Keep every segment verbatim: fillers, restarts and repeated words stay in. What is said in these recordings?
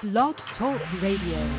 Blog Talk Radio.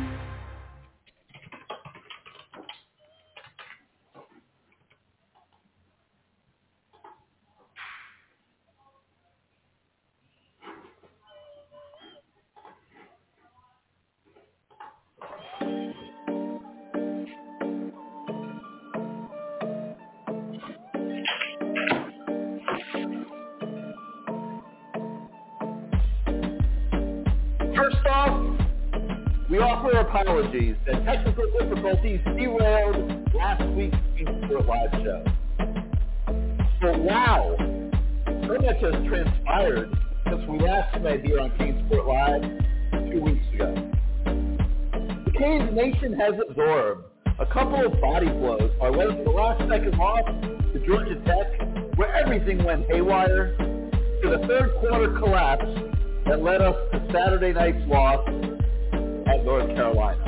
Apologies that technical difficulties derailed last week's CaneSport Live show. But wow, so much has transpired since we last met here on CaneSport Live two weeks ago. The Canes Nation has absorbed a couple of body blows by way of the last second loss to Georgia Tech, where everything went haywire, to the third quarter collapse that led us to Saturday night's loss at North Carolina.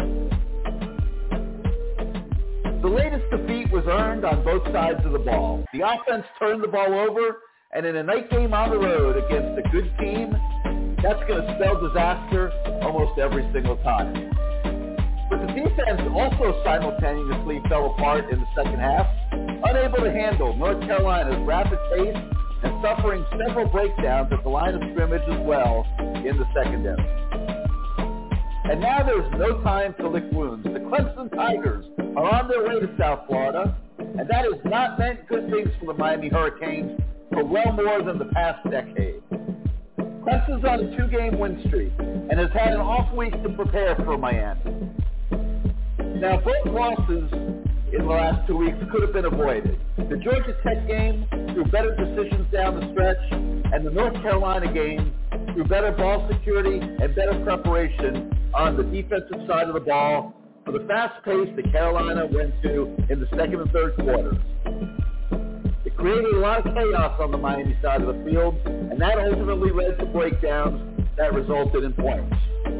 The latest defeat was earned on both sides of the ball. The offense turned the ball over, and in a night game on the road against a good team, that's going to spell disaster almost every single time. But the defense also simultaneously fell apart in the second half, unable to handle North Carolina's rapid pace and suffering several breakdowns at the line of scrimmage as well in the secondary. And now there's no time to lick wounds. The Clemson Tigers are on their way to South Florida, and that has not meant good things for the Miami Hurricanes for well more than the past decade. Clemson's on a two-game win streak and has had an off week to prepare for Miami. Now, both losses in the last two weeks could have been avoided. The Georgia Tech game through better decisions down the stretch, and the North Carolina game through better ball security and better preparation on the defensive side of the ball for the fast pace that Carolina went to in the second and third quarters. It created a lot of chaos on the Miami side of the field, and that ultimately led to breakdowns that resulted in points.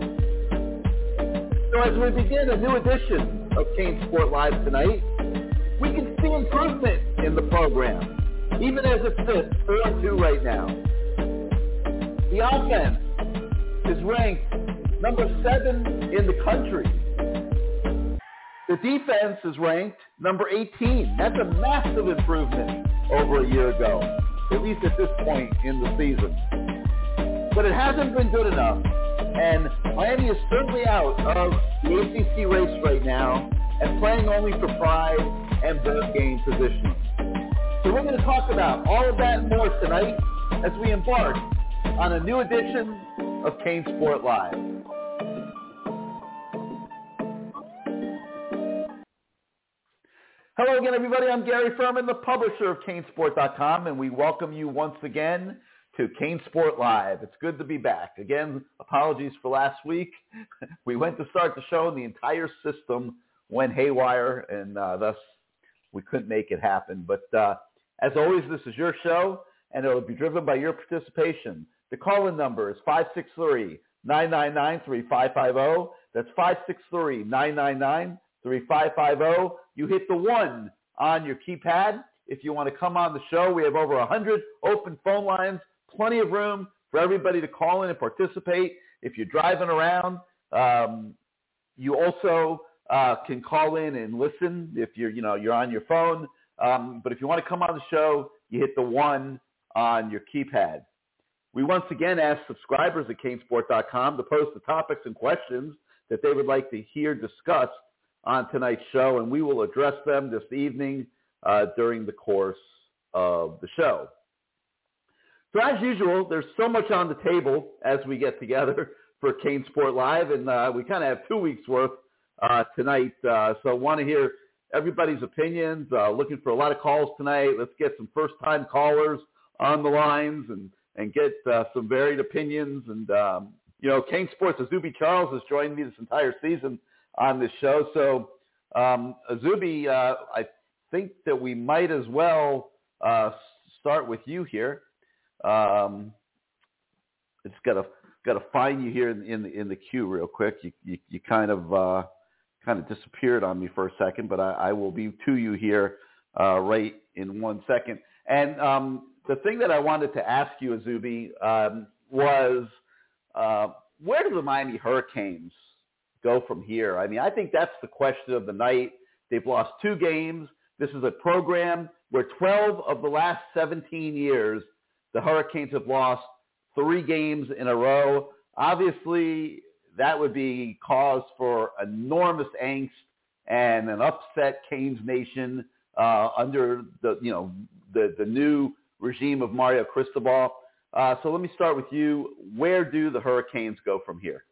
So as we begin a new edition of CaneSport Live tonight, we can see improvement in the program, even as it sits four and two right now. The offense is ranked number seven in the country. The defense is ranked number eighteen. That's a massive improvement over a year ago, at least at this point in the season. But it hasn't been good enough, and Miami is certainly out of the A C C race right now and playing only for pride and bowl game positioning. So we're going to talk about all of that and more tonight as we embark on a new edition of CaneSport Live. Hello again, everybody. I'm Gary Furman, the publisher of Canesport dot com, and we welcome you once again to CaneSport Live. It's good to be back. Again, apologies for last week. We went to start the show, and the entire system went haywire, and uh, thus we couldn't make it happen. But uh, as always, this is your show, and it will be driven by your participation. The call-in number is five six three, nine nine nine, three five five zero. That's five six three, nine nine nine, three five five zero. You hit the one on your keypad. If you want to come on the show, we have over one hundred open phone lines, plenty of room for everybody to call in and participate. If you're driving around, um, you also uh, can call in and listen if you're, you know, you're on your phone. Um, but if you want to come on the show, you hit the one on your keypad. We once again ask subscribers at Canesport dot com to post the topics and questions that they would like to hear discussed on tonight's show, and we will address them this evening uh, during the course of the show. So as usual, there's so much on the table as we get together for CaneSport Live, and uh, we kind of have two weeks' worth uh, tonight. Uh, so I want to hear everybody's opinions, uh, looking for a lot of calls tonight. Let's get some first-time callers on the lines and, and get uh, some varied opinions. And, um, you know, Kane Sports' Azubi Charles has joined me this entire season on this show. So, um, Azubi, uh, I think that we might as well uh, start with you here. Um, it's got to got to find you here in, in the in the queue real quick. You you, you kind of uh, kind of disappeared on me for a second, but I, I will be to you here uh, right in one second. And um, the thing that I wanted to ask you, Azubi, um, was uh, where do the Miami Hurricanes go from here? I mean, I think that's the question of the night. They've lost two games. This is a program where twelve of the last seventeen years, the Hurricanes have lost three games in a row. Obviously, that would be cause for enormous angst and an upset Canes Nation uh, under the, you know, the, the new regime of Mario Cristobal. Uh, so let me start with you. Where do the Hurricanes go from here?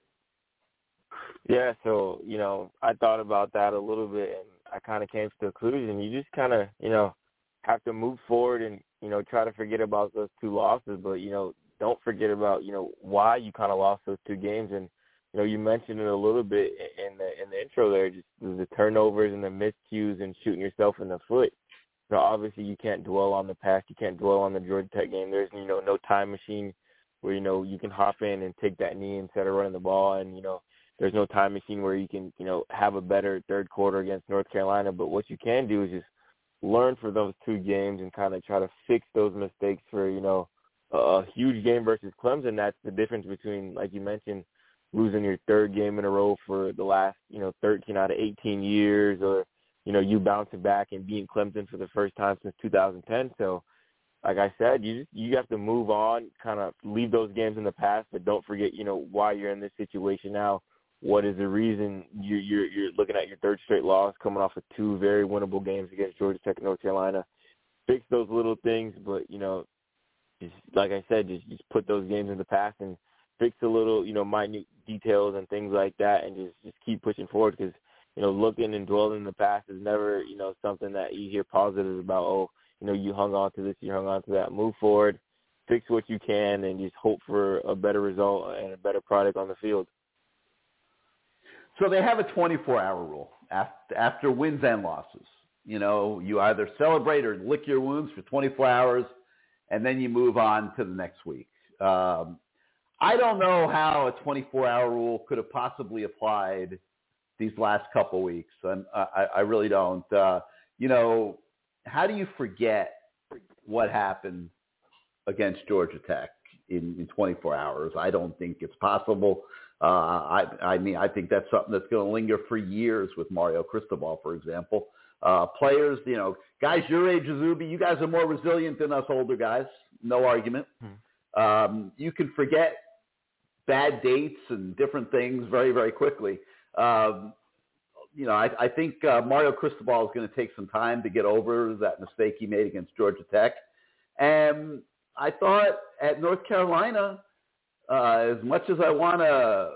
Yeah, so, you know, I thought about that a little bit, and I kind of came to the conclusion. You just kind of, you know, have to move forward and, you know, try to forget about those two losses. But, you know, don't forget about, you know, why you kind of lost those two games. And, you know, you mentioned it a little bit in the in the intro there, just the turnovers and the miscues and shooting yourself in the foot. You know, obviously you can't dwell on the past. You can't dwell on the Georgia Tech game. There's, you know, no time machine where, you know, you can hop in and take that knee instead of running the ball. And, you know, there's no time machine where you can, you know, have a better third quarter against North Carolina. But what you can do is just learn for those two games and kind of try to fix those mistakes for, you know, a huge game versus Clemson. That's the difference between, like you mentioned, losing your third game in a row for the last, you know, thirteen out of eighteen years, or, you know, you bouncing back and beating Clemson for the first time since two thousand ten. So, like I said, you just, you have to move on, kind of leave those games in the past, but don't forget, you know, why you're in this situation now. What is the reason you're, you're, you're looking at your third straight loss, coming off of two very winnable games against Georgia Tech and North Carolina. Fix those little things, but, you know, just, like I said, just, just put those games in the past and fix the little, you know, minute details and things like that, and just, just keep pushing forward, because, you know, looking and dwelling in the past is never, you know, something that you hear positive about. Oh, you know, you hung on to this, you hung on to that. Move forward, fix what you can, and just hope for a better result and a better product on the field. So they have a twenty-four hour rule after, after wins and losses. You know, you either celebrate or lick your wounds for twenty-four hours, and then you move on to the next week. Um, I don't know how a twenty-four hour rule could have possibly applied these last couple weeks, and I, I really don't. Uh, you know, how do you forget what happened against Georgia Tech in, in twenty-four hours? I don't think it's possible. Uh, I, I mean, I think that's something that's going to linger for years with Mario Cristobal, for example. Uh, players, you know, guys your age, Zuby, you guys are more resilient than us older guys. No argument. Hmm. Um, you can forget bad dates and different things very, very quickly. Um, you know, I, I think uh, Mario Cristobal is going to take some time to get over that mistake he made against Georgia Tech. And I thought at North Carolina, uh, as much as I want to,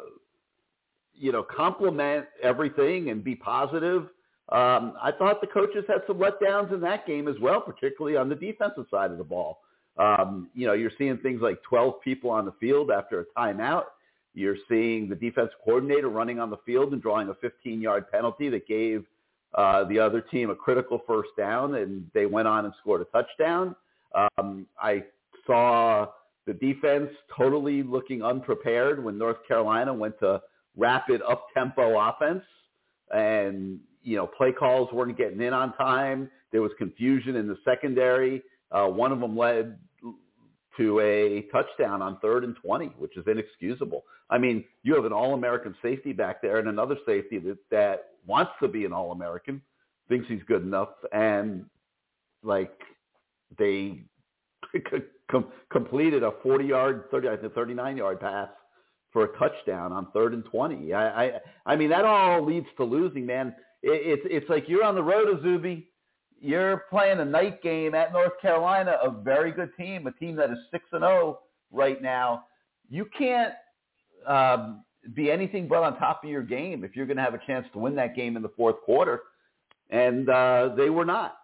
you know, compliment everything and be positive, um, I thought the coaches had some letdowns in that game as well, particularly on the defensive side of the ball. Um, you know, you're seeing things like twelve people on the field after a timeout. You're seeing the defense coordinator running on the field and drawing a fifteen-yard penalty that gave uh, the other team a critical first down, and they went on and scored a touchdown. Um, I saw the defense totally looking unprepared when North Carolina went to rapid up-tempo offense, and, you know, play calls weren't getting in on time. There was confusion in the secondary. Uh, one of them led to a touchdown on third and twenty, which is inexcusable. I mean, you have an All-American safety back there and another safety that, that wants to be an All-American, thinks he's good enough, and, like, they com- completed a forty-yard, thirty, thirty-nine-yard pass for a touchdown on third and twenty. I, I, I mean, that all leads to losing, man. It, it's it's like you're on the road, Azubi. You're playing a night game at North Carolina, a very good team, a team that is six and zero right now. You can't um, be anything but on top of your game if you're going to have a chance to win that game in the fourth quarter, and uh, they were not.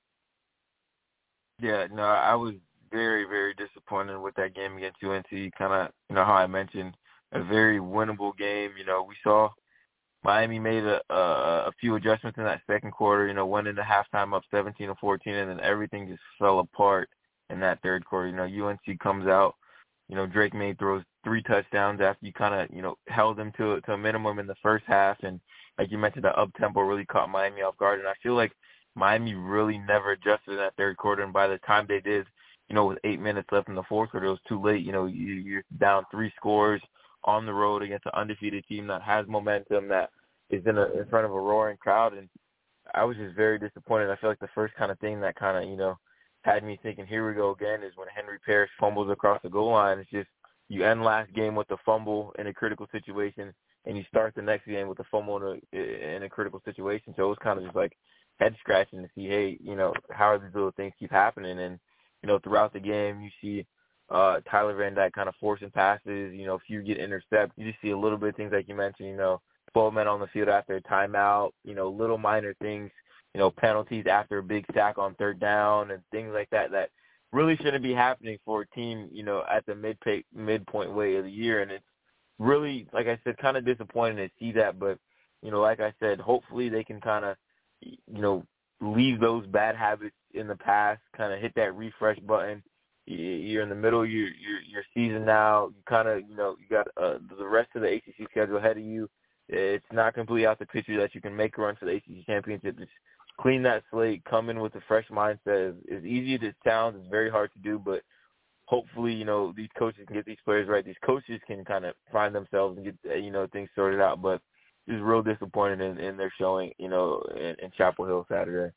Yeah, no, I was very, very disappointed with that game against U N C. Kind of, you know, how I mentioned, a very winnable game. You know, we saw Miami made a, a, a few adjustments in that second quarter, you know, went into halftime up seventeen to fourteen, and then everything just fell apart in that third quarter. You know, U N C comes out, you know, Drake May throws three touchdowns after you kind of, you know, held them to, to a minimum in the first half. And like you mentioned, the up-tempo really caught Miami off guard. And I feel like Miami really never adjusted in that third quarter. And by the time they did, you know, with eight minutes left in the fourth quarter, it was too late. You know, you, you're down three scores on the road against an undefeated team that has momentum, that is in, a, in front of a roaring crowd. And I was just very disappointed. I feel like the first kind of thing that kind of, you know, had me thinking, here we go again, is when Henry Parrish fumbles across the goal line. It's just you end last game with a fumble in a critical situation, and you start the next game with a fumble in a, in a critical situation. So it was kind of just like head-scratching to see, hey, you know, how are these little things keep happening? And, you know, throughout the game, you see uh, Tyler Van Dyke kind of forcing passes, you know, a few get intercepted. You just see a little bit of things like you mentioned, you know, twelve men on the field after a timeout, you know, little minor things, you know, penalties after a big sack on third down and things like that that really shouldn't be happening for a team, you know, at the mid midpoint way of the year. And it's really, like I said, kind of disappointing to see that. But, you know, like I said, hopefully they can kind of, you know, leave those bad habits in the past, kind of hit that refresh button. You're in the middle of your, your, your season now. You kind of, you know, you got uh, the rest of the A C C schedule ahead of you. It's not completely out the picture that you can make a run for the A C C championship. Just clean that slate, come in with a fresh mindset. As easy as it sounds, it's very hard to do, but hopefully, you know, these coaches can get these players right. These coaches can kind of find themselves and get, you know, things sorted out. But it's real disappointing in, in their showing, you know, in, in Chapel Hill Saturday.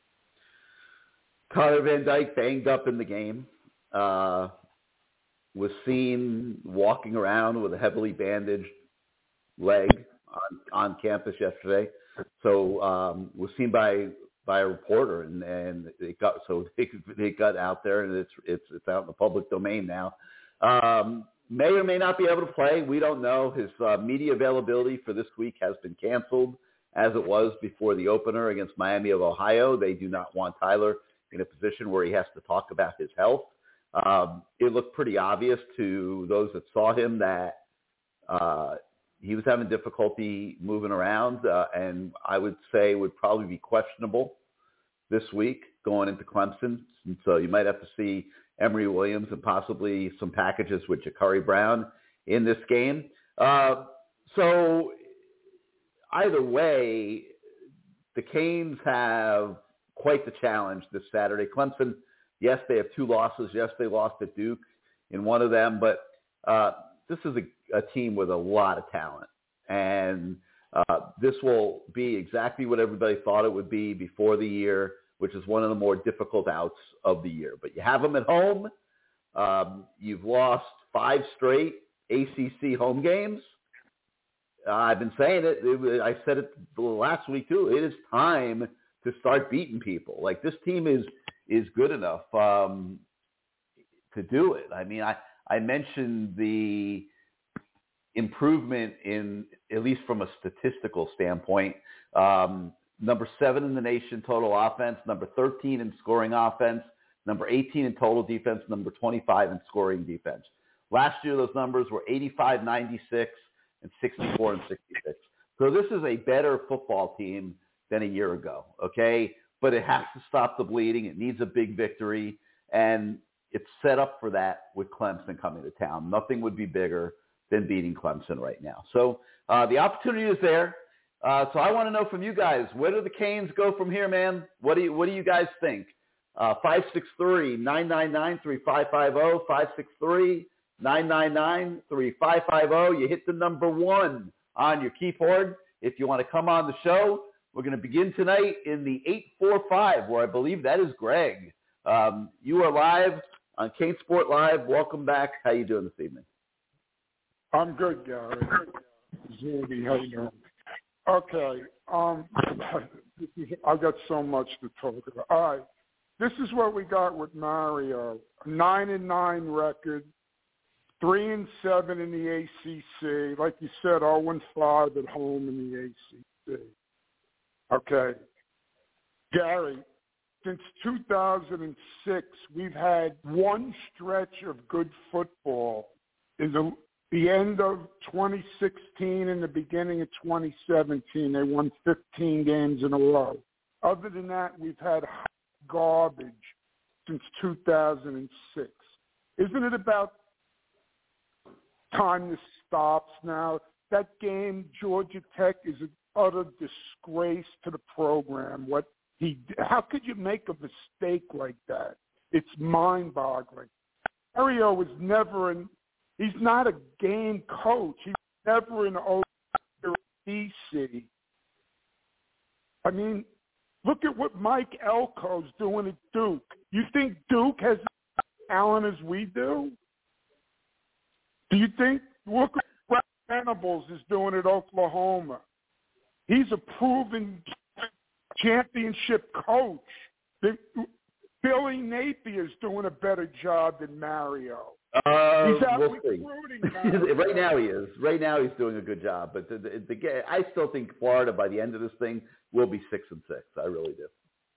Tyler Van Dyke banged up in the game. Uh, was seen walking around with a heavily bandaged leg on, on campus yesterday. So um, was seen by by a reporter, and, and it got so they, they got out there, and it's it's it's out in the public domain now. Um, may or may not be able to play. We don't know. His uh, media availability for this week has been canceled, as it was before the opener against Miami of Ohio. They do not want Tyler in a position where he has to talk about his health. Um, it looked pretty obvious to those that saw him that uh, he was having difficulty moving around, uh, and I would say would probably be questionable this week going into Clemson. And so you might have to see Emory Williams and possibly some packages with Ja'Carri Brown in this game. Uh, so either way, the Canes have quite the challenge this Saturday. Clemson, yes, they have two losses. Yes, they lost at Duke in one of them, but uh, this is a, a team with a lot of talent. And uh, this will be exactly what everybody thought it would be before the year, which is one of the more difficult outs of the year. But you have them at home. Um, you've lost five straight A C C home games. Uh, I've been saying it. it. I said it last week, too. It is time to start beating people. Like, this team is is good enough um, to do it. I mean, I, I mentioned the improvement in, at least from a statistical standpoint, um, number seven in the nation total offense, number thirteen in scoring offense, number eighteen in total defense, number twenty-five in scoring defense. Last year, those numbers were eighty-five, ninety-six, and sixty-four and sixty-six. So this is a better football team than a year ago, okay? But it has to stop the bleeding. It needs a big victory, and it's set up for that with Clemson coming to town. Nothing would be bigger than beating Clemson right now. So uh, the opportunity is there. Uh, so I want to know from you guys, where do the Canes go from here, man? What do you What do you guys think? Uh, five six three, nine nine nine, three five five zero, five six three, nine nine nine, three five five zero. You hit the number one on your keyboard if you want to come on the show. We're going to begin tonight in the eight four five, where I believe that is Greg. Um, you are live on Cane Sport Live. Welcome back. How you doing this evening? I'm good, Gary. Zuby, how you doing? Okay. Um, I've got so much to talk about. All right. This is what we got with Mario. A nine and nine record, three and seven in the A C C. Like you said, zero and five at home in the A C C. Okay. Gary, since two thousand six, we've had one stretch of good football. In the, the end of twenty sixteen and the beginning of twenty seventeen, they won fifteen games in a row. Other than that, we've had garbage since two thousand six. Isn't it about time this stops now? That game, Georgia Tech, is an utter disgrace to the program. What he, how could you make a mistake like that? It's mind-boggling. Mario was never an He's not a game coach. He's never an O D C. I mean, look at what Mike Elko's doing at Duke. You think Duke has as talent as we do? Do you think, look at what Venables is doing at Oklahoma. He's a proven championship coach. Billy Napier's doing a better job than Mario. Uh, he's out we'll recruiting see. Right now he is. Right now he's doing a good job. But the, the, the, I still think Florida, by the end of this thing, will be six and six. I really do.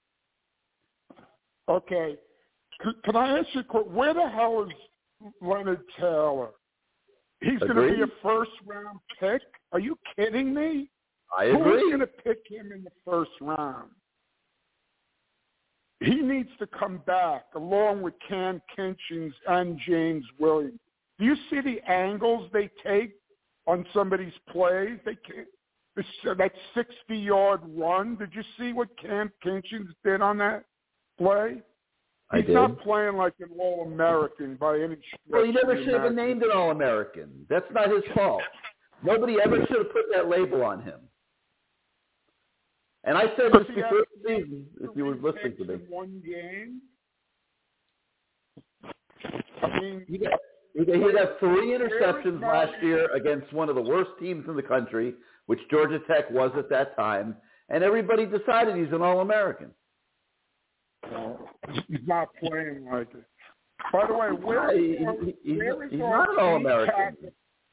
Okay. Can, can I ask you a question? Where the hell is Leonard Taylor? He's going to be a first-round pick? Are you kidding me? I agree. Who's going to pick him in the first round? He needs to come back along with Cam Kinchins and James Williams. Do you see the angles they take on somebody's plays? They can't, that sixty-yard run. Did you see what Cam Kinchins did on that play? I He's did. not playing like an All-American by any stretch. Well, he never should have been named an All-American. That's not his fault. Nobody ever should have put that label on him. And I said this before the season, if you were listening to me. One game. I mean, he got, he got three interceptions last year against one of the worst teams in the country, which Georgia Tech was at that time, and everybody decided he's an All-American. He's not playing like it. By the way, where, he, he, he's, where is he's our not an All-American. tackle?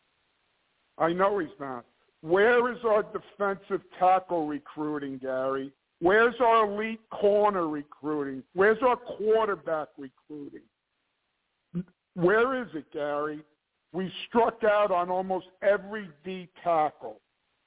I know he's not. Where is our defensive tackle recruiting, Gary? Where's our elite corner recruiting? Where's our quarterback recruiting? Where is it, Gary? We struck out on almost every D tackle.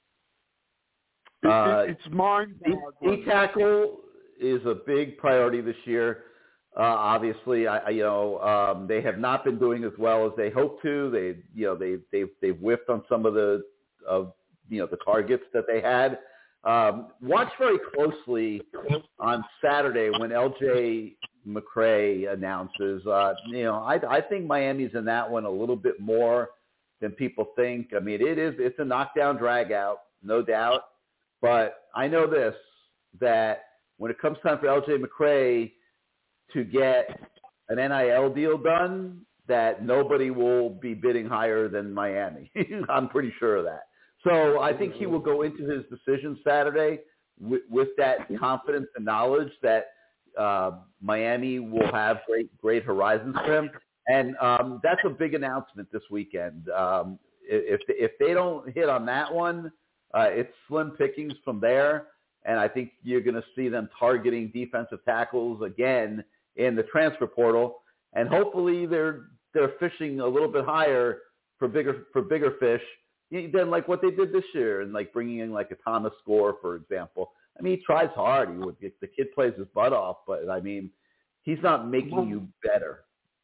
It, uh, it, it's mind-boggling. D tackle is a big priority this year. Uh, obviously, I, I, you know, um, they have not been doing as well as they hoped to. They, you know, they they've they've whiffed on some of the of you know the targets that they had. Um, watch very closely on Saturday when L J McCray announces. Uh, you know, I I think Miami's in that one a little bit more than people think. I mean, it is it's a knockdown drag out, no doubt. But I know this, that when it comes time for L J McCray to get an N I L deal done, that nobody will be bidding higher than Miami. I'm pretty sure of that. So I think he will go into his decision Saturday with, with that confidence and knowledge that uh, Miami will have great, great horizons for him. And um, that's a big announcement this weekend. Um, if if they don't hit on that one, uh, it's slim pickings from there. And I think you're going to see them targeting defensive tackles again in the transfer portal, and hopefully they're they're fishing a little bit higher for bigger for bigger fish than like what they did this year, and like bringing in like a Thomas Gore, for example. I mean, he tries hard. He would, the kid plays his butt off, but I mean, he's not making you better.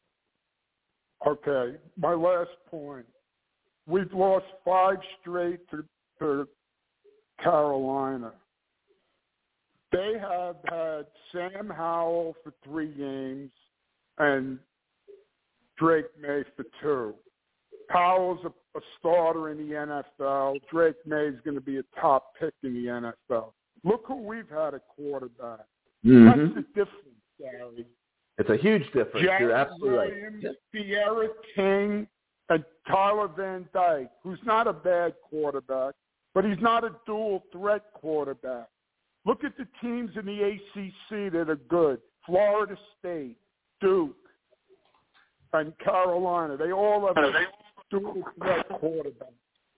Okay, my last point: we've lost five straight to, to Carolina. They have had Sam Howell for three games and Drake May for two. Howell's a, a starter in the N F L. Drake May is going to be a top pick in the N F L. Look who we've had at quarterback. Mm-hmm. That's the difference, Gary. It's a huge difference. Jared You're absolutely Williams, right. Sierra King, and Tyler Van Dyke, who's not a bad quarterback, but he's not a dual threat quarterback. Look at the teams in the A C C that are good. Florida State, Duke, and Carolina. They all have a dual threat quarterback.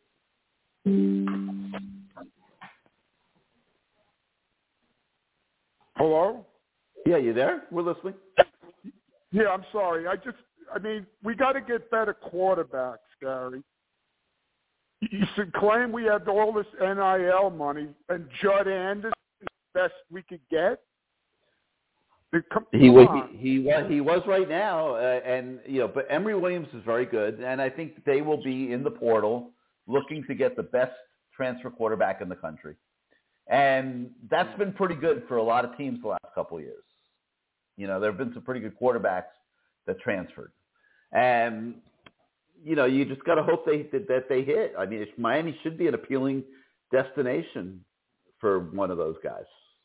Hello? Yeah, you there? We're listening. Yeah, I'm sorry. I just, I mean, we got to get better quarterbacks, Gary. You should claim we have all this N I L money, and Judd Anderson is the best we could get. Come, he come was he, he was he was right now, uh, and you know, but Emory Williams is very good, and I think they will be in the portal looking to get the best transfer quarterback in the country, and that's been pretty good for a lot of teams the last couple of years. You know, there have been some pretty good quarterbacks that transferred, and you know, you just got to hope they that, that they hit. I mean, it's, Miami should be an appealing destination for one of those guys.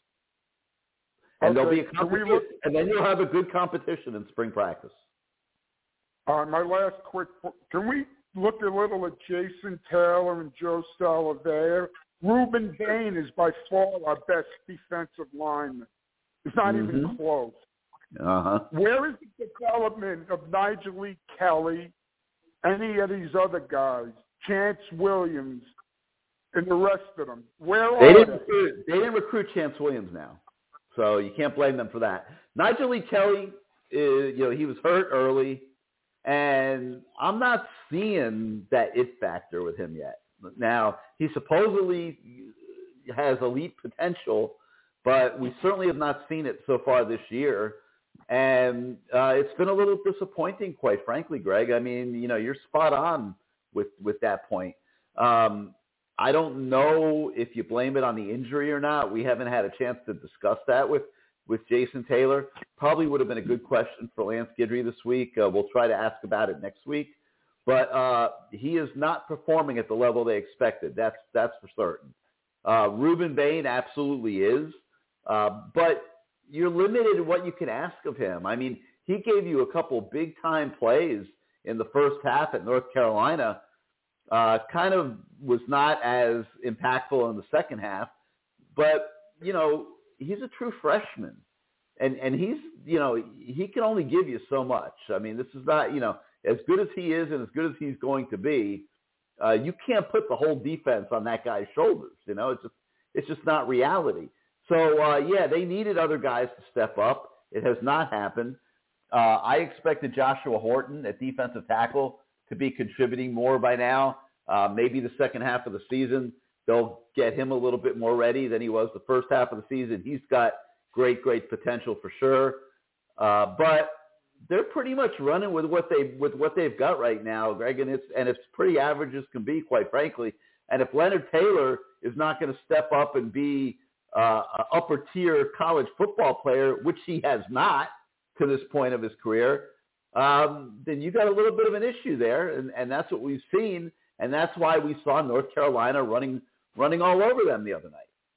And okay. there'll be a competition, look- and then you'll have a good competition in spring practice. Uh, my last quick, can we look a little at Jason Taylor and Joe Salavea? Ruben Bain is by far our best defensive lineman. It's not mm-hmm. even close. Uh-huh. Where is the development of Nigel Lee Kelly, any of these other guys, Chance Williams, and the rest of them? Where they are didn't they? Recruit, they didn't recruit Chance Williams now, so you can't blame them for that. Nigel Lee Kelly, is, you know, he was hurt early, and I'm not seeing that it factor with him yet. Now, he supposedly has elite potential, but we certainly have not seen it so far this year. And uh, it's been a little disappointing, quite frankly, Greg. I mean, you know, you're spot on with, with that point. Um, I don't know if you blame it on the injury or not. We haven't had a chance to discuss that with, with Jason Taylor. Probably would have been a good question for Lance Guidry this week. Uh, we'll try to ask about it next week. But uh, he is not performing at the level they expected. That's that's for certain. Uh, Ruben Bain absolutely is. Uh, but you're limited in what you can ask of him. I mean, he gave you a couple big-time plays in the first half at North Carolina. Uh, kind of was not as impactful in the second half. But, you know, he's a true freshman. And and he's, you know, he can only give you so much. I mean, this is not, you know, as good as he is and as good as he's going to be, uh, you can't put the whole defense on that guy's shoulders. You know, it's just it's just not reality. So, uh, yeah, they needed other guys to step up. It has not happened. Uh, I expected Joshua Horton at defensive tackle to be contributing more by now. Uh, maybe the second half of the season, they'll get him a little bit more ready than he was the first half of the season. He's got great, great potential for sure. Uh, but they're pretty much running with what they with what they've got right now, Greg, and it's and it's pretty average as can be, quite frankly. And if Leonard Taylor is not going to step up and be uh, an upper tier college football player, which he has not to this point of his career, um, then you got a little bit of an issue there, and, and that's what we've seen, and that's why we saw North Carolina running running all over them the other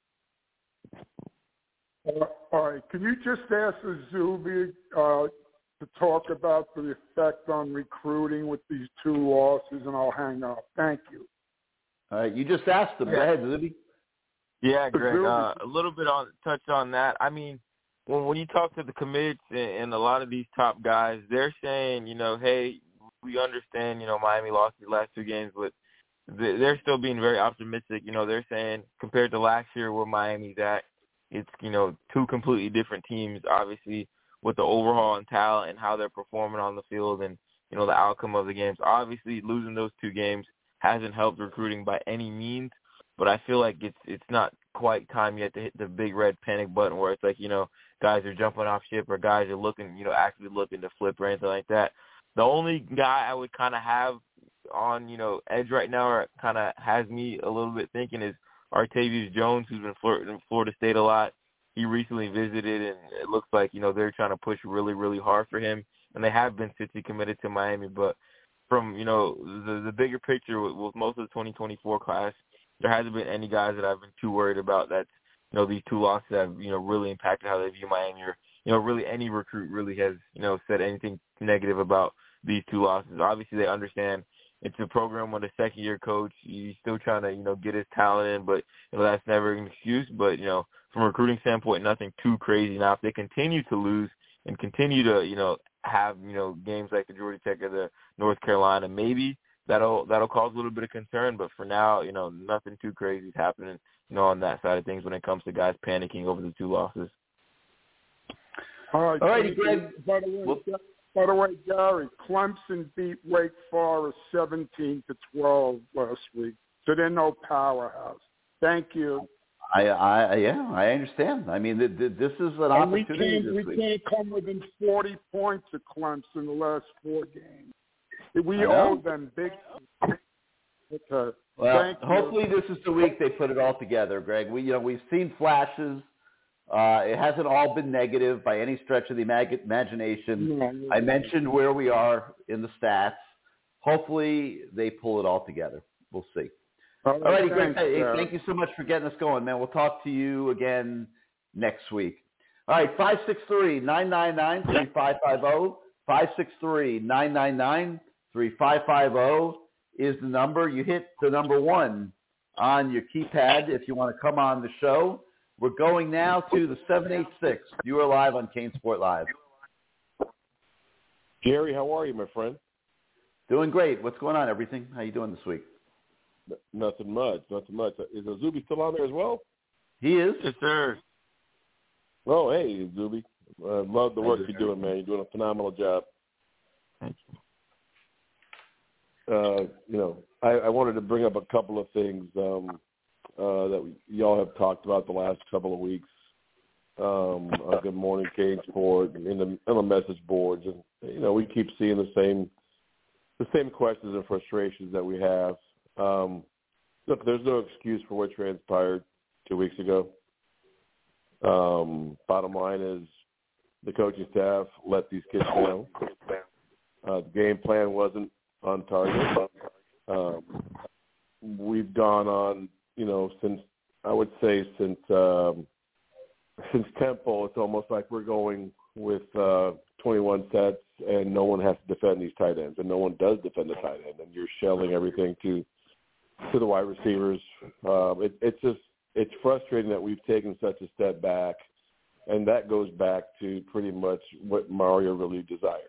night. Uh, all right, can you just ask Zuby uh, to talk about the effect on recruiting with these two losses, and I'll hang up. Thank you. All right, you just asked them. Go ahead, Zuby. Yeah, Greg, uh, a little bit on touch on that. I mean, when when you talk to the commits and, and a lot of these top guys, they're saying, you know, hey, we understand, you know, Miami lost the last two games, but they're still being very optimistic. You know, they're saying compared to last year where Miami's at, it's, you know, two completely different teams, obviously, with the overhaul and talent and how they're performing on the field and, you know, the outcome of the games. Obviously, losing those two games hasn't helped recruiting by any means, but I feel like it's it's not quite time yet to hit the big red panic button where it's like, you know, guys are jumping off ship or guys are looking, you know, actively looking to flip or anything like that. The only guy I would kind of have on, you know, edge right now or kind of has me a little bit thinking is Artavius Jones, who's been flirting in Florida State a lot. He recently visited, and it looks like, you know, they're trying to push really, really hard for him. And they have been since he committed to Miami. But from, you know, the, the bigger picture with, with most of the twenty twenty-four class, there hasn't been any guys that I've been too worried about that, you know, these two losses have, you know, really impacted how they view Miami or, you know, really any recruit really has, you know, said anything negative about these two losses. Obviously, they understand it's a program with a second-year coach. He's still trying to, you know, get his talent in, but, you know, that's never an excuse. But, you know, from a recruiting standpoint, nothing too crazy. Now, if they continue to lose and continue to, you know, have, you know, games like the Georgia Tech or the North Carolina, maybe that'll that'll cause a little bit of concern. But for now, you know, nothing too crazy is happening, you know, on that side of things when it comes to guys panicking over the two losses. All right, All righty, Greg. By the way, well, by the way, Gary, Clemson beat Wake Forest seventeen to twelve last week, so they're no powerhouse. Thank you. I, I, yeah, I understand. I mean, th- th- this is an and opportunity. We can't, this we week. can't come within forty points of Clemson in the last four games. We owe them big. Okay. Well, Thank hopefully you. this is the week they put it all together, Greg. We, you know, we've seen flashes. Uh, it hasn't all been negative by any stretch of the imag- imagination. Yeah, yeah. I mentioned where we are in the stats. hopefully they pull it all together. We'll see. All All righty, right, great. Hey, uh, thank you so much for getting us going, man. We'll talk to you again next week. All right, five six three, nine nine nine, three five five zero. five six three, nine nine nine, three five five zero is the number. You hit the number one on your keypad if you want to come on the show. We're going now to the seven eight six. You are live on Kane Sport Live. Jerry, how are you, my friend? Doing great. What's going on, everything? How you doing this week? N- nothing much, nothing much. Is Azubi still on there as well? He is. Yes, sir. Oh, hey, Azubi. I uh, love the work Thank you're doing, man. You're doing a phenomenal job. Thank you. Uh, you know, I, I wanted to bring up a couple of things um, uh, that we, y'all have talked about the last couple of weeks. Um, uh, Good Morning Kane Sport and in the, on the message boards, and you know, we keep seeing the same the same questions and frustrations that we have. Um, look, there's no excuse for what transpired two weeks ago. Um, bottom line is the coaching staff let these kids down. Uh, the game plan wasn't on target. Um, we've gone on, you know, since I would say since um, since Temple, it's almost like we're going with uh, twenty-one sets, and no one has to defend these tight ends, and no one does defend the tight end, and you're shelling everything to to the wide receivers. Um, it, it's just it's frustrating that we've taken such a step back, and that goes back to pretty much what Mario really desires.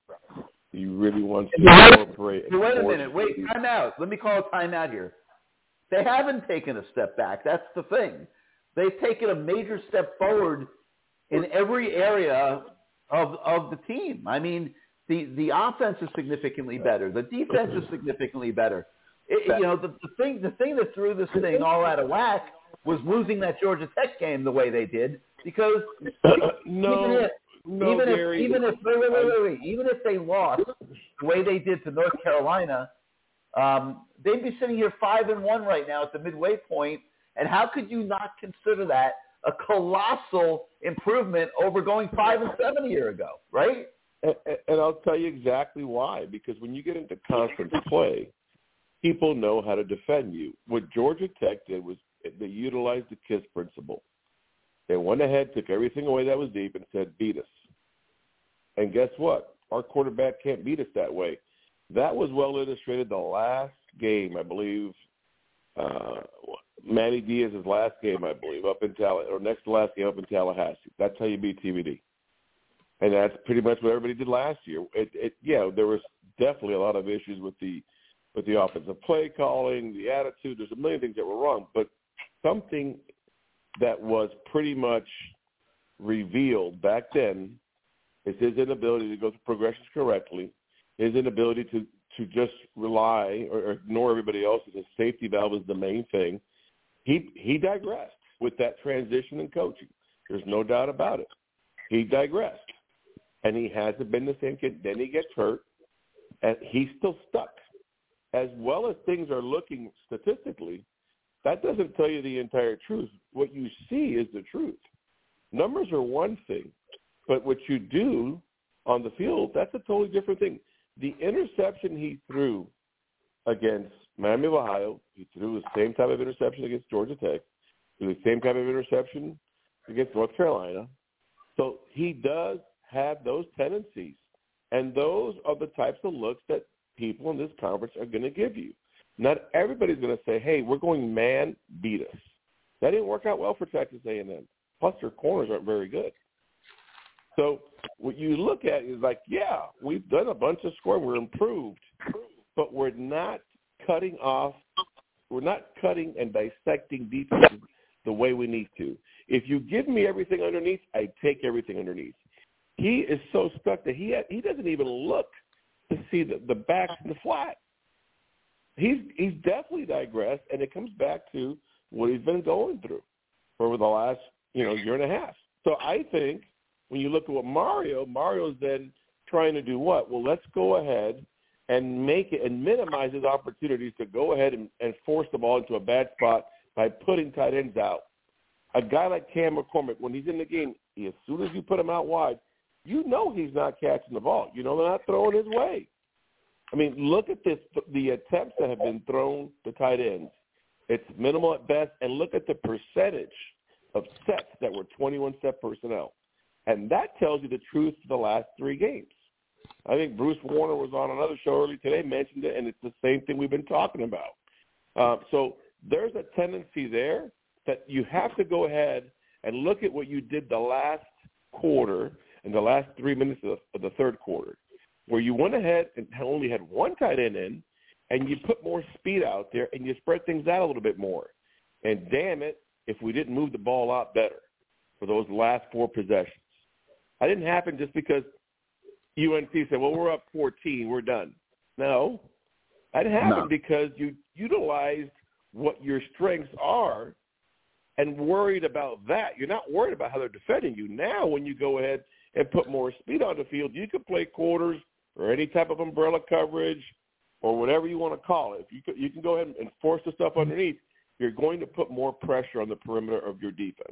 He really wants to incorporate. Hey, wait a minute. Wait, time out. Let me call a time out here. They haven't taken a step back. That's the thing. They've taken a major step forward in every area of of the team. I mean, the, the offense is significantly better. The defense is significantly better. It, you know, the, the thing the thing that threw this thing all out of whack was losing that Georgia Tech game the way they did, because no, even if no, even Gary, if even if wait, wait, wait, wait, wait, even if they lost the way they did to North Carolina, um, they'd be sitting here five and one right now at the midway point. And how could you not consider that a colossal improvement over going five and seven a year ago, right? And, and I'll tell you exactly why. Because when you get into conference play, people know how to defend you. What Georgia Tech did was they utilized the KISS principle. They went ahead, took everything away that was deep, and said, beat us. And guess what? Our quarterback can't beat us that way. That was well illustrated the last game, I believe, uh, Manny Diaz's last game, I believe, up in Tallahassee, or next to last game up in Tallahassee. That's how you beat T V D. And that's pretty much what everybody did last year. It, it, yeah, there was definitely a lot of issues with the with the offensive play calling, the attitude. There's a million things that were wrong. But something that was pretty much revealed back then is his inability to go through progressions correctly, his inability to, to just rely or, or ignore everybody else. His safety valve is the main thing. He he digressed with that transition in coaching. There's no doubt about it. He digressed. And he hasn't been the same kid. Then he gets hurt, and he's still stuck. As well as things are looking statistically, that doesn't tell you the entire truth. What you see is the truth. Numbers are one thing, but what you do on the field, that's a totally different thing. The interception he threw against Miami of Ohio, he threw the same type of interception against Georgia Tech, threw the same type of interception against North Carolina. So he does have those tendencies, and those are the types of looks that people in this conference are going to give you. Not everybody's going to say, hey, we're going man, beat us. That didn't work out well for Texas A and M. Plus, their corners aren't very good. So what you look at is like, yeah, we've done a bunch of scoring. We're improved, but we're not cutting off. We're not cutting and dissecting defenses the way we need to. If you give me everything underneath, I take everything underneath. He is so stuck that he ha- he doesn't even look to see the, the backs and the flat. He's he's definitely digressed, and it comes back to what he's been going through for over the last you know year and a half. So I think when you look at what Mario, Mario's then trying to do what? Well, let's go ahead and make it and minimize his opportunities to go ahead and, and force the ball into a bad spot by putting tight ends out. A guy like Cam McCormick, when he's in the game, he, as soon as you put him out wide, you know he's not catching the ball. You know they're not throwing his way. I mean, look at this, the attempts that have been thrown to tight ends. It's minimal at best, and look at the percentage of sets that were twenty-one set personnel. And that tells you the truth for the last three games. I think Bruce Warner was on another show earlier today, mentioned it, and it's the same thing we've been talking about. Uh, so there's a tendency there that you have to go ahead and look at what you did the last quarter and the last three minutes of the, of the third quarter, where you went ahead and only had one tight end in, and you put more speed out there, and you spread things out a little bit more. And damn it, if we didn't move the ball out better for those last four possessions. That didn't happen just because U N C said, well, we're up fourteen, we're done. No, that happened no. because you utilized what your strengths are and worried about that. You're not worried about how they're defending you. Now when you go ahead and put more speed on the field, you can play quarters or any type of umbrella coverage or whatever you want to call it. If you can, you can go ahead and force the stuff underneath, you're going to put more pressure on the perimeter of your defense.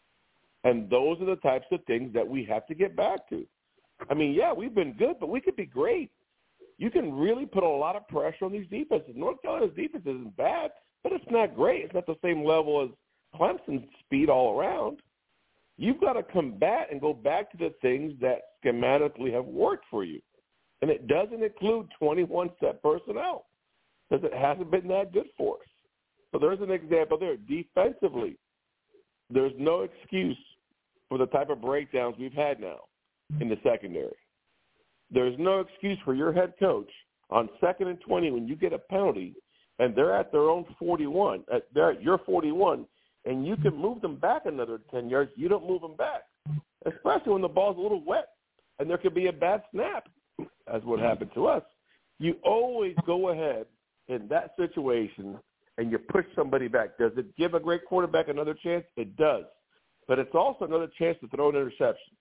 And those are the types of things that we have to get back to. I mean, yeah, we've been good, but we could be great. You can really put a lot of pressure on these defenses. North Carolina's defense isn't bad, but it's not great. It's not the same level as Clemson's speed all around. You've got to combat and go back to the things that schematically have worked for you. And it doesn't include twenty-one set personnel because it hasn't been that good for us. So there's an example there. Defensively, there's no excuse for the type of breakdowns we've had now in the secondary. There's no excuse for your head coach on second and twenty when you get a penalty and they're at their own forty-one, at, they're at your forty-one, and you can move them back another ten yards. You don't move them back, especially when the ball's a little wet and there could be a bad snap, as what happened to us. You always go ahead in that situation and you push somebody back. Does it give a great quarterback another chance? It does. But it's also another chance to throw an interception.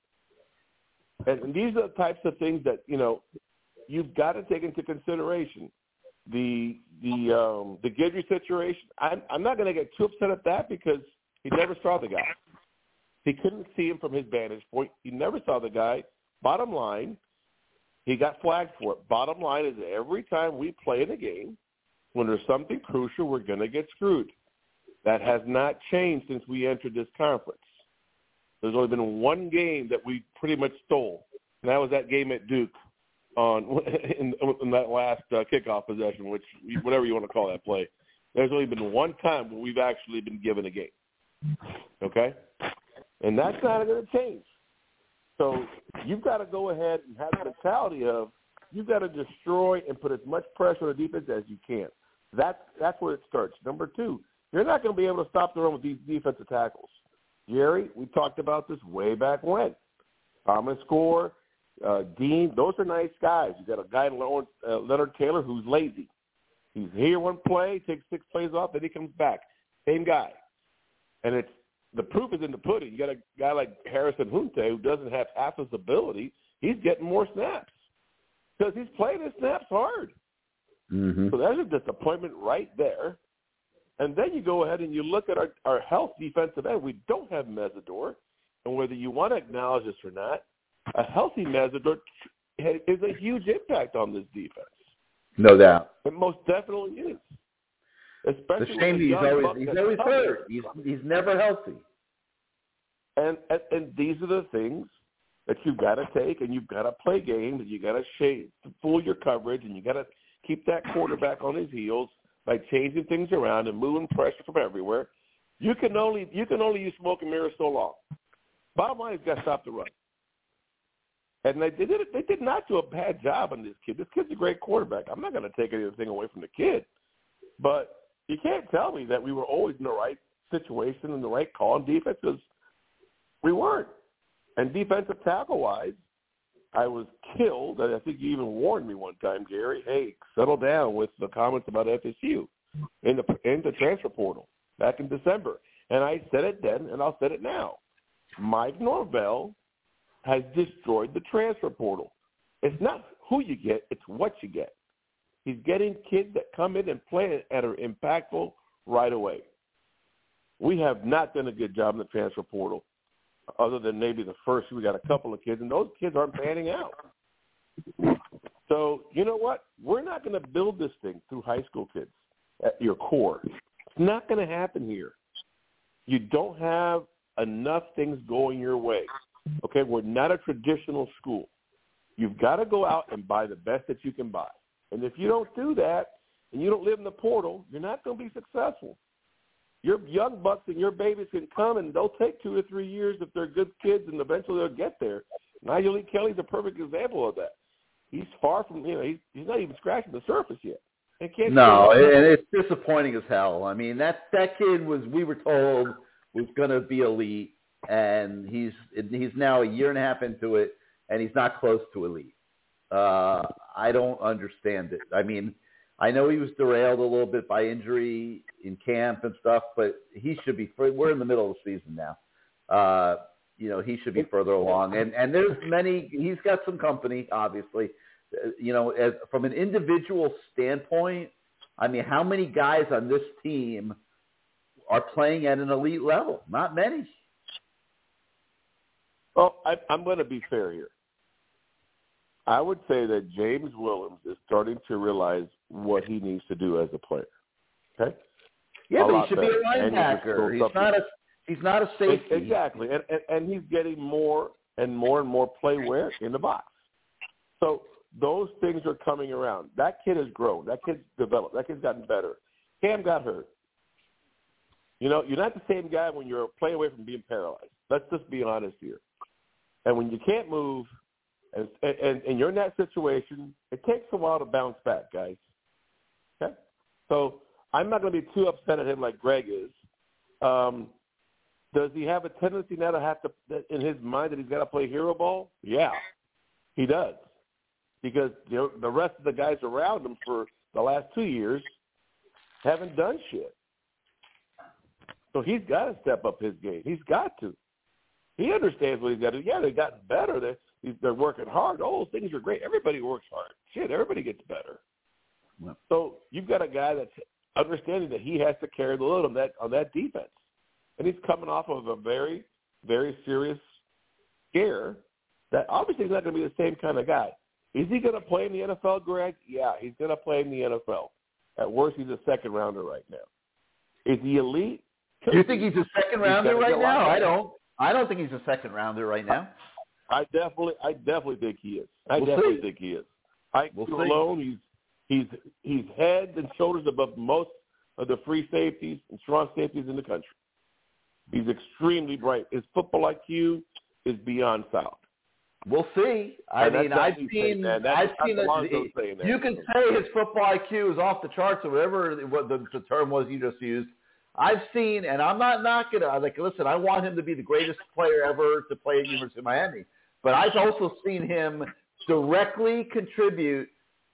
And, and these are the types of things that, you know, you've got to take into consideration. The the um, the Guidry situation, I'm, I'm not going to get too upset at that because he never saw the guy. He couldn't see him from his vantage point. He never saw the guy. Bottom line, he got flagged for it. Bottom line is every time we play in a game, when there's something crucial, we're going to get screwed. That has not changed since we entered this conference. There's only been one game that we pretty much stole, and that was that game at Duke on in, in that last uh, kickoff possession, which whatever you want to call that play. There's only been one time where we've actually been given a game, okay? And that's not going to change. So you've got to go ahead and have the mentality of you've got to destroy and put as much pressure on the defense as you can. That's, that's where it starts. Number two, you're not going to be able to stop the run with these defensive tackles. Jerry, we talked about this way back when. Thomas Gore, uh, Dean, those are nice guys. You got a guy, Leonard, uh, Leonard Taylor, who's lazy. He's here one play, takes six plays off, then he comes back. Same guy. And it's the proof is in the pudding. You got a guy like Harrison Hunte who doesn't have half his ability. He's getting more snaps because he's playing his snaps hard. Mm-hmm. So there's a disappointment right there. And then you go ahead and you look at our, our health defensive end. We don't have Mesidor. And whether you want to acknowledge this or not, a healthy Mesidor is a huge impact on this defense. No doubt. It most definitely is. Especially the shame he's always, he's always hurt. He's, he's never healthy. And, and and these are the things that you've got to take, and you've got to play games, and you've got to shade, fool your coverage, and you've got to keep that quarterback on his heels by changing things around and moving pressure from everywhere. You can only you can only use smoke and mirrors so long. Bottom line is got to stop the run. And they did they did not do a bad job on this kid. This kid's a great quarterback. I'm not going to take anything away from the kid. But you can't tell me that we were always in the right situation and the right call on defense because we weren't. And defensive tackle-wise, I was killed. And I think you even warned me one time, Gary, hey, settle down with the comments about F S U in the, in the transfer portal back in December. And I said it then, and I'll say it now. Mike Norvell has destroyed the transfer portal. It's not who you get, it's what you get. He's getting kids that come in and play and are impactful right away. We have not done a good job in the transfer portal, other than maybe the first. We got a couple of kids, and those kids aren't panning out. So you know what? We're not going to build this thing through high school kids at your core. It's not going to happen here. You don't have enough things going your way. Okay, we're not a traditional school. You've got to go out and buy the best that you can buy. And if you don't do that and you don't live in the portal, you're not going to be successful. Your young bucks and your babies can come, and they'll take two or three years if they're good kids, and eventually they'll get there. Nigel Lee Kelly's a perfect example of that. He's far from, you know, he's, he's not even scratching the surface yet. And can't no, and it's disappointing as hell. I mean, that, that kid was, we were told, was going to be elite, and he's he's now a year and a half into it, and he's not close to elite. Uh, I don't understand it. I mean, I know he was derailed a little bit by injury in camp and stuff, but he should be – we're in the middle of the season now. Uh, you know, he should be further along. And, and there's many – he's got some company, obviously. Uh, you know, as, from an individual standpoint, I mean, how many guys on this team are playing at an elite level? Not many. Well, I, I'm going to be fair here. I would say that James Williams is starting to realize what he needs to do as a player. Okay? Yeah, a but he should better. be a linebacker. He's not a he's not a safety. Exactly, and, and and he's getting more and more and more play wear in the box. So those things are coming around. That kid has grown. That kid's developed. That kid's gotten better. Cam got hurt. You know, you're not the same guy when you're a play away from being paralyzed. Let's just be honest here. And when you can't move, and, and, and you're in that situation, it takes a while to bounce back, guys. Okay? So I'm not going to be too upset at him like Greg is. Um, does he have a tendency now to have to, in his mind, that he's got to play hero ball? Yeah, he does. Because you know, the rest of the guys around him for the last two years haven't done shit. So he's got to step up his game. He's got to. He understands what he's got to do. Yeah, they've gotten better. They're, they're working hard. All those things are great. Everybody works hard. Shit, everybody gets better. Yeah. So you've got a guy that's understanding that he has to carry the load on that on that defense. And he's coming off of a very, very serious scare that obviously he's not going to be the same kind of guy. Is he going to play in the N F L, Greg? Yeah, he's going to play in the N F L. At worst, he's a second rounder right now. Is he elite? Do you think he's a second rounder right now? I don't. I don't think he's a second rounder right now. I definitely, I definitely think he is. I we'll definitely see. think he is. I we'll alone, he's he's he's head and shoulders above most of the free safeties and strong safeties in the country. He's extremely bright. His football I Q is beyond sound. We'll see. I and mean, I've seen, I've seen it, it, you can say his football I Q is off the charts or whatever what the, the term was you just used. I've seen, and I'm not knocking it. I'm like, listen, I want him to be the greatest player ever to play at University of Miami. But I've also seen him directly contribute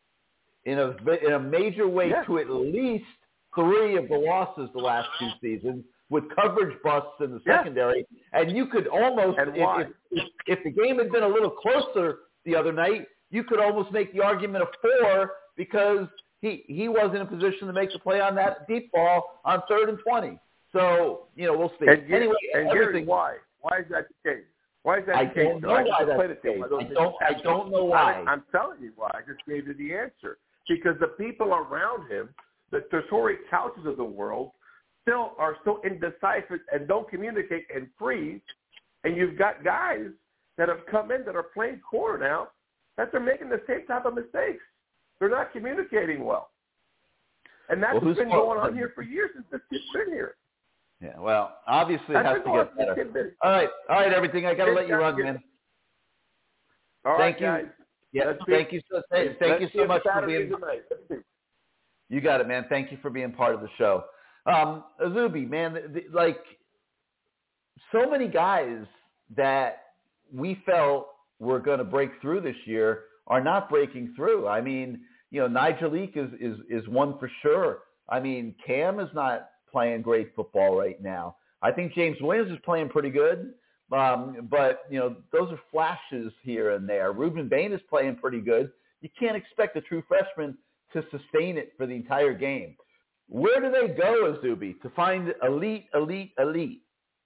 in a in a major way yeah. to at least three of the losses the last two seasons with coverage busts in the yeah. secondary. And you could almost, if, if, if, if the game had been a little closer the other night, you could almost make the argument of four because he, he wasn't in a position to make the play on that deep ball on third and twenty. So, you know, we'll see. And, anyway, and everything. Why? Why is that the case? Why is that I the case? Don't know I why that's the case. I don't, I don't, I don't know why. I, I'm telling you why. I just gave you the answer. Because the people around him, the Tesori Couches of the world, still are so indecisive and don't communicate and freeze. And you've got guys that have come in that are playing corner now that they're making the same type of mistakes. They're not communicating well. And that's well, what's been going on here for years since this kid's been here. Yeah, well, obviously it has to get better. All right, all right, everything. I got to let you run, man. All thank right, you. guys. Yeah, Let's thank be, you so thank, thank you so much for being. Tonight. You got it, man. Thank you for being part of the show. Um, Azubi, man, the, the, like so many guys that we felt were going to break through this year are not breaking through. I mean, you know, Nigel Leak is, is, is one for sure. I mean, Cam is not playing great football right now. I think James Williams is playing pretty good. Um, but, you know, those are flashes here and there. Ruben Bain is playing pretty good. You can't expect a true freshman to sustain it for the entire game. Where do they go, Azubi, to find elite, elite, elite?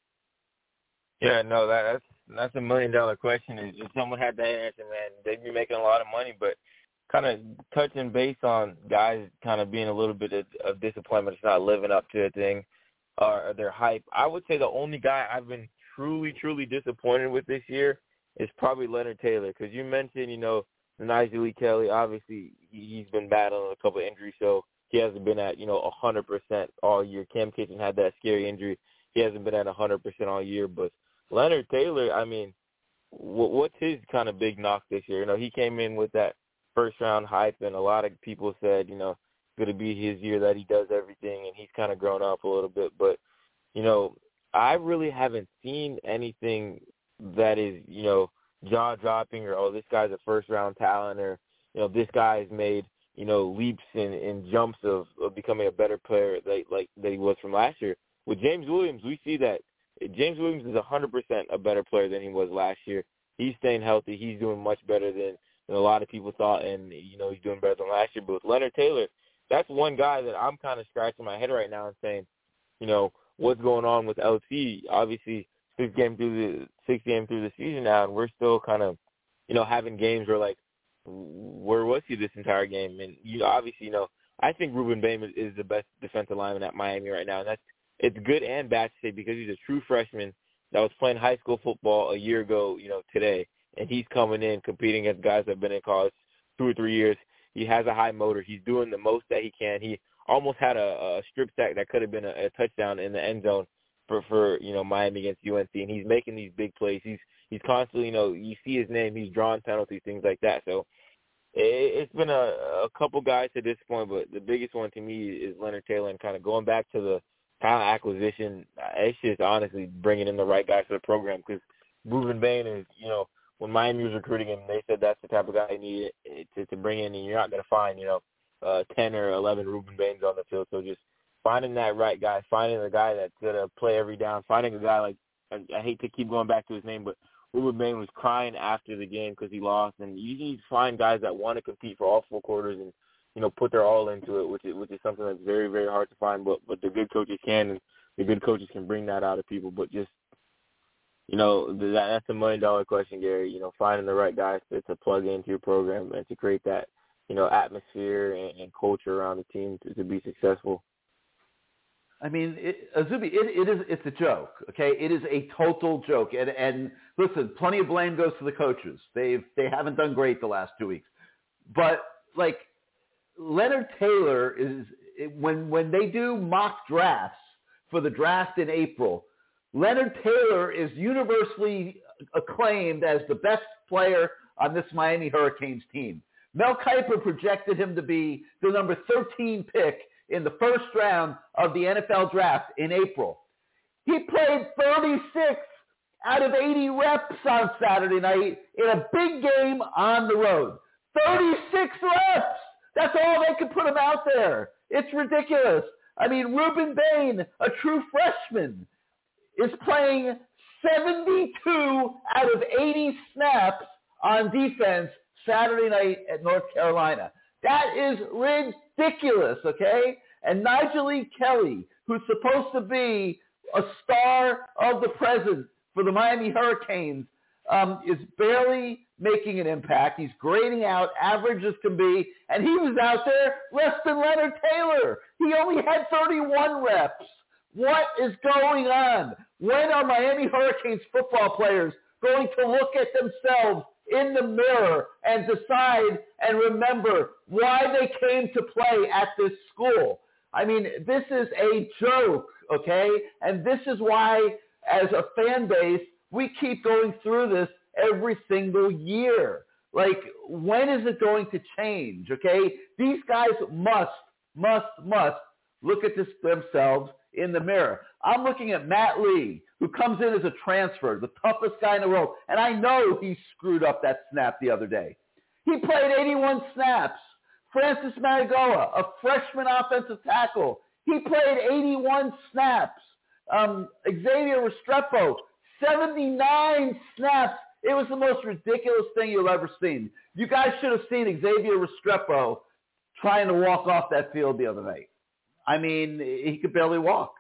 Yeah, no, that, that's that's a million dollar question. If someone had that answer, man, they'd be making a lot of money. But kind of touching base on guys kind of being a little bit of, of disappointment, it's not living up to a thing or their hype. I would say the only guy I've been truly, truly disappointed with this year is probably Leonard Taylor, because you mentioned, you know, Nigel Kelly. Obviously, he's been battling a couple of injuries, so he hasn't been at, you know, one hundred percent all year. Cam Kitchen had that scary injury. He hasn't been at one hundred percent all year. But Leonard Taylor, I mean, what's his kind of big knock this year? You know, he came in with that first-round hype, and a lot of people said, you know, it's going to be his year that he does everything, and he's kind of grown up a little bit. But, you know, I really haven't seen anything that is, you know, jaw-dropping or, oh, this guy's a first-round talent, or, you know, this guy's made, you know, leaps and, and jumps of, of becoming a better player that, like that he was from last year. With James Williams, we see that James Williams is one hundred percent a better player than he was last year. He's staying healthy. He's doing much better than, than a lot of people thought, and, you know, he's doing better than last year. But with Leonard Taylor, that's one guy that I'm kind of scratching my head right now and saying, you know, what's going on with L T? Obviously, six game through the six game through the season now, and we're still kind of, you know, having games where, like, where was he this entire game? And, you know, obviously, you know, I think Ruben Bain is, is the best defensive lineman at Miami right now, and that's it's good and bad to say because he's a true freshman that was playing high school football a year ago, you know, today, and he's coming in competing against guys that have been in college two or three years. He has a high motor. He's doing the most that he can. He almost had a, a strip sack that could have been a, a touchdown in the end zone for, for, you know, Miami against U N C, and he's making these big plays. He's he's constantly, you know, you see his name, he's drawing penalties, things like that. So it, it's been a, a couple guys to this point, but the biggest one to me is Leonard Taylor, and kind of going back to the talent acquisition, it's just honestly bringing in the right guys for the program, because Ruben Bain is, you know, when Miami was recruiting him, they said that's the type of guy they need to, to bring in, and you're not going to find, you know, uh, ten or eleven Ruben Bains on the field. So just finding that right guy, finding a guy that's going to play every down, finding a guy like, I, I hate to keep going back to his name, but Ruben Bain was crying after the game because he lost, and you need to find guys that want to compete for all four quarters and, you know, put their all into it, which is which is something that's very, very hard to find. But but the good coaches can, and the good coaches can bring that out of people. But just, you know, that, that's a million dollar question, Gary. You know, finding the right guys to, to plug into your program and to create that, you know, atmosphere and, and culture around the team to, to be successful. I mean, it, Azubi, it, it is it's a joke, okay? It is a total joke. And and listen, plenty of blame goes to the coaches. They've they haven't done great the last two weeks, but like. Leonard Taylor is when when they do mock drafts for the draft in April, Leonard Taylor is universally acclaimed as the best player on this Miami Hurricanes team. Mel Kiper projected him to be the number thirteen pick in the first round of the N F L draft in April. He played thirty-six out of eighty reps on Saturday night in a big game on the road. thirty-six reps! That's all they could put him out there. It's ridiculous. I mean, Ruben Bain, a true freshman, is playing seventy-two out of eighty snaps on defense Saturday night at North Carolina. That is ridiculous, okay? And Nigel E. Kelly, who's supposed to be a star of the present for the Miami Hurricanes, um, is barely making an impact. He's grading out average as can be, and he was out there less than Leonard Taylor. He only had thirty-one reps. What is going on? When are Miami Hurricanes football players going to look at themselves in the mirror and decide and remember why they came to play at this school? I mean, this is a joke, okay? And this is why, as a fan base, we keep going through this every single year. Like, when is it going to change, okay? These guys must, must, must look at this themselves in the mirror. I'm looking at Matt Lee, who comes in as a transfer, the toughest guy in the world, and I know he screwed up that snap the other day. He played eighty-one snaps. Francis Managoa, a freshman offensive tackle, he played eighty-one snaps. Um, Xavier Restrepo, seventy-nine snaps. It was the most ridiculous thing you'll ever seen. You guys should have seen Xavier Restrepo trying to walk off that field the other night. I mean, he could barely walk.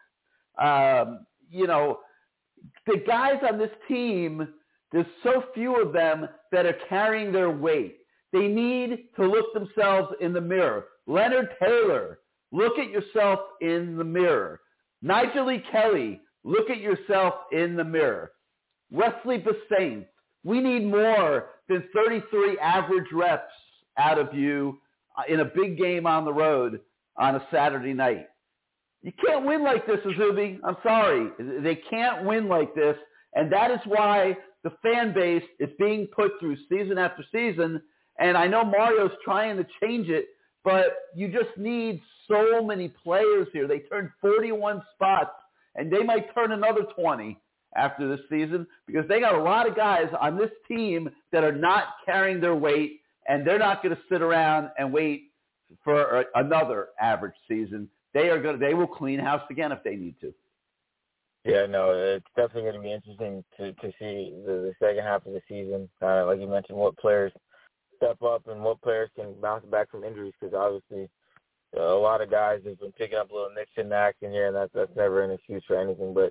Um, you know, the guys on this team, there's so few of them that are carrying their weight. They need to look themselves in the mirror. Leonard Taylor, look at yourself in the mirror. Nigel Lee Kelly, look at yourself in the mirror. Wesley Basaint, we need more than thirty-three average reps out of you in a big game on the road on a Saturday night. You can't win like this, Azubi. I'm sorry. They can't win like this, and that is why the fan base is being put through season after season, and I know Mario's trying to change it, but you just need so many players here. They turned forty-one spots, and they might turn another twenty after this season because they got a lot of guys on this team that are not carrying their weight, and they're not going to sit around and wait for another average season. They are going to, they will clean house again if they need to. Yeah, no, it's definitely going to be interesting to, to see the, the second half of the season. Uh, like you mentioned, what players step up and what players can bounce back from injuries because obviously uh, a lot of guys have been picking up a little nicks and knacks in here, and that's, that's never an excuse for anything. But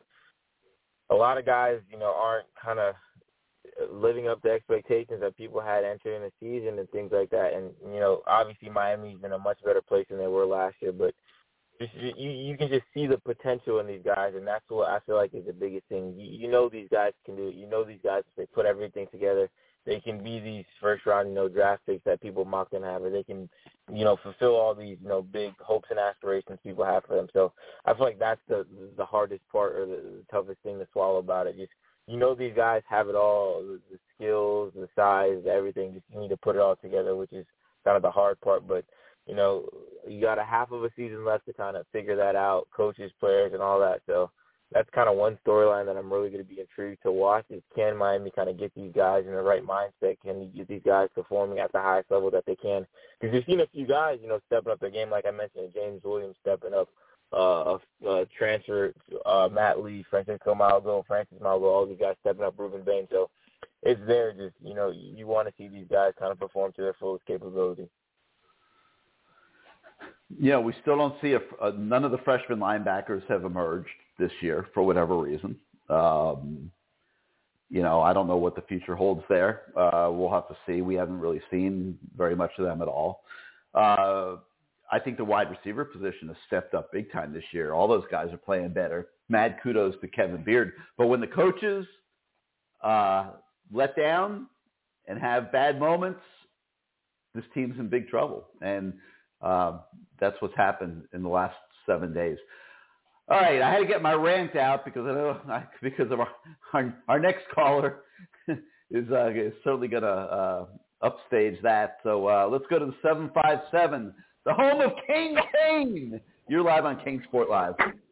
a lot of guys, you know, aren't kind of living up to expectations that people had entering the season and things like that. And, you know, obviously Miami's in a much better place than they were last year, but just, you, you can just see the potential in these guys, and that's what I feel like is the biggest thing. You, you know these guys can do it. You know these guys, if they put everything together, they can be these first-round, you know, draft picks that people mock them have, or they can, you know, fulfill all these, you know, big hopes and aspirations people have for them. So I feel like that's the the hardest part or the, the toughest thing to swallow about it. Just, you know, these guys have it all, the, the skills, the size, everything. Just you need to put it all together, which is kind of the hard part. But, you know, you got a half of a season left to kind of figure that out, coaches, players, and all that. So that's kind of one storyline that I'm really going to be intrigued to watch is can Miami kind of get these guys in the right mindset? Can you get these guys performing at the highest level that they can? Because you've seen a few guys, you know, stepping up their game, like I mentioned, James Williams stepping up, uh, uh, transfer, uh, Matt Lee, Francisco Malgo, Francis Malgo, all these guys stepping up, Ruben Bain. So it's there. Just, you know, you, you want to see these guys kind of perform to their fullest capability. Yeah, we still don't see a, a none of the freshman linebackers have emerged this year for whatever reason. Um, you know, I don't know what the future holds there. Uh, we'll have to see. We haven't really seen very much of them at all. Uh, I think the wide receiver position has stepped up big time this year. All those guys are playing better. Mad kudos to Kevin Beard. But when the coaches uh, let down and have bad moments, this team's in big trouble. And uh, that's what's happened in the last seven days. All right, I had to get my rant out because I know because of our our, our next caller is, uh, is certainly going to uh, upstage that. So uh, let's go to the seven five seven, the home of King Kane. You're live on King Sport Live.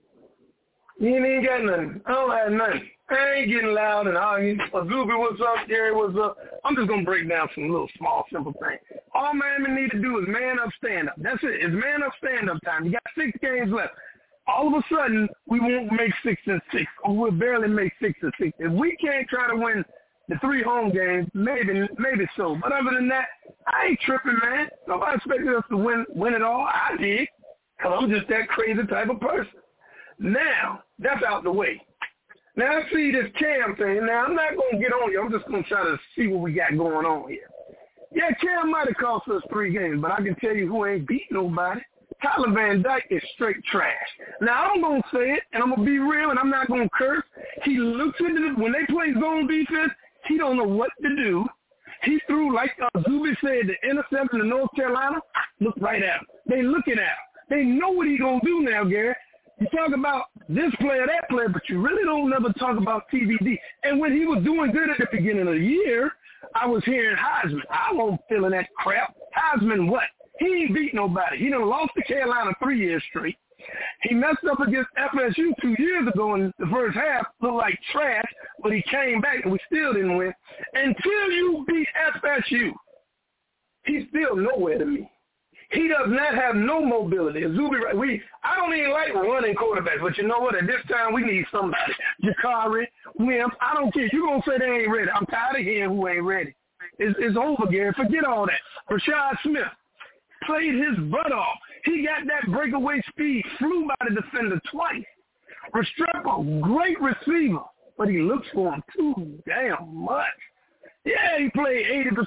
You ain't got nothing. I don't have nothing. I ain't getting loud and arguing. Azubi, what's up? Gary, what's up? I'm just going to break down some little small, simple things. All Miami need to do is man up, stand up. That's it. It's man up, stand up time. You got six games left. All of a sudden, we won't make six and six, or we'll barely make six and six. If we can't try to win the three home games, maybe maybe so. But other than that, I ain't tripping, man. Nobody expected us to win win it all. I did, because I'm just that crazy type of person. Now, that's out the way. Now, I see this Cam thing. Now, I'm not going to get on you. I'm just going to try to see what we got going on here. Yeah, Cam might have cost us three games, but I can tell you who ain't beat nobody. Tyler Van Dyke is straight trash. Now, I'm going to say it, and I'm going to be real, and I'm not going to curse. He looks into the – when they play zone defense, he don't know what to do. He threw, like uh, Zuby said, the interception to North Carolina. Look right at him. They looking at him. They know what he's going to do now, Gary. You talk about this player, that player, but you really don't never talk about T V D. And when he was doing good at the beginning of the year, I was hearing Heisman. I wasn't feeling that crap. Heisman what? He ain't beat nobody. He done lost to Carolina three years straight. He messed up against F S U two years ago in the first half, looked like trash, but he came back and we still didn't win. Until you beat F S U, he's still nowhere to me. He does not have no mobility. Zuby, we, I don't even like running quarterbacks, but you know what? At this time, we need somebody. Jakari, Wimp, I don't care. You're going to say they ain't ready. I'm tired of hearing who ain't ready. It's, it's over, Gary. Forget all that. Rashad Smith played his butt off. He got that breakaway speed, flew by the defender twice. Restrepo, great receiver, but he looks for him too damn much. Yeah, he played eighty percent,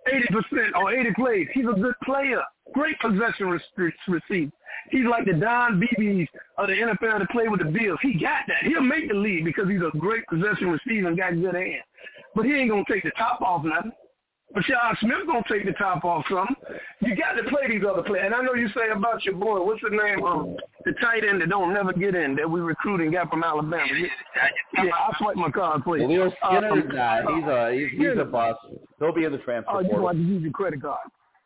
eighty percent or eighty plays. He's a good player. Great possession re- receiver. He's like the Don Beebe's of the N F L to play with the Bills. He got that. He'll make the league because he's a great possession receiver and got good hands. But he ain't going to take the top off nothing. Rashad Smith's going to take the top off something. You got to play these other players. And I know you say about your boy, what's his name, um, the tight end that don't never get in that we recruited and got from Alabama. Yeah, I swipe my card, please. Leo Skinner, um, nah, he's a, he's, he's a bust. He'll be in the transfer portal. Oh, you want to use your credit card.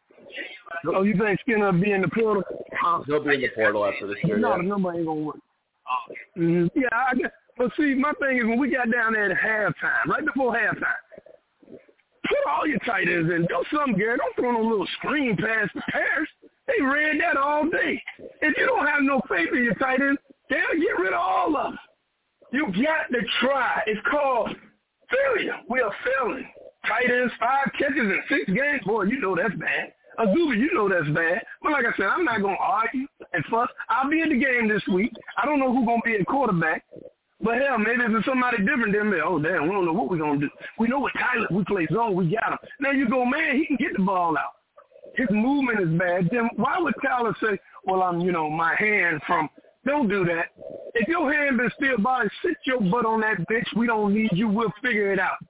Oh, you think Skinner will be in the portal? Uh, He'll be in the portal after this year. No, yeah. the number ain't going to work. Mm-hmm. Yeah, I guess. But see, my thing is when we got down there at halftime, right before halftime, put all your tight ends in. Do something, Gary. Don't throw no little screen pass to Paris. They ran that all day. If you don't have no faith in your tight ends, they'll get rid of all of them. You got to try. It's called failure. We are failing. Tight ends, five catches in six games. Boy, you know that's bad. Azuba, you know that's bad. But like I said, I'm not going to argue and fuss. I'll be in the game this week. I don't know who's going to be at quarterback. But hell, maybe if it's somebody different, then maybe, oh, damn, we don't know what we're going to do. We know what Tyler, we play zone, we got him. Now you go, man, he can get the ball out. His movement is bad. Then why would Tyler say, well, I'm, you know, my hand from – don't do that. If your hand been still body, sit your butt on that bench. We don't need you. We'll figure it out.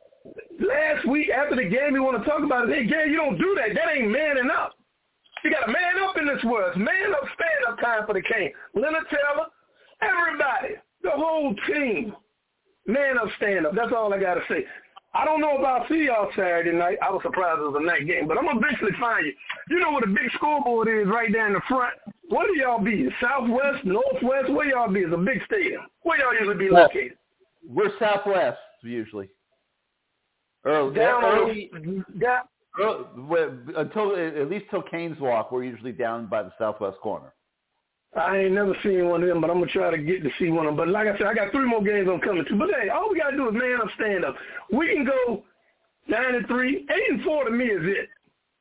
Last week after the game, we want to talk about it. Hey, Gary, you don't do that. That ain't manning up. You got to man up in this world. Man up, stand up time for the King. Leonard Taylor, everybody, the whole team, man up, stand up. That's all I got to say. I don't know about see y'all Saturday night. I was surprised it was a night game, but I'm going to eventually find you. You know what a big scoreboard is right there in the front? What do y'all be? Southwest, Northwest? Where y'all be? It's a big stadium. Where y'all usually be located? We're Southwest, usually. Early, down early, down, early, until at least till Canes Walk, we're usually down by the southwest corner. I ain't never seen one of them, but I'm gonna try to get to see one of them. But like I said, I got three more games I'm coming to. But hey, all we gotta do is man up, stand up. We can go nine and three, eight and four to me is it.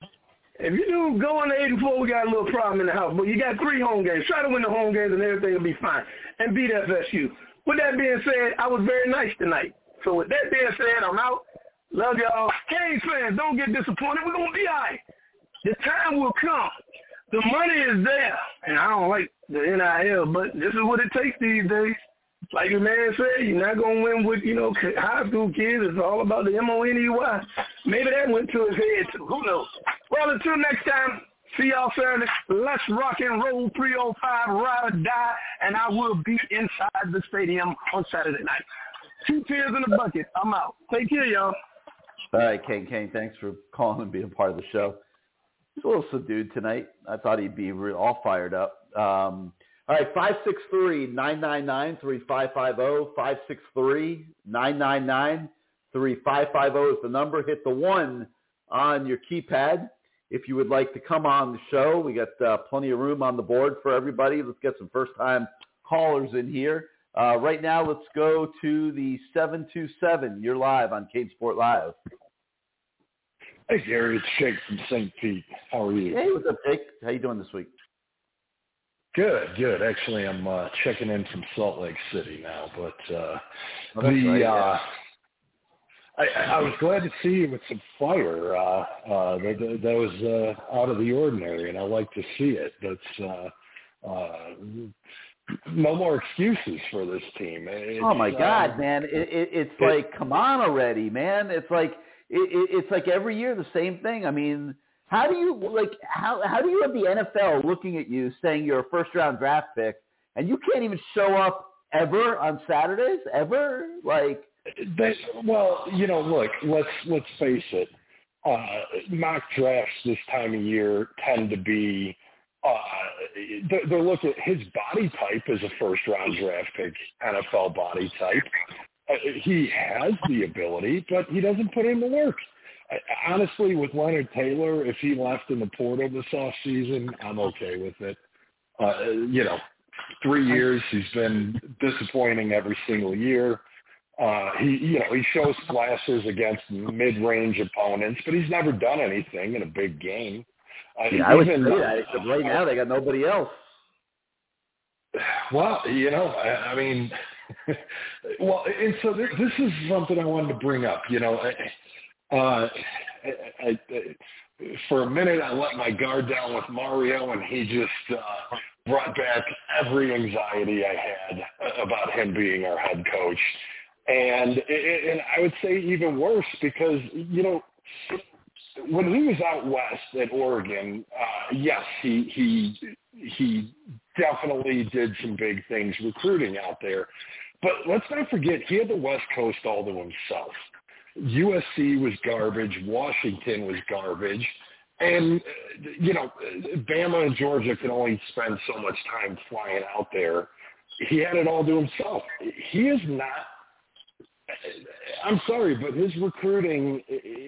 If you do going to eight and four, we got a little problem in the house. But you got three home games. Try to win the home games, and everything will be fine. And beat F S U. With that being said, I was very nice tonight. So with that being said, I'm out. Love y'all. Canes fans, don't get disappointed. We're going to be all right. The time will come. The money is there. And I don't like the N I L, but this is what it takes these days. Like the man said, you're not going to win with, you know, high school kids. It's all about the M O N E Y. Maybe that went to his head, too. Who knows? Well, until next time, see y'all Saturday. Let's rock and roll three oh five, ride or die, and I will be inside the stadium on Saturday night. Two tears in the bucket. I'm out. Take care, y'all. All right, Kane, Kane, thanks for calling and being part of the show. He's a little subdued tonight. I thought he'd be real, all fired up. Um, all right, five six three, nine nine nine, three five five zero, five six three, nine nine nine, three five five zero is the number. Hit the one on your keypad if you would like to come on the show. We got uh, plenty of room on the board for everybody. Let's get some first-time callers in here. Uh, right now, let's go to the seven two seven. You're live on Cane Sport Live. Hey, Gary, it's Jake from Saint Pete. How are you? Hey, what's up, Jake? How you doing this week? Good, good. Actually, I'm uh, checking in from Salt Lake City now, but uh, oh, the right, uh, yeah. I, I was glad to see you with some fire. Uh, uh, that, that was uh, out of the ordinary, and I like to see it. That's uh, uh, no more excuses for this team. It's, oh my God, uh, man! It, it, it's it, like, come on already, man! It's like it, it, it's like every year the same thing. I mean, how do you like how how do you have the N F L looking at you saying you're a first round draft pick and you can't even show up ever on Saturdays ever? Like, they, well, you know, look, let's let's face it. Uh, mock drafts this time of year tend to be. Uh, they're looking at his body type as a first-round draft pick, N F L body type. Uh, he has the ability, but he doesn't put in the work. Uh, honestly, with Leonard Taylor, if he left in the portal this offseason, I'm okay with it. Uh, you know, three years, he's been disappointing every single year. Uh, he, you know, he shows flashes against mid-range opponents, but he's never done anything in a big game. Uh, yeah, I would even, say that. Except right now, they got nobody else. Well, you know, I, I mean, well, and so this, this is something I wanted to bring up. You know, uh, I, I, for a minute, I let my guard down with Mario, and he just uh, brought back every anxiety I had about him being our head coach. And and I would say even worse because, you know, when he was out west at Oregon, uh, yes, he he he definitely did some big things recruiting out there. But let's not forget, he had the West Coast all to himself. U S C was garbage. Washington was garbage. And, you know, Bama and Georgia can only spend so much time flying out there. He had it all to himself. He is not – I'm sorry, but his recruiting,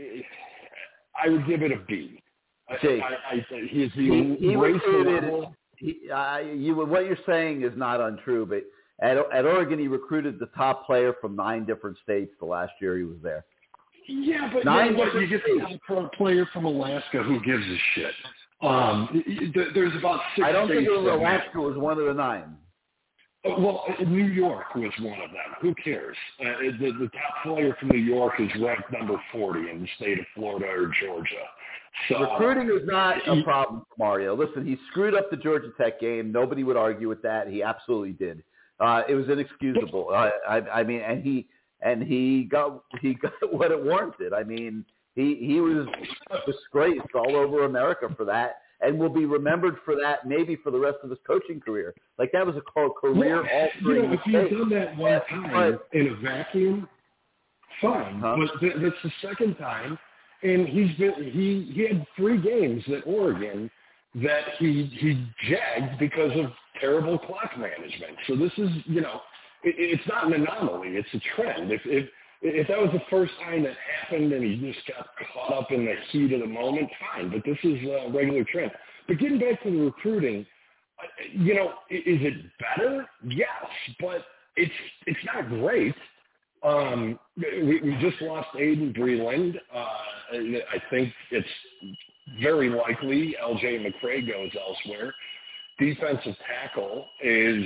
I would give it a B. Jake, I, I, I, he's the he, he recruited level. He, uh, you, what you're saying is not untrue, but at, at Oregon he recruited the top player from nine different states the last year he was there. Yeah, but Nine then what, you get the top player from Alaska who gives a shit. Um, there's about six I don't states think it was that Alaska was one of the nine. Well, New York was one of them. Who cares? Uh, the, the top player from New York is ranked number forty in the state of Florida or Georgia. So, recruiting is not a he, problem for Mario. Listen, he screwed up the Georgia Tech game. Nobody would argue with that. He absolutely did. Uh, it was inexcusable. Uh, I, I mean, and he and he got he got what it warranted. I mean, he he was disgraced all over America for that, and will be remembered for that maybe for the rest of his coaching career. Like that was a career well, altering you know, if mistake. he's done that one time but, in a vacuum, fine. huh? But th- that's the second time. And he's been he he had three games at Oregon that he he jagged because of terrible clock management. So this is, you know, it, it's not an anomaly; it's a trend. If if if that was the first time that happened and he just got caught up in the heat of the moment, fine. But this is a regular trend. But getting back to the recruiting, you know, is it better? Yes, but it's it's not great. Um, we, we just lost Aiden Breland. Uh, I think it's very likely L J McCray goes elsewhere. Defensive tackle is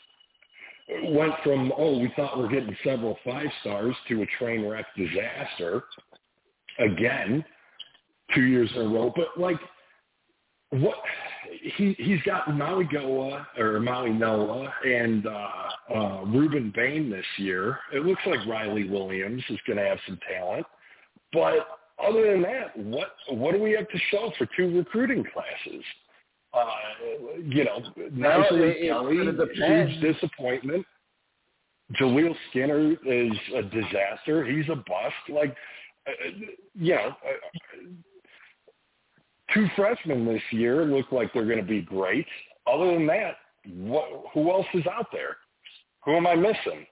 went from, oh, we thought we we're getting several five stars to a train wreck disaster again, two years in a row. But like, what he he's got Maui Goa or Maui Noah and uh, uh, Ruben Bain this year. It looks like Riley Williams is going to have some talent, but other than that, what what do we have to show for two recruiting classes? Uh, you know, Nicely Kelly, huge disappointment. Jaleel Skinner is a disaster. He's a bust. Like, uh, you know. Uh, Two freshmen this year look like they're going to be great. Other than that, what, who else is out there? Who am I missing?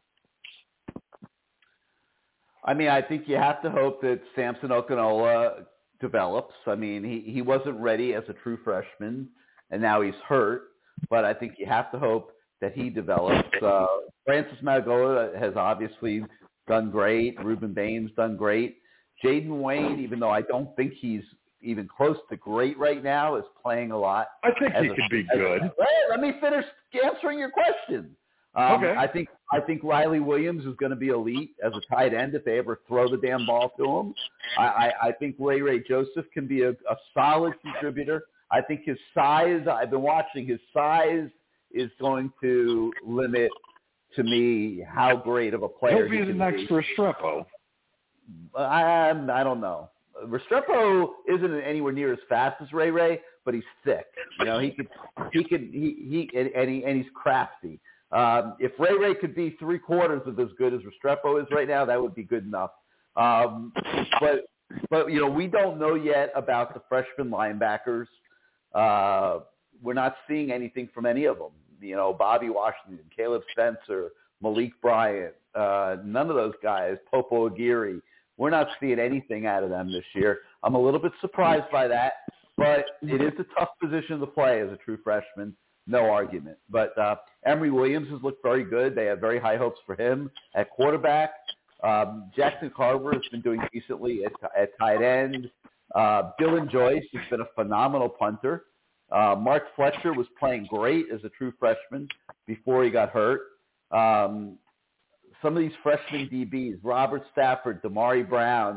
I mean, I think you have to hope that Samson Okinola develops. I mean, he, he wasn't ready as a true freshman, and now he's hurt. But I think you have to hope that he develops. Uh, Francis Mauigoa has obviously done great. Ruben Bain's done great. Jaden Wayne, even though I don't think he's even close to great right now, is playing a lot. I think he a, could be as, good. Hey, let me finish answering your question. Um, okay. I think I think Riley Williams is going to be elite as a tight end if they ever throw the damn ball to him. I, I, I think Ray Ray Joseph can be a, a solid contributor. I think his size, I've been watching, his size is going to limit, to me, how great of a player He'll be he the can next be. Restrepo. I, I don't know. Restrepo isn't anywhere near as fast as Ray Ray, but he's thick. You know, he could, he could, he, he and, and he and he's crafty. Um, if Ray Ray could be three quarters of as good as Restrepo is right now, that would be good enough. Um, but, but you know, we don't know yet about the freshman linebackers. Uh, we're not seeing anything from any of them. You know, Bobby Washington, Caleb Spencer, Malik Bryant, uh, none of those guys, Popo Aguirre. We're not seeing anything out of them this year. I'm a little bit surprised by that, but it is a tough position to play as a true freshman, no argument. But uh, Emory Williams has looked very good. They have very high hopes for him at quarterback. Um, Jackson Carver has been doing decently at, at tight end. Uh, Dylan Joyce has been a phenomenal punter. Uh, Mark Fletcher was playing great as a true freshman before he got hurt. Um, some of these freshman D Bs, Robert Stafford, Damari Brown,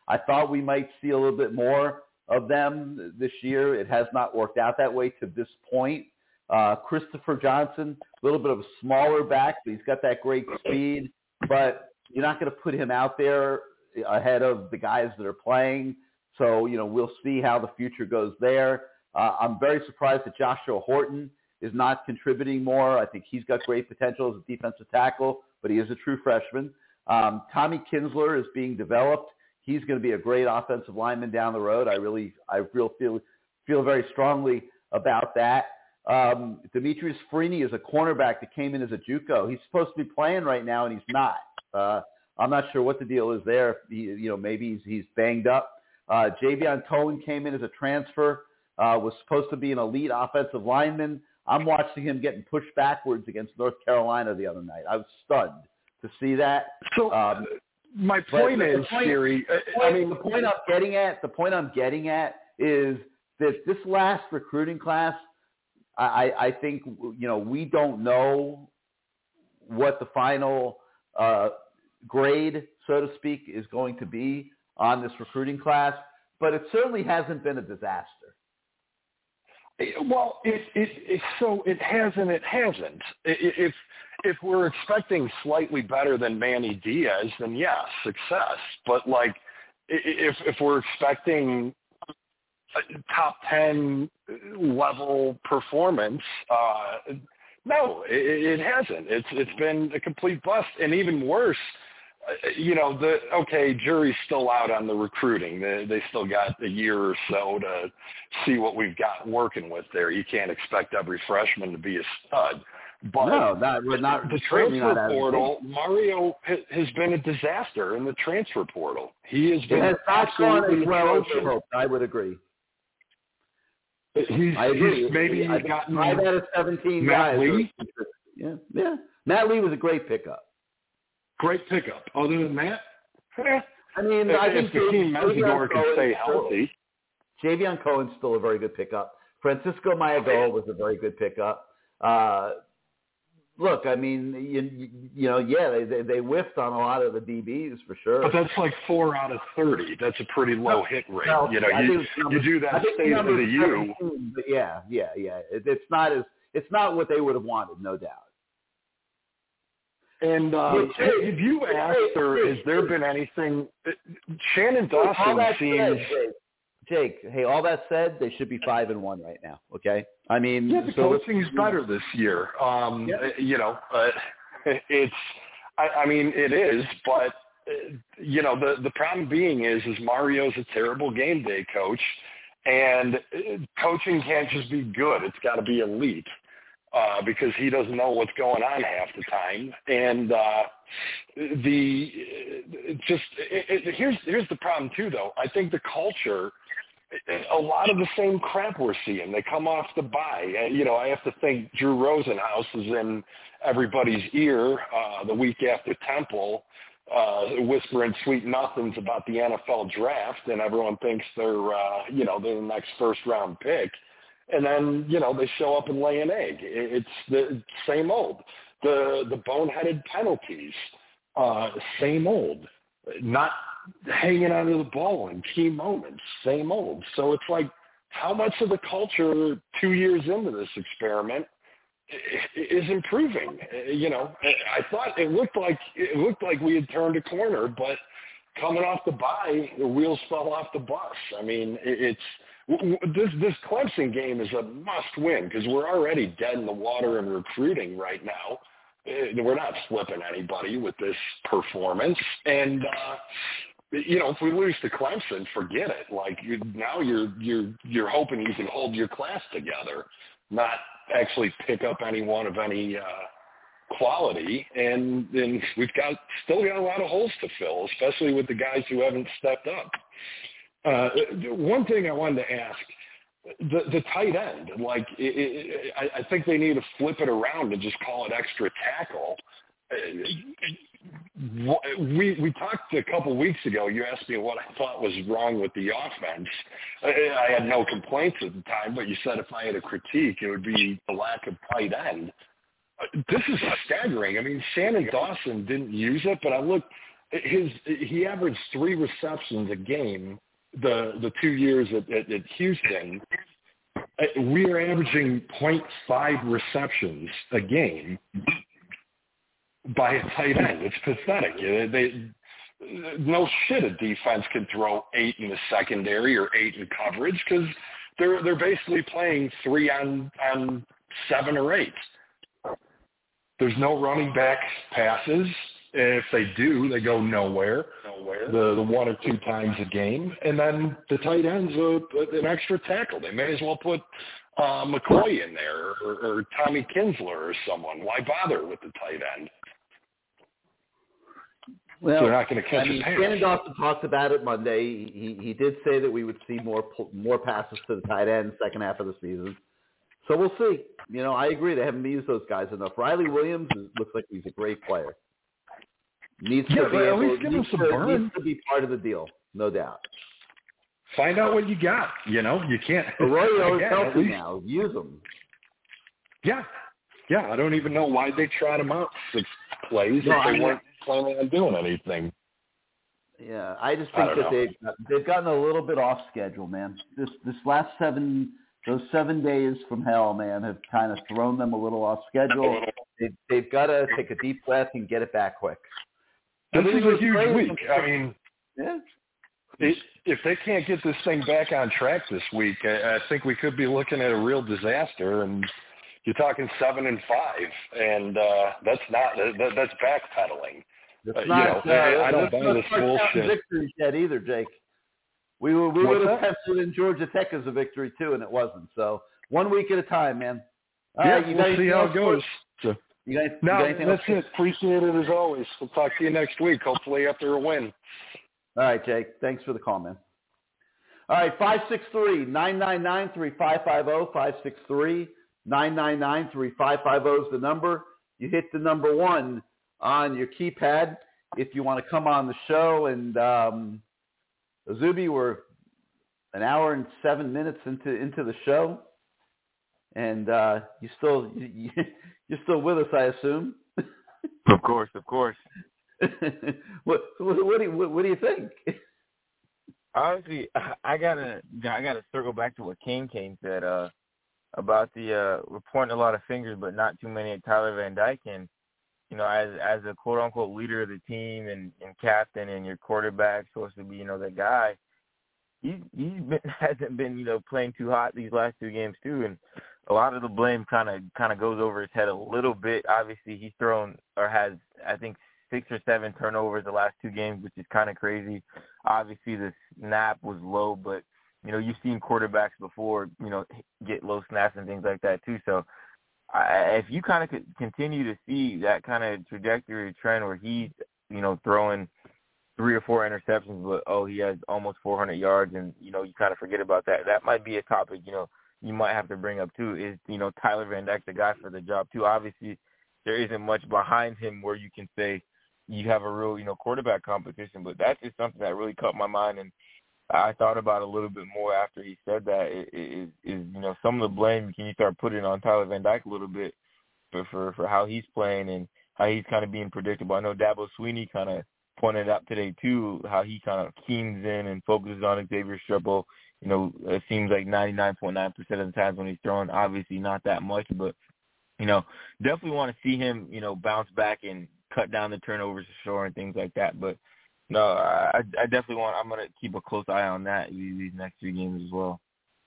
I thought we might see a little bit more of them this year. It has not worked out that way to this point. Uh, Christopher Johnson, a little bit of a smaller back, but he's got that great speed. But you're not going to put him out there ahead of the guys that are playing. So, you know, we'll see how the future goes there. Uh, I'm very surprised that Joshua Horton is not contributing more. I think he's got great potential as a defensive tackle, but he is a true freshman. Um, Tommy Kinsler is being developed. He's going to be a great offensive lineman down the road. I really, I real feel feel very strongly about that. Um, Demetrius Freeney is a cornerback that came in as a JUCO. He's supposed to be playing right now, and he's not. Uh, I'm not sure what the deal is there. He, you know, maybe he's, he's banged up. Uh, Javion Cohen came in as a transfer, uh, was supposed to be an elite offensive lineman. I'm watching him getting pushed backwards against North Carolina the other night. I was stunned to see that. So um, my point is, Siri, I mean, the point I'm getting at, the point I'm getting at is that this last recruiting class, I, I think, you know, we don't know what the final uh, grade, so to speak, is going to be on this recruiting class, but it certainly hasn't been a disaster. Well, it, it, it so it hasn't. It hasn't. If if we're expecting slightly better than Manny Diaz, then yes, success. But like, if if we're expecting top ten level performance, uh, no, it, it hasn't. It's it's been a complete bust, and even worse. You know, the okay, jury's still out on the recruiting. They, they still got a year or so to see what we've got working with there. You can't expect every freshman to be a stud. But no, not, we're not, the transfer not portal, Mario has been a disaster in the transfer portal. He has been it has not gone as well as atrocious. hoped. I would agree. He's, I agree. He's maybe I, he's gotten five out of seventeen Matt guys. Lee? Yeah, yeah. Matt Lee was a great pickup. Great pickup. Other than that, eh. I mean, if, I think if Javion Mesidor can stay healthy. Javion Cohen's still a very good pickup. Francisco Mayagoa was a very good pickup. Uh, look, I mean, you, you know, yeah, they, they they whiffed on a lot of the D Bs for sure. But that's like four out of thirty. That's a pretty low hit rate. Well, you know, you, number, you do that state of the U. But yeah, yeah, yeah. It, it's not as it's not what they would have wanted, no doubt. And uh, have you asked, or has there been anything? Shannon Dawson seems. Said, Jake, hey, all that said, they should be five and one right now. Okay, I mean, yeah, the so coaching's better this year. Um, yeah. You know, uh, it's. I, I mean, it is, but uh, you know, the the problem being is, is Mario's a terrible game day coach, and coaching can't just be good; it's got to be elite. Uh, because he doesn't know what's going on half the time, and uh, the it just it, it, here's here's the problem too. Though I think the culture, a lot of the same crap we're seeing. They come off the bye. You know, I have to think Drew Rosenhaus is in everybody's ear uh, the week after Temple, uh, whispering sweet nothings about the N F L draft, and everyone thinks they're uh, you know they're the next first round pick. And then, you know, they show up and lay an egg. It's the same old. The the boneheaded penalties, uh, same old. Not hanging onto the ball in key moments, same old. So it's like, how much of the culture two years into this experiment is improving? You know, I thought it looked like it looked like we had turned a corner, but coming off the bye, the wheels fell off the bus. I mean, it's. This this Clemson game is a must-win because we're already dead in the water in recruiting right now. We're not flipping anybody with this performance. And, uh, you know, if we lose to Clemson, forget it. Like, you, now you're you're you're hoping you can hold your class together, not actually pick up anyone of any uh, quality. And, and we've got still got a lot of holes to fill, especially with the guys who haven't stepped up. Uh, one thing I wanted to ask, the, the tight end, like it, it, I, I think they need to flip it around and just call it extra tackle. We we talked a couple weeks ago. You asked me what I thought was wrong with the offense. I, I had no complaints at the time, but you said if I had a critique, it would be the lack of tight end. This is staggering. I mean, Shannon Dawson didn't use it, but I looked. his he averaged three receptions a game the the two years at, at, at Houston. We are averaging point five receptions a game by a tight end. It's pathetic. They, no shit a defense can throw eight in the secondary or eight in coverage because they're they're basically playing three on on seven or eight. There's no running back passes. If they do, they go nowhere. Nowhere. The the one or two times a game, and then the tight end's a, an extra tackle. They may as well put uh, McCoy in there or, or Tommy Kinsler or someone. Why bother with the tight end? Well, so they're not going to catch I mean, a pass. Shannon Dawson talked about it Monday. He he did say that we would see more more passes to the tight end second half of the season. So we'll see. You know, I agree. They haven't used those guys enough. Riley Williams is, looks like he's a great player. Needs yeah, to be at able, least give him some to, burn. needs to be part of the deal, no doubt. Find out what you got. You know, you can't. Arroyo is again, healthy least, now. Use him. Yeah, yeah. I don't even know why they tried him out six plays no, if they I mean, weren't planning on doing anything. Yeah, I just think I that know. they've they've gotten a little bit off schedule, man. This this last seven those seven days from hell, man, have kind of thrown them a little off schedule. They, they've got to take a deep breath and get it back quick. This I mean, is a huge week. I mean, yeah. It, if they can't get this thing back on track this week, I, I think we could be looking at a real disaster. And you're talking seven and five, and uh, that's not that, that's backpedaling. That's uh, not, you know, uh, I don't buy not this start counting bullshit. victories yet either, Jake. We were we What's would have that? penciled in Georgia Tech as a victory too, and it wasn't. So one week at a time, man. All yeah, right, you we'll see how it goes. So, you got, you no, got anything that's else? it. Appreciate it as always. We'll talk to you next week, hopefully after a win. All right, Jake. Thanks for the call, man. All right, five six three, nine nine nine, three five five zero, five six three, nine nine nine, three five five zero is the number. You hit the number one on your keypad if you want to come on the show. And um, Azubi, we're an hour and seven minutes into into the show, and uh, you still you, you're still with us, I assume. Of course, of course. what, what, what do you what, what do you think? Honestly, I gotta I gotta circle back to what Kane Kane said uh, about the uh, we're pointing a lot of fingers, but not too many at Tyler Van Dyke. And you know, as as a quote unquote leader of the team and, and captain and your quarterback supposed to be, you know, the guy. He he hasn't been, you know, playing too hot these last two games too, and a lot of the blame kind of kind of goes over his head a little bit. Obviously, he's thrown or has I think six or seven turnovers the last two games, which is kind of crazy. Obviously, the snap was low, but you know you've seen quarterbacks before, you know, get low snaps and things like that too. So I, if you kind of continue to see that kind of trajectory trend where he's, you know, throwing three or four interceptions, but, oh, he has almost four hundred yards, and, you know, you kind of forget about that. That might be a topic, you know, you might have to bring up, too, is, you know, Tyler Van Dyke the guy for the job, too. Obviously, there isn't much behind him where you can say you have a real, you know, quarterback competition, but that's just something that really caught my mind, and I thought about it a little bit more after he said that, is, is you know, some of the blame, can you start putting on Tyler Van Dyke a little bit for, for, for how he's playing and how he's kind of being predictable. I know Dabo Swinney kind of pointed out today, too, how he kind of keens in and focuses on Xavier Stribble. You know, it seems like ninety-nine point nine percent of the times when he's throwing, obviously not that much, but, you know, definitely want to see him, you know, bounce back and cut down the turnovers for sure and things like that. But, no, I, I definitely want – I'm going to keep a close eye on that these next three games as well.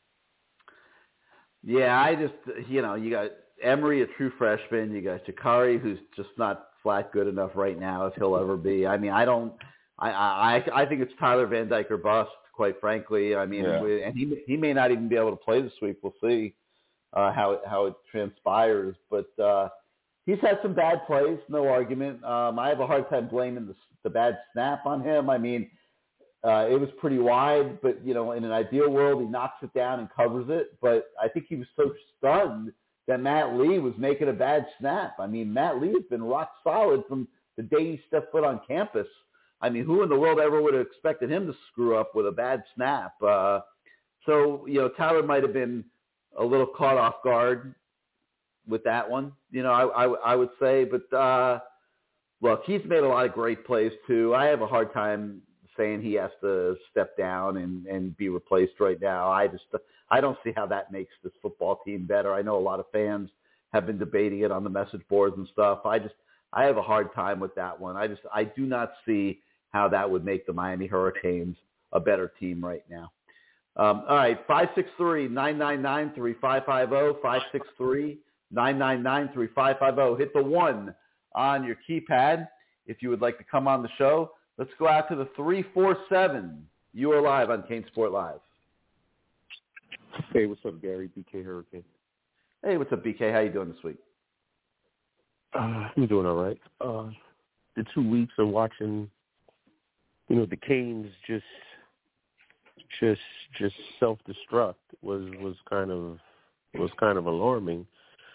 Yeah, I just, you know, you got Emery, a true freshman. You got Jakari, who's just not flat good enough right now, if he'll ever be. I mean, I don't I, – I, I think it's Tyler Van Dyke or bust, quite frankly. I mean, yeah. and he he may not even be able to play this week. We'll see uh, how, it, how it transpires. But uh, he's had some bad plays, no argument. Um, I have a hard time blaming the, the bad snap on him. I mean, uh, it was pretty wide, but, you know, in an ideal world, he knocks it down and covers it. But I think he was so stunned that Matt Lee was making a bad snap. I mean, Matt Lee has been rock solid from the day he stepped foot on campus. I mean, who in the world ever would have expected him to screw up with a bad snap? Uh, so, you know, Tyler might have been a little caught off guard with that one, you know, I, I, I would say. But, uh, look, he's made a lot of great plays too. I have a hard time saying he has to step down and, and be replaced right now. I just I don't see how that makes this football team better. I know a lot of fans have been debating it on the message boards and stuff. I just I have a hard time with that one. I just I do not see how that would make the Miami Hurricanes a better team right now. Um, all right, five six three, nine nine nine, three five five zero, five six three, nine nine nine, three five five zero. Hit the one on your keypad if you would like to come on the show. Let's go out to the three four seven. You are live on Kane Sport Live. Hey, what's up, Gary? B K Hurricane. Hey, what's up, B K? How you doing this week? Uh, I'm doing all right. Uh, the two weeks of watching, you know, the Canes just, just, just self-destruct was was kind of was kind of alarming.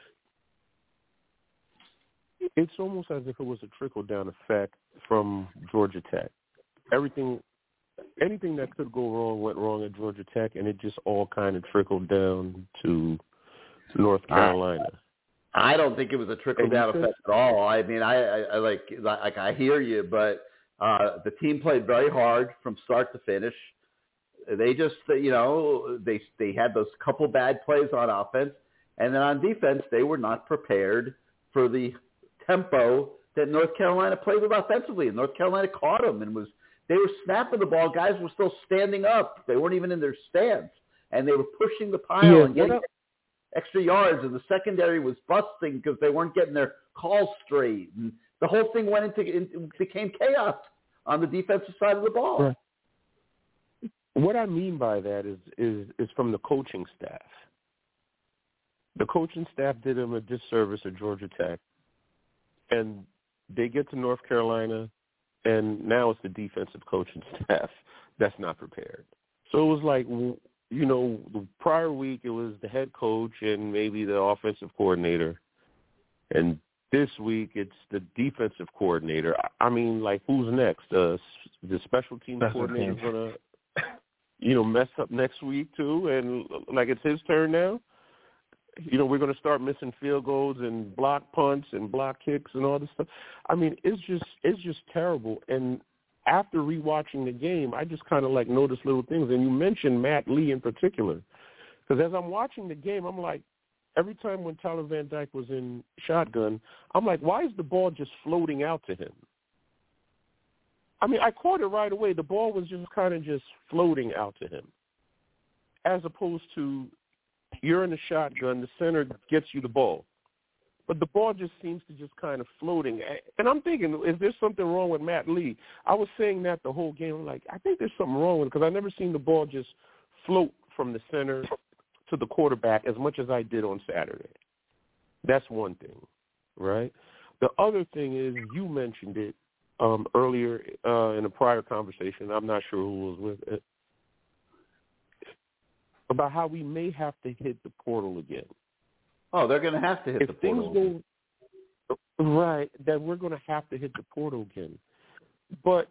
It's almost as if it was a trickle-down effect from Georgia Tech. Everything, anything that could go wrong went wrong at Georgia Tech, and it just all kind of trickled down to North Carolina. I, I don't think it was a trickle-down effect at all. I mean, I, I, I like, like I hear you, but uh, the team played very hard from start to finish. They just, you know, they they had those couple bad plays on offense, and then on defense, they were not prepared for the tempo that North Carolina played with offensively, and North Carolina caught them and was they were snapping the ball. Guys were still standing up. They weren't even in their stance, and they were pushing the pile yeah, and getting extra yards. And the secondary was busting because they weren't getting their calls straight, and the whole thing went into it became chaos on the defensive side of the ball. Right. What I mean by that is is is from the coaching staff. The coaching staff did them a disservice at Georgia Tech. And they get to North Carolina, and now it's the defensive coaching staff that's not prepared. So it was like, you know, the prior week it was the head coach and maybe the offensive coordinator. And this week it's the defensive coordinator. I mean, like, who's next? Uh, the special teams coordinator is going to, you know, mess up next week too? And, like, it's his turn now? You know, we're going to start missing field goals and block punts and block kicks and all this stuff. I mean, it's just it's just terrible. And after rewatching the game, I just kind of like noticed little things. And you mentioned Matt Lee in particular, because as I'm watching the game, I'm like, every time when Tyler Van Dyke was in shotgun, I'm like, why is the ball just floating out to him? I mean, I caught it right away. The ball was just kind of just floating out to him, as opposed to you're in the shotgun, the center gets you the ball. But the ball just seems to just kind of floating. And I'm thinking, is there something wrong with Matt Lee? I was saying that the whole game. I'm like, I think there's something wrong with it because I've never seen the ball just float from the center to the quarterback as much as I did on Saturday. That's one thing, right? The other thing is you mentioned it um, earlier uh, in a prior conversation. I'm not sure who was with it. About how we may have to hit the portal again. Oh, they're going to have to hit if the portal. Things go, right, that we're going to have to hit the portal again. But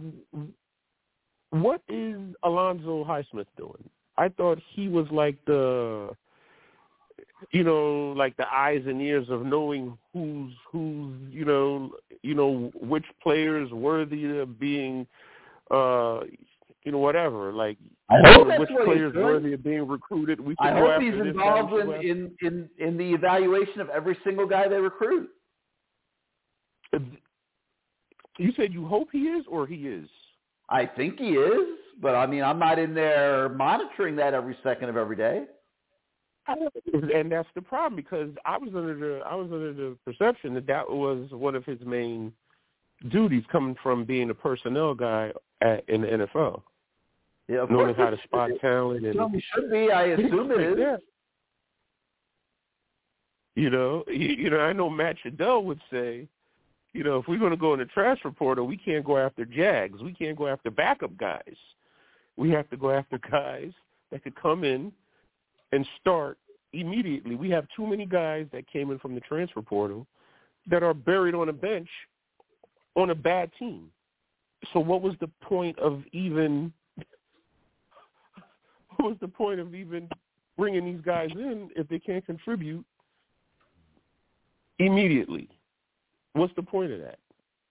what is Alonzo Highsmith doing? I thought he was like the, you know, like the eyes and ears of knowing who's who's, you know, you know which players worthy of being, uh, you know, whatever. Like, I hope you know, that's which what players he's worthy of being recruited. We I go hope he's after this involved guy, in, in, in, in the evaluation of every single guy they recruit. You said you hope he is, or he is? I think he is, but I mean, I'm not in there monitoring that every second of every day. And that's the problem, because I was under the I was under the perception that that was one of his main duties, coming from being a personnel guy at, in the N F L. Yeah, of knowing course how to spot it, talent. It, and it should be. I assume it is. Yeah. You know, you, you know, I know Matt Shadell would say, you know, if we're going to go in the transfer portal, we can't go after Jags. We can't go after backup guys. We have to go after guys that could come in and start immediately. We have too many guys that came in from the transfer portal that are buried on a bench on a bad team. So what was the point of even what was the point of even bringing these guys in if they can't contribute immediately? What's the point of that?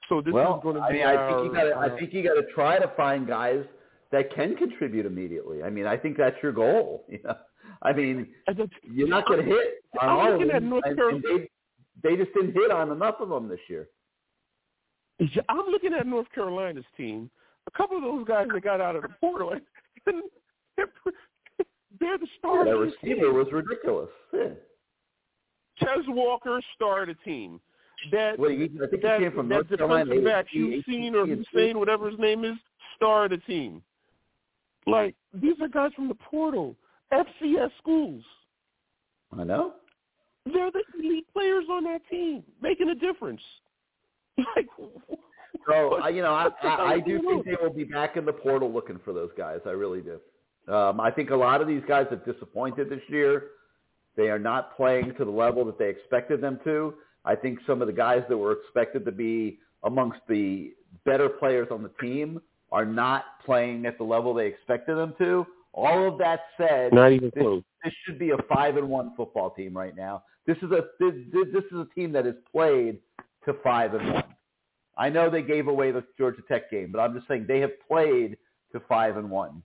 So this well, is going to be I mean, our, I think you got to. our, I think you got to try to find guys that can contribute immediately. I mean, I think that's your goal. You know, I mean, you're not going to hit on I'm all of looking them, at North and, Carolina. and they, they just didn't hit on enough of them this year. I'm looking at North Carolina's team. A couple of those guys that got out of the portal, and they're, they're the stars. Yeah, that of the receiver team. was ridiculous. Yeah. Ches Walker started the team. That well, he, I think that, he came from that North Carolina. defensive back Hussein or Hussein, whatever his name is, started the team. Like, these are guys from the portal, F C S schools. I know. They're the elite players on that team, making a difference. Like, so I, you know, I, I, I do think they will be back in the portal looking for those guys. I really do. Um, I think a lot of these guys have disappointed this year. They are not playing to the level that they expected them to. I think some of the guys that were expected to be amongst the better players on the team are not playing at the level they expected them to. All of that said, not even this, close. This should be a five and one football team right now. This is a this, this is a team that has played to five and one. I know they gave away the Georgia Tech game, but I'm just saying they have played to five and one.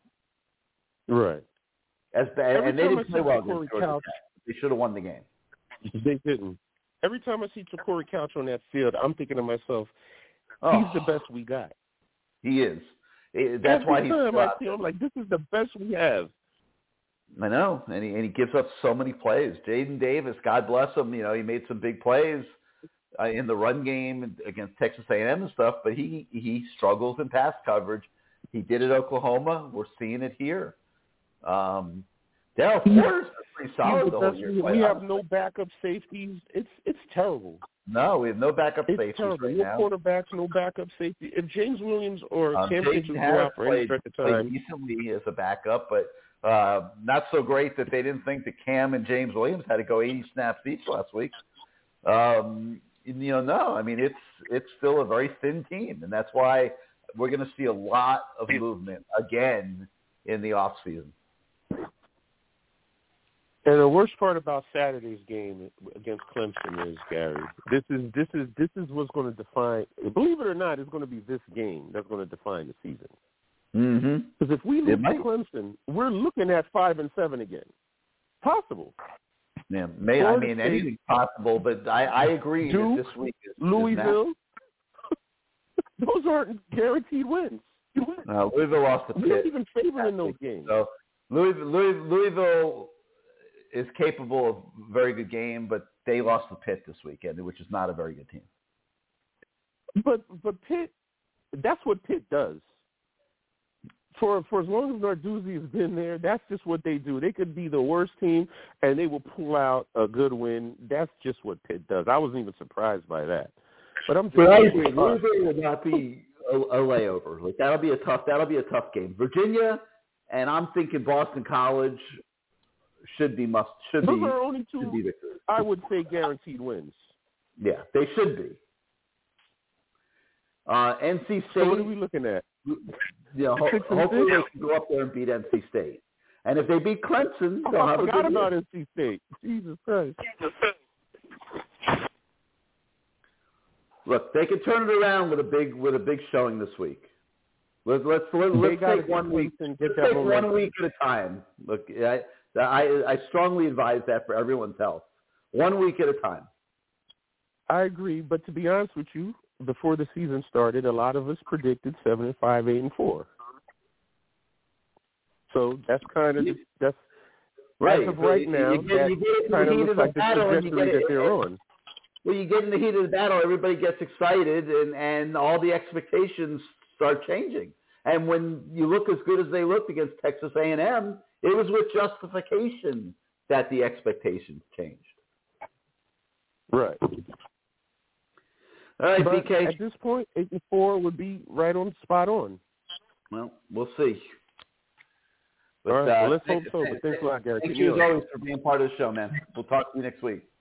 Right. As bad, Every and they time didn't I play see well Corey against Georgia Couch, Tech. They should have won the game. They didn't. Every time I see Corey Couch on that field, I'm thinking to myself, oh, he's the best we got. He is. That's Every why he's. time I see him, I'm like, this is the best we have. I know, and he and he gives up so many plays. Jaden Davis, God bless him, you know, he made some big plays uh, in the run game against Texas A and M and stuff, but he he struggles in pass coverage. He did it at Oklahoma. We're seeing it here. Um, Darryl Forrest is pretty solid the, the whole year. We have honestly. no backup safeties. It's it's terrible. No, we have no backup it's safeties terrible. right no now. No quarterbacks, no backup safety. If James Williams or um, Cam Jason Pitts go Harris out for any stretch of time, played decently as a backup, but uh, not so great that they didn't think that Cam and James Williams had to go eighty snaps each last week. Um, you know, no, I mean it's it's still a very thin team, and that's why we're going to see a lot of movement again in the off season. And the worst part about Saturday's game against Clemson is, Gary, this is this is this is what's going to define. Believe it or not, it's going to be this game that's going to define the season. Mm-hmm. Because if we lose to Clemson, we're looking at five and seven again. Possible. Yeah, may, I mean State, anything's possible, but I, I agree Duke, that this week is Louisville. Is those aren't guaranteed wins. You win. Uh, Louisville lost the Pitt. We're not even favored in those games. So Louisville, Louisville, Louisville is capable of a very good game, but they lost the Pitt this weekend, which is not a very good team. But but Pitt, that's what Pitt does. For for as long as Narduzzi has been there, that's just what they do. They could be the worst team, and they will pull out a good win. That's just what Pitt does. I wasn't even surprised by that. But I'm just but I agree. Louisville will not be a, a layover. Like that'll be a tough. That'll be a tough game. Virginia, and I'm thinking Boston College should be must should Those be. are only two. Should be the, I would say guaranteed wins. Yeah, they should be. Uh, N C State. So what are we looking at? You know, ho- hopefully they can go up there and beat N C State. And if they beat Clemson, they'll oh, have I a forgot good about year. N C State. Jesus Christ. Look, they can turn it around with a big with a big showing this week. Let's let's let's, let's take one week. Let's take one week at a time. Look, I, I I strongly advise that for everyone's health. One week at a time. I agree, but to be honest with you, before the season started, a lot of us predicted seven and five, eight and four. So that's kind of that's right. As of right you, now, you get, you that kind of looks like the trajectory that they're on. Well, you get in the heat of the battle, everybody gets excited, and, and all the expectations start changing. And when you look as good as they looked against Texas A and M, it was with justification that the expectations changed. Right. All right, but B K. At this point, eight and four would be right on spot on. Well, we'll see. But, all right, uh, well, let's thank, hope so. But thanks a lot, Gary. Thank you as always for being part of the show, man. We'll talk to you next week.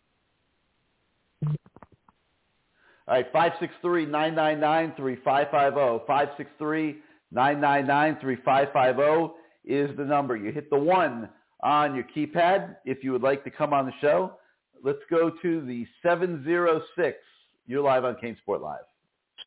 All right, five six three, nine nine nine, three five five zero. five six three, nine nine nine, three five five zero is the number. You hit the one on your keypad if you would like to come on the show. Let's go to the seven zero six. You're live on Kane Sport Live.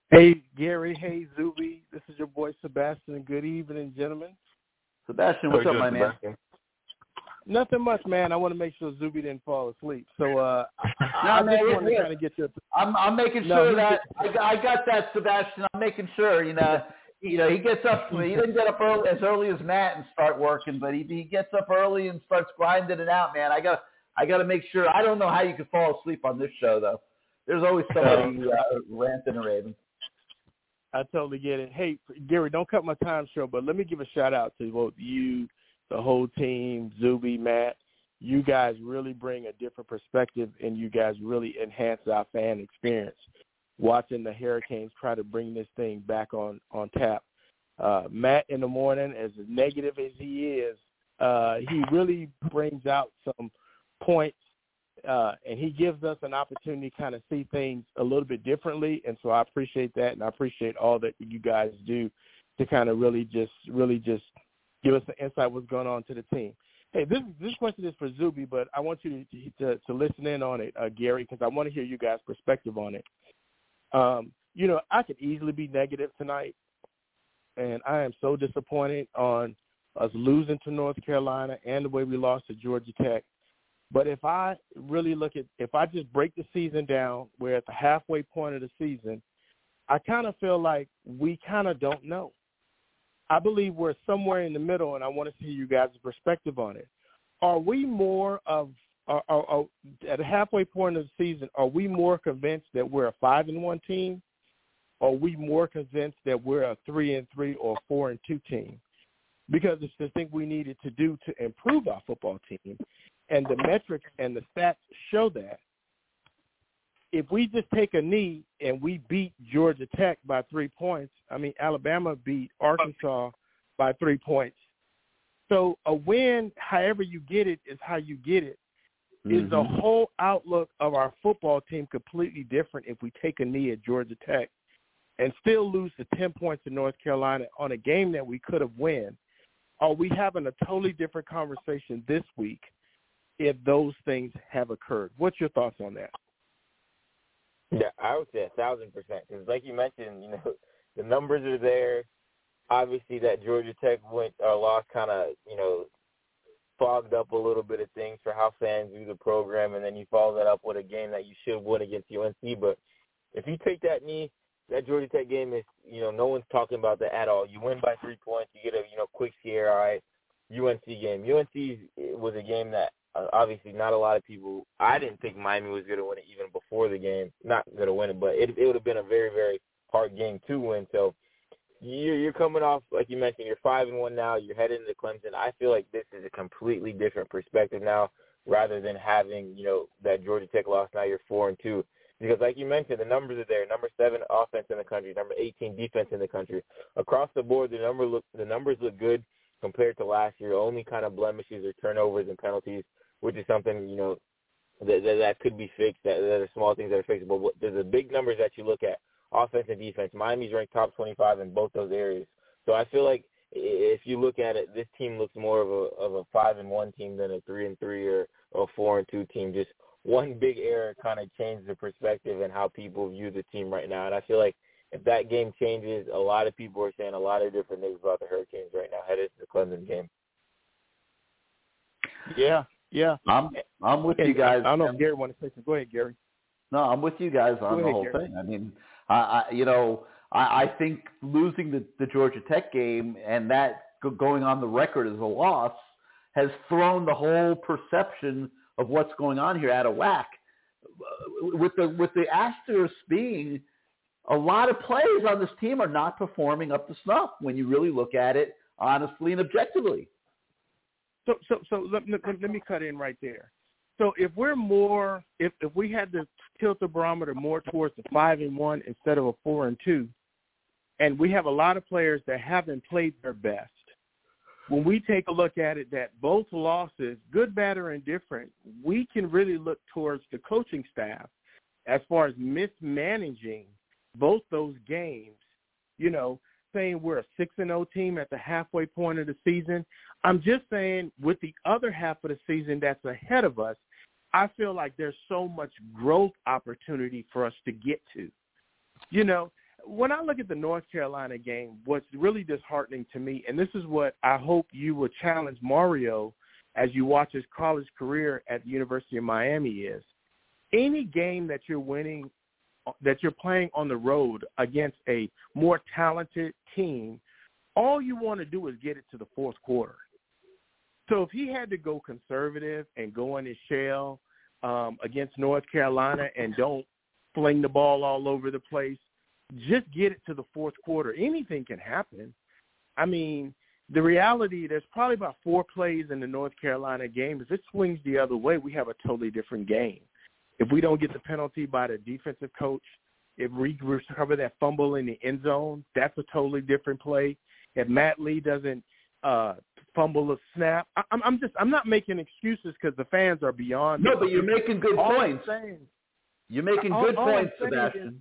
Hey, Gary. Hey, Zuby. This is your boy, Sebastian. Good evening, gentlemen. Sebastian, what's up, my man? Sebastian? Nothing much, man. I want to make sure Zuby didn't fall asleep. So uh, I, no, I man, just want to yeah. kind of get your. I'm, I'm making No, sure that I, I got that, Sebastian. I'm making sure, you know, you know, he gets up. He didn't get up early, as early as Matt and start working, but he, he gets up early and starts grinding it out, man. I got, I got to make sure. I don't know how you can fall asleep on this show, though. There's always somebody uh, ranting and raving. I totally get it. Hey, Gary, don't cut my time short, but let me give a shout out to both you, the whole team, Zuby, Matt. You guys really bring a different perspective, and you guys really enhance our fan experience. Watching the Hurricanes try to bring this thing back on, on tap. Uh, Matt in the morning, as negative as he is, uh, he really brings out some points, uh, and he gives us an opportunity to kind of see things a little bit differently. And so I appreciate that, and I appreciate all that you guys do to kind of really just really just give us an insight what's going on to the team. Hey, this this question is for Zuby, but I want you to to, to listen in on it, uh, Gary, because I want to hear you guys' perspective on it. Um, you know, I could easily be negative tonight, and I am so disappointed on us losing to North Carolina and the way we lost to Georgia Tech. But if I really look at, if I just break the season down, we're at the halfway point of the season, I kind of feel like we kind of don't know. I believe we're somewhere in the middle, and I want to see you guys' perspective on it. Are we more of, are, are, are, at the halfway point of the season, are we more convinced that we're a five and one team? Or are we more convinced that we're a three and three or four and two team? Because it's the thing we needed to do to improve our football team, and the metrics and the stats show that. If we just take a knee and we beat Georgia Tech by three points, I mean, Alabama beat Arkansas by three points. So a win, however you get it, is how you get it. Mm-hmm. Is the whole outlook of our football team completely different if we take a knee at Georgia Tech and still lose to ten points in North Carolina on a game that we could have won? Are we having a totally different conversation this week if those things have occurred? What's your thoughts on that? Yeah, I would say a thousand percent. Because, like you mentioned, you know, the numbers are there. Obviously, that Georgia Tech went or loss kind of, you know, fogged up a little bit of things for how fans view the program, and then you follow that up with a game that you should win against U N C. But if you take that knee, that Georgia Tech game is, you know, no one's talking about that at all. You win by three points, you get a, you know, quick scare. All right, U N C game. U N C was a game that. Uh, obviously, not a lot of people – I didn't think Miami was going to win it even before the game. Not going to win it, but it, it would have been a very, very hard game to win. So you're, you're coming off, like you mentioned, you're five and one now. You're heading into Clemson. I feel like this is a completely different perspective now rather than having, you know, that Georgia Tech loss. Now you're four and two. Because like you mentioned, the numbers are there. Number seven offense in the country, number eighteen defense in the country. Across the board, the number look the numbers look good compared to last year. Only kind of blemishes are turnovers and penalties, which is something, you know, that, that, that could be fixed, that, that are small things that are fixable. But there's the big numbers that you look at, offense and defense. Miami's ranked top twenty-five in both those areas. So I feel like if you look at it, this team looks more of a of a five and one team than a three and three or a four and two team. Just one big error kind of changed the perspective and how people view the team right now. And I feel like if that game changes, a lot of people are saying a lot of different things about the Hurricanes right now headed to the Clemson game. Yeah. Yeah, I'm I'm with you guys. I don't know if Gary wants to say something. Go ahead, Gary. No, I'm with you guys on ahead, the whole Gary. thing. I mean, I, I you know, I, I think losing the, the Georgia Tech game and that going on the record as a loss has thrown the whole perception of what's going on here out of whack. With the with the asterisk being, a lot of players on this team are not performing up to snuff when you really look at it honestly and objectively. So, so, so let, let, let me cut in right there. So, if we're more, if, if we had to tilt the barometer more towards the five and one instead of a four and two, and we have a lot of players that haven't played their best, when we take a look at it, that both losses, good, bad, or indifferent, we can really look towards the coaching staff as far as mismanaging both those games. You know, saying we're a six and oh team at the halfway point of the season. I'm just saying with the other half of the season that's ahead of us, I feel like there's so much growth opportunity for us to get to. You know, when I look at the North Carolina game, what's really disheartening to me, and this is what I hope you will challenge Mario as you watch his college career at the University of Miami, is any game that you're winning, that you're playing on the road against a more talented team, all you want to do is get it to the fourth quarter. So if he had to go conservative and go in his shell um, against North Carolina and don't fling the ball all over the place, just get it to the fourth quarter. Anything can happen. I mean, the reality, there's probably about four plays in the North Carolina game. If it swings the other way, we have a totally different game. If we don't get the penalty by the defensive coach, if we recover that fumble in the end zone, that's a totally different play. If Matt Lee doesn't uh, fumble a snap, I, I'm, I'm just I'm not making excuses because the fans are beyond. No, but you're making good all points. Saying, you're making all, good all points, is, Sebastian.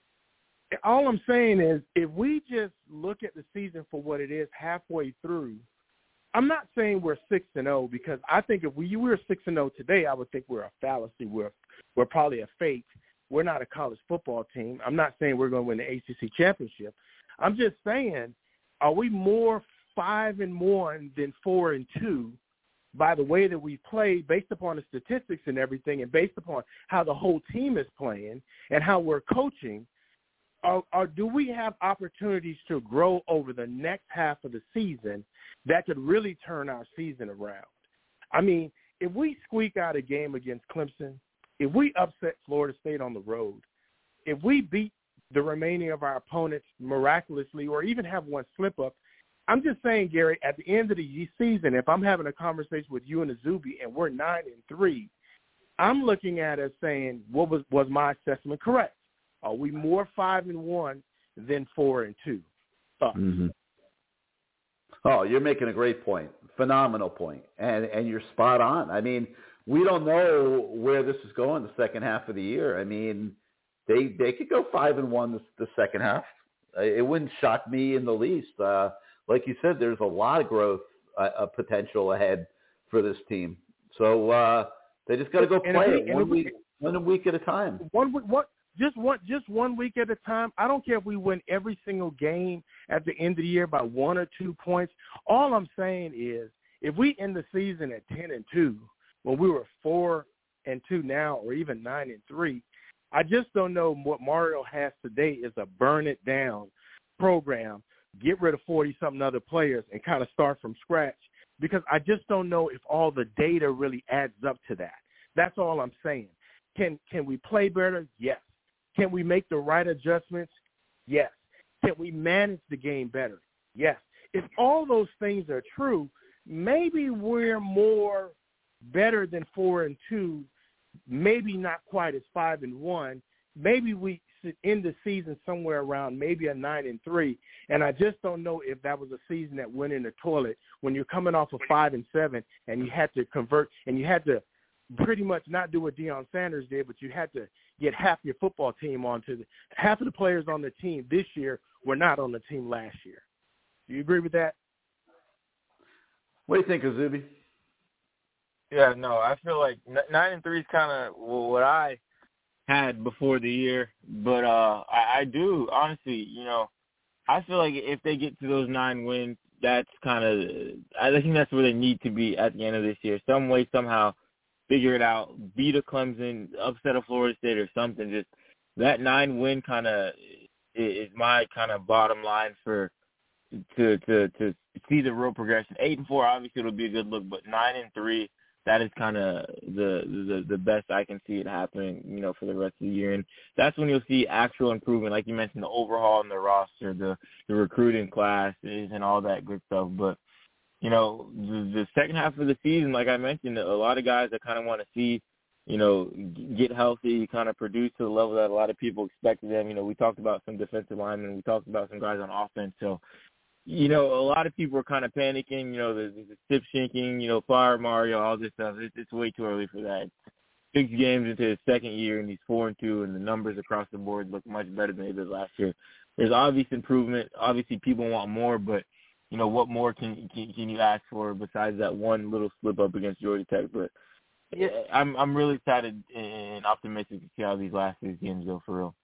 All I'm saying is if we just look at the season for what it is halfway through, I'm not saying we're six and zero because I think if we were six and zero today, I would think we're a fallacy. We're we're probably a fake. We're not a college football team. I'm not saying we're going to win the A C C championship. I'm just saying, are we more five and one than four and two by the way that we play, based upon the statistics and everything, and based upon how the whole team is playing and how we're coaching? Or, or do we have opportunities to grow over the next half of the season that could really turn our season around? I mean, if we squeak out a game against Clemson, if we upset Florida State on the road, if we beat the remaining of our opponents miraculously or even have one slip up, I'm just saying, Gary, at the end of the season, if I'm having a conversation with you and Azubi and we're nine and three, I'm looking at it saying, what was, was my assessment correct? Are we more five and one than four and two? Mm-hmm. Oh, you're making a great point, phenomenal point, and and you're spot on. I mean, we don't know where this is going the second half of the year. I mean, they they could go five and one the, the second half. It wouldn't shock me in the least. Uh, like you said, there's a lot of growth uh, uh, potential ahead for this team. So uh, they just got to go and play we, it one week, we, one week at a time. One week, what? Just one, just one week at a time. I don't care if we win every single game at the end of the year by one or two points. All I'm saying is, if we end the season at ten and two, when we were four and two now, or even nine and three, I just don't know what Mario has today is a burn it down program, get rid of forty something other players, and kind of start from scratch. Because I just don't know if all the data really adds up to that. That's all I'm saying. Can can we play better? Yes. Can we make the right adjustments? Yes. Can we manage the game better? Yes. If all those things are true, maybe we're more better than four and two, maybe not quite as five and one. Maybe we should end the season somewhere around maybe a nine and three. And I just don't know if that was a season that went in the toilet when you're coming off of five and seven and you had to convert and you had to pretty much not do what Deion Sanders did, but you had to get half your football team onto the – half of the players on the team this year were not on the team last year. Do you agree with that? What do you think, Azubi? Yeah, no, I feel like nine and three is kind of what I had before the year, but uh, I, I do honestly, you know, I feel like if they get to those nine wins, that's kind of I think that's where they need to be at the end of this year. Some way, somehow, figure it out, beat a Clemson, upset a Florida State or something. Just that nine win kind of is my kind of bottom line for to to to see the real progression. Eight and four, obviously, it'll be a good look, but nine and three. That is kind of the, the the best I can see it happening, you know, for the rest of the year. And that's when you'll see actual improvement, like you mentioned, the overhaul in the roster, the, the recruiting classes, and all that good stuff. But, you know, the, the second half of the season, like I mentioned, a lot of guys that kind of want to see, you know, get healthy, kind of produce to the level that a lot of people expected them. You know, we talked about some defensive linemen. We talked about some guys on offense. So, you know, a lot of people are kind of panicking, you know, the, the stiff shinking, you know, fire Mario, all this stuff. It's, it's way too early for that. Six games into his second year, and he's four and two, and the numbers across the board look much better than they did last year. There's obvious improvement. Obviously, people want more, but, you know, what more can can, can you ask for besides that one little slip up against Georgia Tech? But yeah, I'm I'm really excited and optimistic to see how these last six games go for real.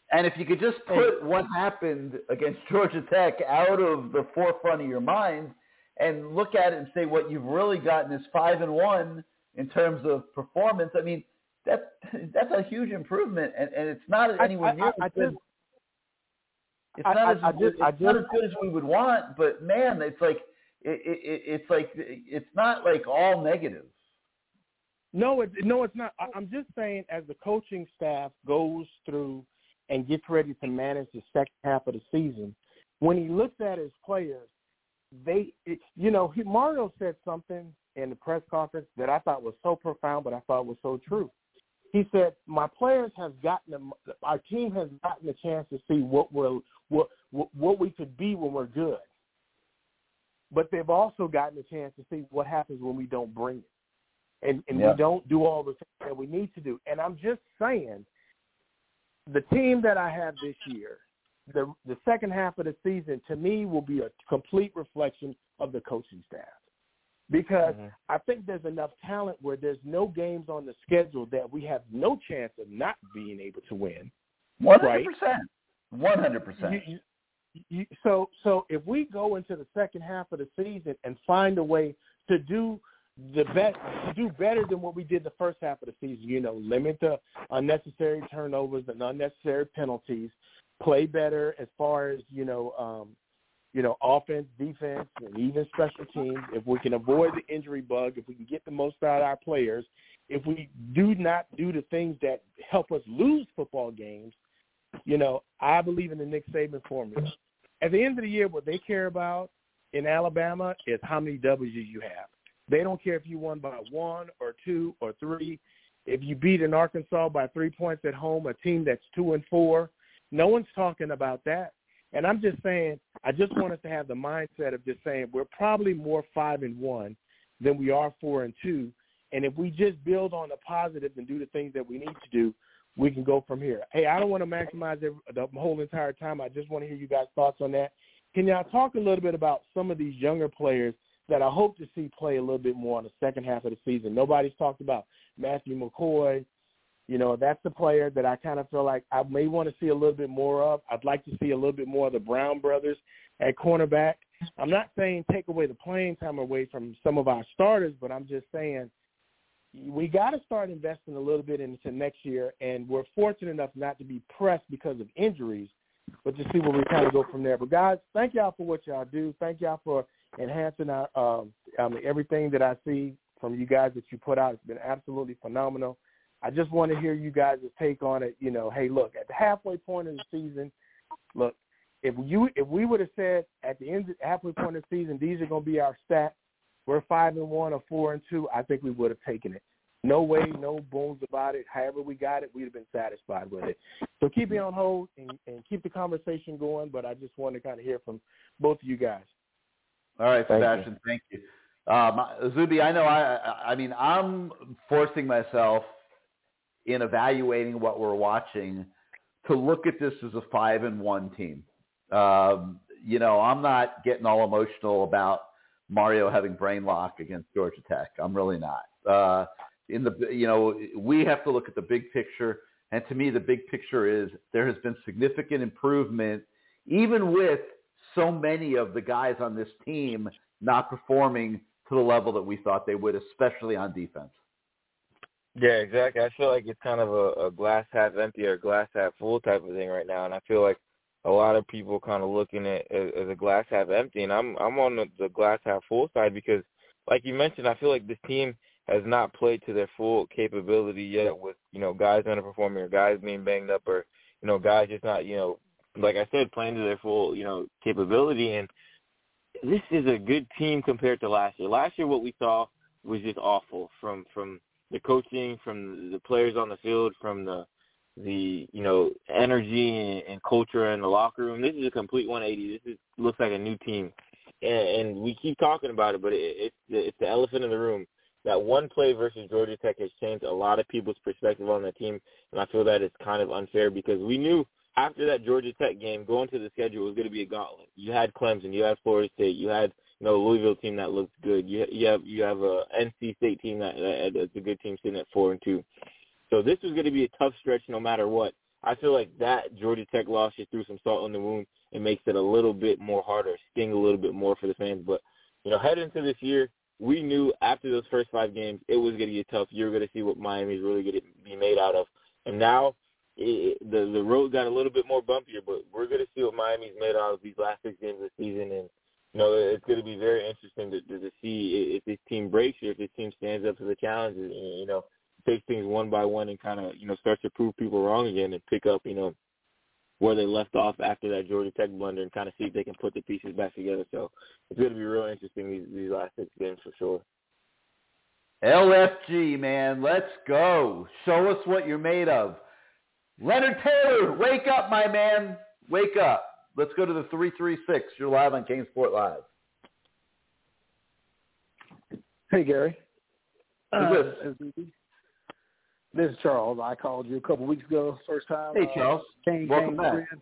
And if you could just put what happened against Georgia Tech out of the forefront of your mind and look at it and say what you've really gotten is five and one in terms of performance, I mean, that's that's a huge improvement, and, and it's not anywhere near I, I, as good. Just, it's not, I, as, I just, it's I just, not as good as we would want, but man, it's like it, it, it's like it's not like all negative. No, it, no, it's not. I, I'm just saying, as the coaching staff goes through and gets ready to manage the second half of the season, when he looks at his players, they, it's, you know, he, Mario said something in the press conference that I thought was so profound, but I thought was so true. He said, "My players have gotten, a, our team has gotten a chance to see what we're, what, what, what we could be when we're good, but they've also gotten a chance to see what happens when we don't bring it, and, and yep. we don't do all the things that we need to do." And I'm just saying, the team that I have this year, the the second half of the season, to me, will be a complete reflection of the coaching staff. Because mm-hmm. I think there's enough talent where there's no games on the schedule that we have no chance of not being able to win. one hundred percent. Right? one hundred percent. You, you, you, so, so if we go into the second half of the season and find a way to do the best, to do better than what we did the first half of the season, you know, limit the unnecessary turnovers and unnecessary penalties, play better as far as, you know, um, you know, offense, defense, and even special teams, if we can avoid the injury bug, if we can get the most out of our players, if we do not do the things that help us lose football games, you know, I believe in the Nick Saban formula. At the end of the year, what they care about in Alabama is how many W's you have. They don't care if you won by one or two or three. If you beat an Arkansas by three points at home, a team that's two and four, no one's talking about that. And I'm just saying, I just want us to have the mindset of just saying we're probably more five and one than we are four and two. And if we just build on the positives and do the things that we need to do, we can go from here. Hey, I don't want to maximize every, the whole entire time. I just want to hear you guys' thoughts on that. Can y'all talk a little bit about some of these younger players that I hope to see play a little bit more on the second half of the season? Nobody's talked about Matthew McCoy. You know, that's the player that I kind of feel like I may want to see a little bit more of. I'd like to see a little bit more of the Brown brothers at cornerback. I'm not saying take away the playing time away from some of our starters, but I'm just saying we got to start investing a little bit into next year, and we're fortunate enough not to be pressed because of injuries, but to see where we kind of go from there. But, guys, thank y'all for what y'all do. Thank y'all for enhancing our um, I mean, everything that I see from you guys that you put out. It's been absolutely phenomenal. I just want to hear you guys' take on it. You know, hey, look, at the halfway point of the season, look, if you if we would have said at the end, halfway point of the season, these are going to be our stats, we're five and one or four and two, I think we would have taken it. No way, no bones about it. However we got it, we'd have been satisfied with it. So keep me on hold and, and keep the conversation going, but I just want to kind of hear from both of you guys. All right, Thank Sebastian, you. thank you. Um, Zuby, I know I, I mean, I'm forcing myself in evaluating what we're watching to look at this as a five and one team. Um, you know, I'm not getting all emotional about Mario having brain lock against Georgia Tech. I'm really not. Uh, in the, you know, we have to look at the big picture. And to me, the big picture is there has been significant improvement, even with so many of the guys on this team not performing to the level that we thought they would, especially on defense. Yeah, exactly. I feel like it's kind of a, a glass half empty or glass half full type of thing right now, and I feel like a lot of people kind of looking at it as a glass half empty, and I'm I'm on the, the glass half full side because, like you mentioned, I feel like this team has not played to their full capability yet with, you know, guys underperforming or guys being banged up or, you know, guys just not, you know, like I said, playing to their full, you know, capability. And this is a good team compared to last year. Last year what we saw was just awful from from – the coaching, from the players on the field, from the, the you know, energy and, and culture in the locker room. This is a complete one eighty. This is, looks like a new team. And, and we keep talking about it, but it, it's, the, it's the elephant in the room. That one play versus Georgia Tech has changed a lot of people's perspective on the team, and I feel that it's kind of unfair because we knew after that Georgia Tech game, going to the schedule was going to be a gauntlet. You had Clemson, you had Florida State, you had you know, Louisville team that looks good. You, you have you have a N C State team that that's a good team sitting at four and two. So this was going to be a tough stretch no matter what. I feel like that Georgia Tech loss just threw some salt in the wound and makes it a little bit more harder, sting a little bit more for the fans. But, you know, heading into this year, we knew after those first five games it was going to get tough. You were going to see what Miami's really going to be made out of. And now it, the the road got a little bit more bumpier, but we're going to see what Miami's made out of these last six games of the season. And, you know, it's going to be very interesting to, to, to see if this team breaks or if this team stands up to the challenge and, you know, takes things one by one and kind of, you know, starts to prove people wrong again and pick up, you know, where they left off after that Georgia Tech blunder and kind of see if they can put the pieces back together. So it's going to be real interesting these, these last six games for sure. L F G, man, let's go. Show us what you're made of. Leonard Taylor, wake up, my man. Wake up. Let's go to the three three six. You're live on CaneSport Live. Hey, Gary. Who's Uh, this? This is Charles. I called you a couple weeks ago, first time. Hey, Charles. Uh, Kane, Welcome Kane back. friend.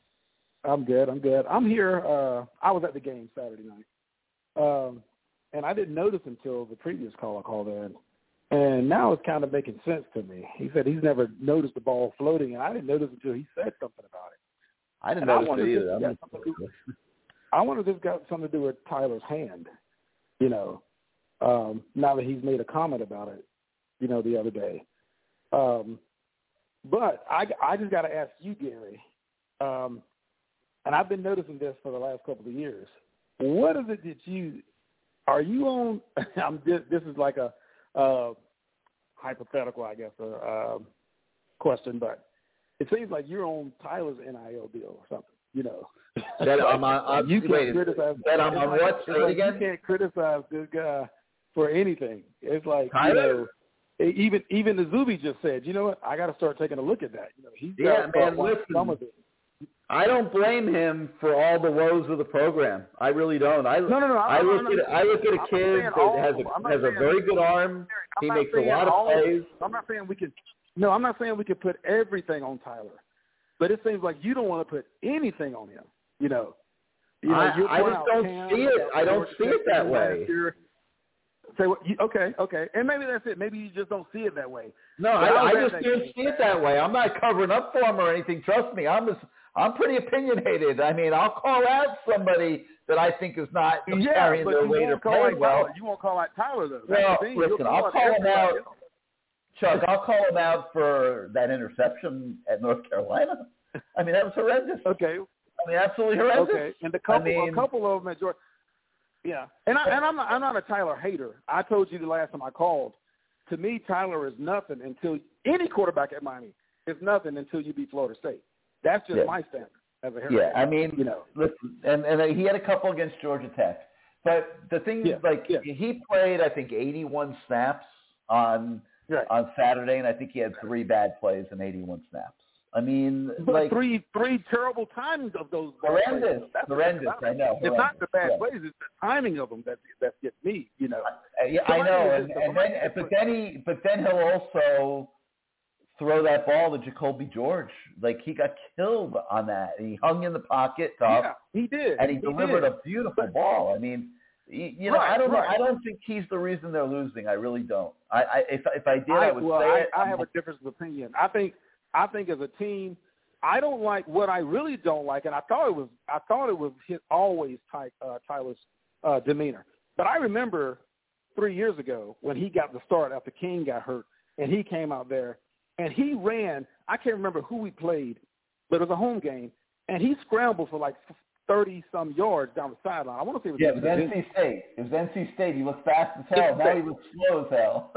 I'm good. I'm good. I'm here. Uh, I was at the game Saturday night, um, and I didn't notice until the previous call I called in, and now it's kind of making sense to me. He said he's never noticed the ball floating, and I didn't notice until he said something about it. I didn't And notice wonder it if either. this I'm got something to do- I wonder if this got something to do with Tyler's hand, you know, um, now that he's made a comment about it, you know, the other day. Um, but I, I just got to ask you, Gary, um, and I've been noticing this for the last couple of years. What is it that you are you on? I'm this, this is like a uh, hypothetical, I guess, uh, um, question, but it seems like you're on Tyler's N I L deal or something. You know, That I'm on, I'm, you can't wait, criticize. that I'm on like, what? Say it like again? You can't criticize this guy for anything. It's like Tyler? you know. Even even the Zuby just said, you know what? I got to start taking a look at that. You know, he's Yeah, man, listen. some of it. I don't blame him for all the woes of the program. I really don't. I No, no, no. I I'm, look I'm, at I look at a I'm kid not that all has of them. I'm a not has a saying- very good arm. I'm He not makes a saying lot of all plays. I'm not saying we could. No, I'm not saying we could put everything on Tyler, but it seems like you don't want to put anything on him. You know, you know I, you're I pointing just out don't Cam, see it. I don't see it that way. last year. Say what? You, okay, okay, and maybe that's it. Maybe you just don't see it that way. No, But I, I was just at that can't game. see it that way. I'm not covering up for him or anything. Trust me, I'm just, I'm pretty opinionated. I mean, I'll call out somebody that I think is not Yeah, carrying but their you weight or won't call playing out well. Tyler. You won't call out Tyler though. That's Well, the thing. You'll listen, I'll call him everybody out. else. Chuck, I'll call him out for that interception at North Carolina. I mean, that was horrendous. Okay. I mean, absolutely horrendous. Okay, and the couple, I mean, a couple of them at Georgia. Yeah, and I and I'm not, I'm not a Tyler hater. I told you the last time I called. To me, Tyler is nothing until any quarterback at Miami is nothing until you beat Florida State. That's just Yeah. my standard as a hater. Yeah, I mean, you know, listen, and and he had a couple against Georgia Tech, but the thing Yeah, is, like, yeah. he played, I think, eighty-one snaps on Right. on Saturday, and I think he had three bad plays in eighty-one snaps. I mean, but like three three terrible timings of those bad horrendous, plays. That's horrendous. what I know. It's not the bad yeah. plays; it's the timing of them that that gets me. You know. Uh, yeah, I know, and, and then but then he but then he'll also throw that ball to Jacoby George. Like, he got killed on that. He hung in the pocket, tough, Yeah, he did, and he, he delivered did. a beautiful ball. I mean, you, you know, Right, I don't know. right. I don't think he's the reason they're losing. I really don't. I, I if if I did, I, I, would well, say I, it. I have a difference of opinion. I think I think as a team, I don't like what I really don't like, and I thought it was I thought it was his always Ty, uh, Tyler's uh, demeanor. But I remember three years ago when he got the start after King got hurt, and he came out there and he ran. I can't remember who we played, but it was a home game, and he scrambled for like thirty some yards down the sideline. I want to say it was Yeah, it was N C State. It was N C State. He looked fast as hell. Now he looks slow as hell.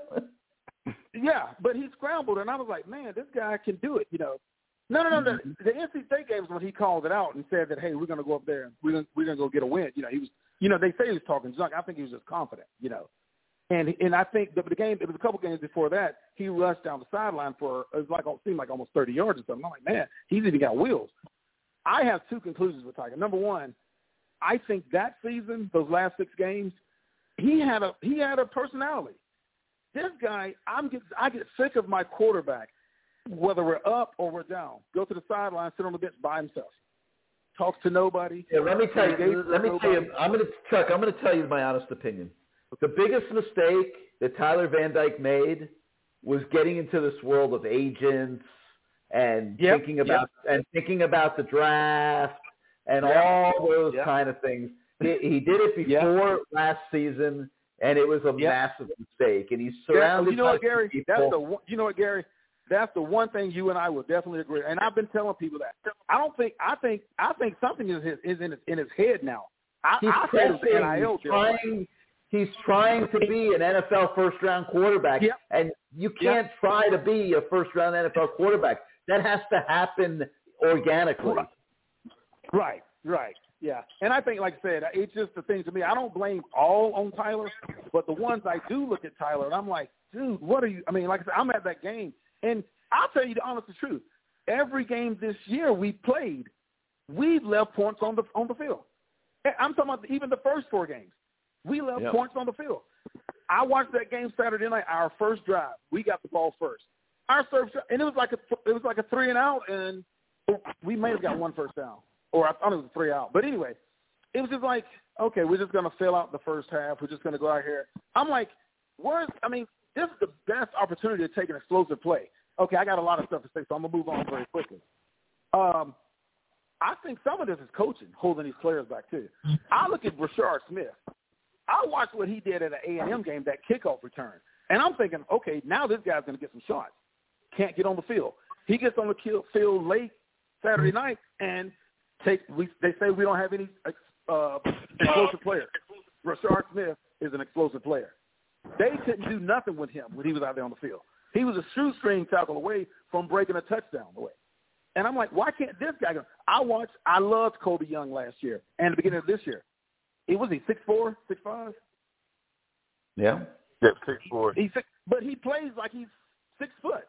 Yeah, but he scrambled, and I was like, man, this guy can do it, you know. No, no, no. Mm-hmm. The, the N C State game was when he called it out and said that, hey, we're going to go up there and we're going we're going to go get a win. You know, he was, you know, they say he was talking junk. I think he was just confident, you know. And and I think the, the game, it was a couple games before that, he rushed down the sideline for, it was like, it seemed like almost thirty yards or something. I'm like, man, he's even got wheels. I have two conclusions with Tiger. Number one, I think that season, those last six games, he had a he had a personality. This guy, I'm get, I get sick of my quarterback, whether we're up or we're down, go to the sideline, sit on the bench by himself, talks to nobody. Yeah, let me tell you. Let me tell nobody. you. I'm going to Chuck. I'm going to tell you my honest opinion. The biggest mistake that Tyler Van Dyke made was getting into this world of agents and yep, thinking about yep. and thinking about the draft and yep. all those yep. kind of things. He, he did it before yep. last season, and it was a yep. massive mistake. And he's surrounded yeah, you know by what, Gary? people. That's the one, you know what, Gary? That's the one thing you and I will definitely agree. And I've been telling people that. I don't think. I think. I think something is his, is in his, in his head now. I, He's I pressing. N I L he's trying. He's trying to be an N F L first-round quarterback, yep. and you can't yep. try to be a first-round N F L quarterback. That has to happen organically. Right. Right. Right. Yeah. And I think, like I said, it's just the thing to me. I don't blame all on Tyler, but the ones I do look at Tyler, and I'm like, dude, what are you? I mean, like I said, I'm at that game, and I'll tell you the honest truth. Every game this year we played, we left points on the on the field. I'm talking about even the first four games. We left yep. points on the field. I watched that game Saturday night. Our first drive, we got the ball first. Our first, and it was like a it was like a three and out, and we may have got one first down, or I thought it was a three out. But anyway, it was just like, okay, we're just gonna fill out the first half. We're just gonna go out here. I'm like, where's? I mean, this is the best opportunity to take an explosive play. Okay, I got a lot of stuff to say, so I'm gonna move on very quickly. Um, I think some of this is coaching, holding these players back too. I look at Rashard Smith. I watched what he did at an A and M game, that kickoff return, and I'm thinking, okay, now this guy's going to get some shots. Can't get on the field. He gets on the field late Saturday night, and take. We, they say we don't have any uh, explosive players. Rashard Smith is an explosive player. They couldn't do nothing with him when he was out there on the field. He was a shoestring tackle away from breaking a touchdown away. And I'm like, why can't this guy go? I watched. I loved Kobe Young last year and the beginning of this year. It was he six four, six five. Yeah, yeah, six four. He's six, but he plays like he's six foot.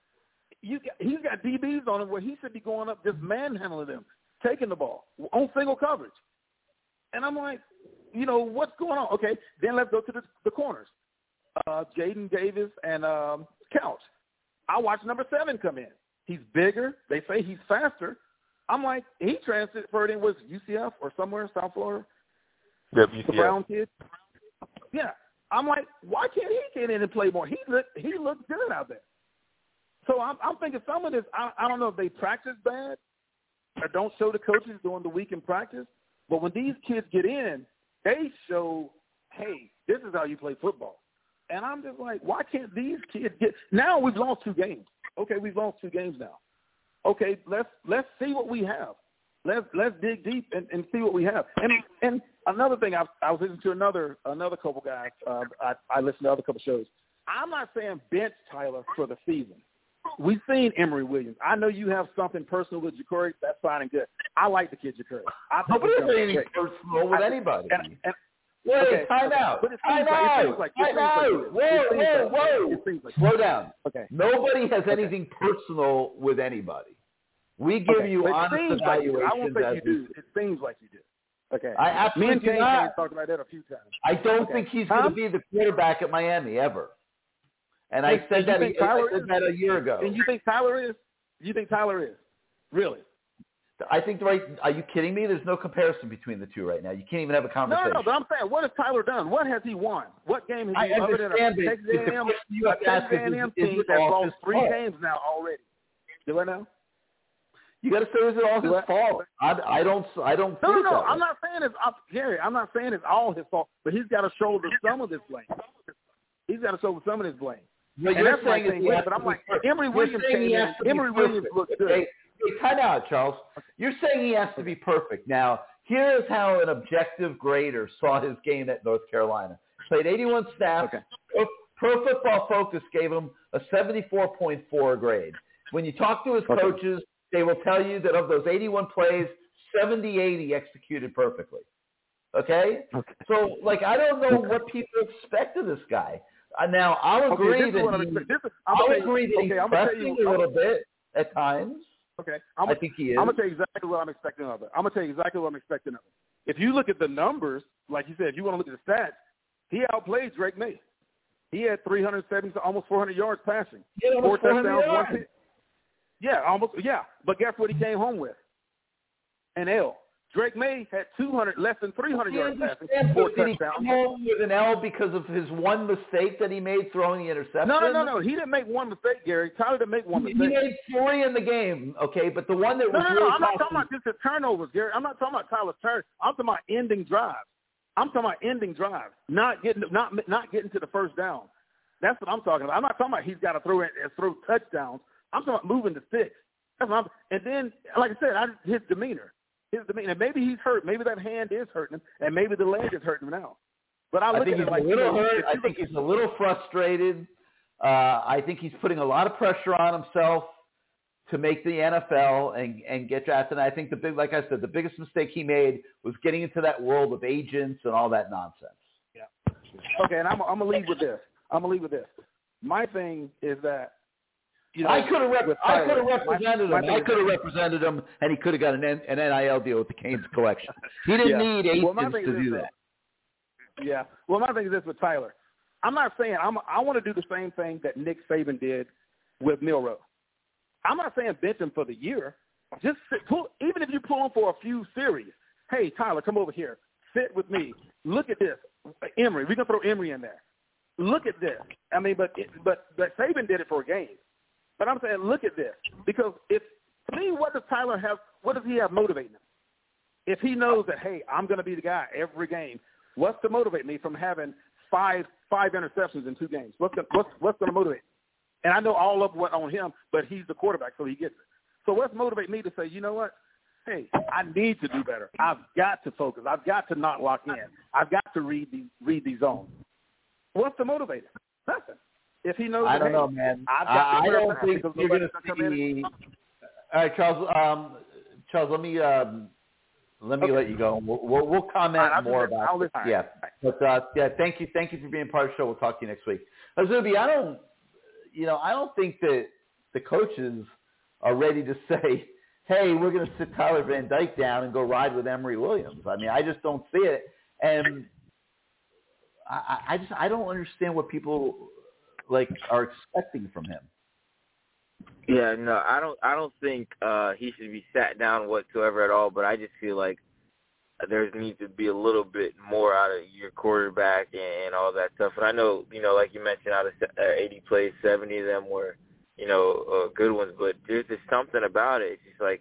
You got, he's got D Bs on him where he should be going up, just manhandling them, taking the ball on single coverage. And I'm like, you know, what's going on? Okay, then let's go to the, the corners. Uh, Jaden Davis and um, Couch. I watched number seven come in. He's bigger. They say he's faster. I'm like, he transferred in, was U C F or somewhere, South Florida? Yep, the Brown kid. Yeah. I'm like, why can't he get in and play more? He looked, he looked good out there. So I'm, I'm thinking some of this, I, I don't know if they practice bad or don't show the coaches during the week in practice, but when these kids get in, they show, hey, this is how you play football. And I'm just like, why can't these kids get – now we've lost two games. Okay, we've lost two games now. Okay, let's let's see what we have. Let's let's dig deep and, and see what we have. And and another thing, I, I was listening to another another couple guys. Uh, I, I listened to other couple shows. I'm not saying bench Tyler for the season. We've seen Emory Williams. I know you have something personal with Ja'Cory. That's fine and good. I like the kid Ja'Cory. Nobody has anything personal with I, anybody. And, and, Wait, okay, time out. But it time like, out. It seems like, time out. Like, whoa, whoa, whoa. Like, like, Slow down. Okay. Nobody has okay. anything personal with anybody. We give okay. you but honest evaluations. Like I won't say you do. It seems like you do. Okay. I absolutely Me and Kane not. talked about that a few times. I don't okay. think he's huh? going to be the quarterback at Miami ever. And yes, I said that, I said that a year ago. And you think Tyler is? You think Tyler is? Really? I think the right. Are you kidding me? There's no comparison between the two right now. You can't even have a conversation. No, no, but I'm saying, what has Tyler done? What has he won? What game has he won? I understand, but Texas A and M, you have to ask Texas A and M is, team is that lost three fault? games now already. Do I know? You got to say, is it all his what? fault? I, I don't. I don't. No, think no, no. that I'm not saying it's I'm, Gary. I'm not saying it's all his fault, but he's got to shoulder some of this blame. He's got to shoulder some of this blame. But and you're that's my saying thing. But I'm like, Emory Williams came in. Emory Williams looked good. Hey, hey, time out, Charles. You're saying he has to be perfect. Now, here's how an objective grader saw his game at North Carolina. Played eighty-one snaps. Okay. Pro, Pro Football Focus gave him a seventy-four point four grade. When you talk to his okay. coaches, they will tell you that of those eighty-one plays, seventy-eight he executed perfectly. Okay? okay? So, like, I don't know okay. what people expect of this guy. Uh, now, I'll agree okay, that, he, this is, I'll you, agree that okay, he's I'm pressing you, a little bit at times. Okay, I'm I think he is. I'm going to tell you exactly what I'm expecting of it. I'm going to tell you exactly what I'm expecting of it. If you look at the numbers, like you said, if you want to look at the stats, he outplayed Drake May. He had three hundred seventy, almost four hundred yards passing. Yeah, Four touchdowns, yards. one pick. Yeah, almost. Yeah, but guess what he came home with? An L. Drake May had two hundred, less than three hundred yards passing, Did four he touchdowns. come home with an L because of his one mistake that he made throwing the interception? No, no, no, no. He didn't make one mistake, Gary. Tyler didn't make one He, mistake. he made three in the game, okay, but the one that No, was no, really no. I'm not costly- talking about just the turnovers, Gary. I'm not talking about Tyler's turn. I'm talking about ending drives. I'm talking about ending drives, not getting not not getting to the first down. That's what I'm talking about. I'm not talking about he's got to throw it throw touchdowns. I'm talking about moving the sticks. That's what I'm, and then, like I said, I, his demeanor. His demeanor. And maybe he's hurt. Maybe that hand is hurting him, and maybe the leg is hurting him now. But I I look think at he's it like a little you know, hurt. I think he's a little frustrated. Uh, I think he's putting a lot of pressure on himself to make the N F L and, and get drafted. And I think the big, like I said, the biggest mistake he made was getting into that world of agents and all that nonsense. Yeah. Okay, and I'm, I'm gonna leave with this. I'm gonna leave with this. My thing is that you know, I could have rep- I could have represented my, him. my I could have represented him, and he could have got an, N- an N I L deal with the Canes collection. He didn't yeah. need agents well, to do that. Yeah. Well, my thing is this with Tyler. I'm not saying I'm, I want to do the same thing that Nick Saban did with Milroe. I'm not saying bench him for the year. Just sit, pull, even if you pull him for a few series. Hey, Tyler, come over here. Sit with me. Look at this. Emory. We can throw Emory in there. Look at this. I mean, but but but Saban did it for a game. But I'm saying, look at this, because if to me, what does Tyler have? What does he have motivating him? If he knows that, hey, I'm going to be the guy every game, what's to motivate me from having five five interceptions in two games? What's the, what's what's going to motivate me? And I know all of what on him, but he's the quarterback, so he gets it. So what's motivate me to say, you know what? Hey, I need to do better. I've got to focus. I've got to not lock in. I've got to read these read these zones. What's the motivator? Nothing. If he knows, I don't hey, know, man. I've got I, I don't think because you're going to come in. see. All right, Charles. Um, Charles, let me um, let me Okay. let you go. We'll, we'll, we'll comment All right, more listen, about. I'll it. listen. Yeah, but uh, yeah, thank you, thank you for being part of the show. We'll talk to you next week. Azubi, I don't, you know, I don't think that the coaches are ready to say, hey, we're going to sit Tyler Van Dyke down and go ride with Emory Williams. I mean, I just don't see it, and I, I just I don't understand what people like are expecting from him. Yeah, no, I don't. I don't think uh, he should be sat down whatsoever at all. But I just feel like there needs to be a little bit more out of your quarterback and, and all that stuff. And I know, you know, like you mentioned, out of uh, eighty plays, seventy of them were, you know, uh, good ones. But there's just something about it. It's just like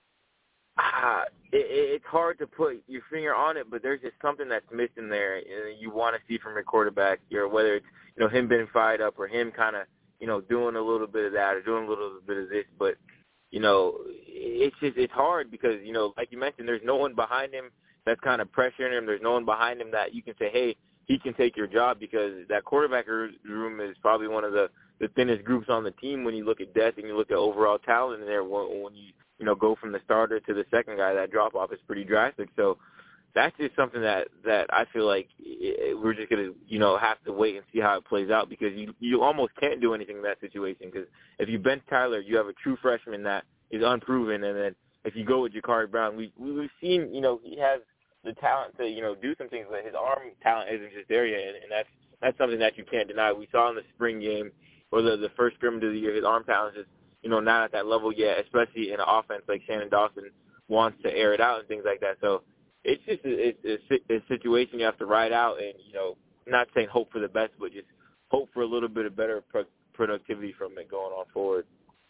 ah, it, it's hard to put your finger on it. But there's just something that's missing there, and you want to see from your quarterback. Or whether it's, you know, him being fired up or him kind of, you know, doing a little bit of that or doing a little bit of this. But, you know, it's just it's hard because, you know, like you mentioned, there's no one behind him that's kind of pressuring him. There's no one behind him that you can say, hey, he can take your job, because that quarterback room is probably one of the, the thinnest groups on the team when you look at depth and you look at overall talent in there. When, when you, you know, go from the starter to the second guy, that drop-off is pretty drastic. So that's just something that, that I feel like we're just going to, you know, have to wait and see how it plays out, because you you almost can't do anything in that situation, because if you bench Tyler, you have a true freshman that is unproven, and then if you go with Ja'Carri Brown, we, we've seen, you know, he has the talent to, you know, do some things, but his arm talent isn't just there yet, and, and that's that's something that you can't deny. We saw in the spring game, or the, the first scrimmage of the year, his arm talent is just, you know, not at that level yet, especially in an offense like Shannon Dawson wants to air it out and things like that. So it's just a, it's a, a situation you have to ride out, and, you know, not saying hope for the best, but just hope for a little bit of better pro- productivity from it going on forward.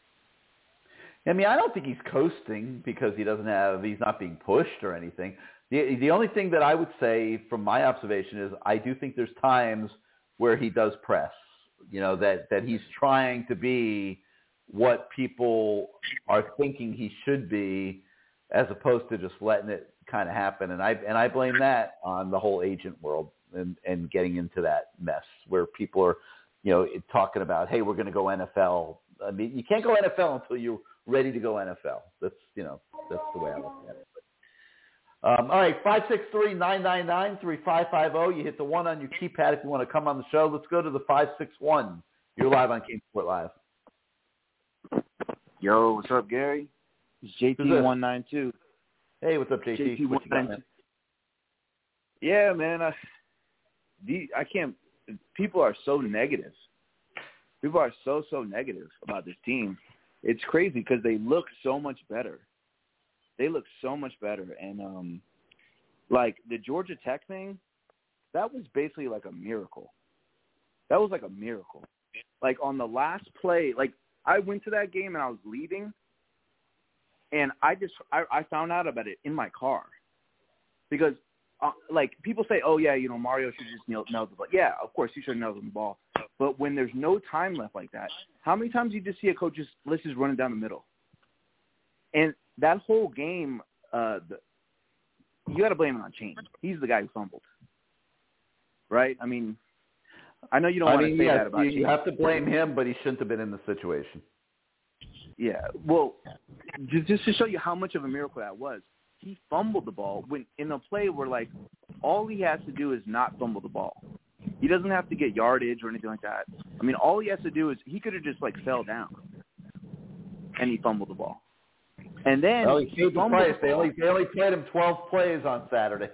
I mean, I don't think he's coasting because he doesn't have, he's not being pushed or anything. The the only thing that I would say from my observation is I do think there's times where he does press, you know, that, that he's trying to be what people are thinking he should be, as opposed to just letting it kind of happen. And I and I blame that on the whole agent world and, and getting into that mess where people are, you know, talking about, hey, we're going to go N F L. I mean, you can't go N F L until you're ready to go N F L. That's, you know, that's the way I look at it. Um, all right, five six three, nine nine nine, three five five zero. You hit the one on your keypad if you want to come on the show. Let's go to the five six one. You're live on King Sport Live. Yo, what's up, Gary? It's J T one nine two. Hey, what's up, J T? J T What you got, man? Yeah, man. I, the, I can't – people are so negative. People are so, so negative about this team. It's crazy because they look so much better. They look so much better. And, um, like, the Georgia Tech thing, that was basically like a miracle. That was like a miracle. Like, on the last play, like, I went to that game and I was leaving, and I just I, I found out about it in my car. Because, uh, like, people say, oh, yeah, you know, Mario should just nail, nail the ball. Yeah, of course, he should nail the ball. But when there's no time left like that, how many times do you just see a coach just, let's just run it down the middle? And that whole game, uh, the, you got to blame it on Chain. He's the guy who fumbled. Right? I mean, I know you don't I want mean, to say yes, that about you, Chain. you have to blame him, but he shouldn't have been in the situation. Yeah, well, just, just to show you how much of a miracle that was, he fumbled the ball when in a play where, like, all he has to do is not fumble the ball. He doesn't have to get yardage or anything like that. I mean, all he has to do is he could have just, like, fell down, and he fumbled the ball. And then well, he paid the price. The they only they only played him twelve plays on Saturday.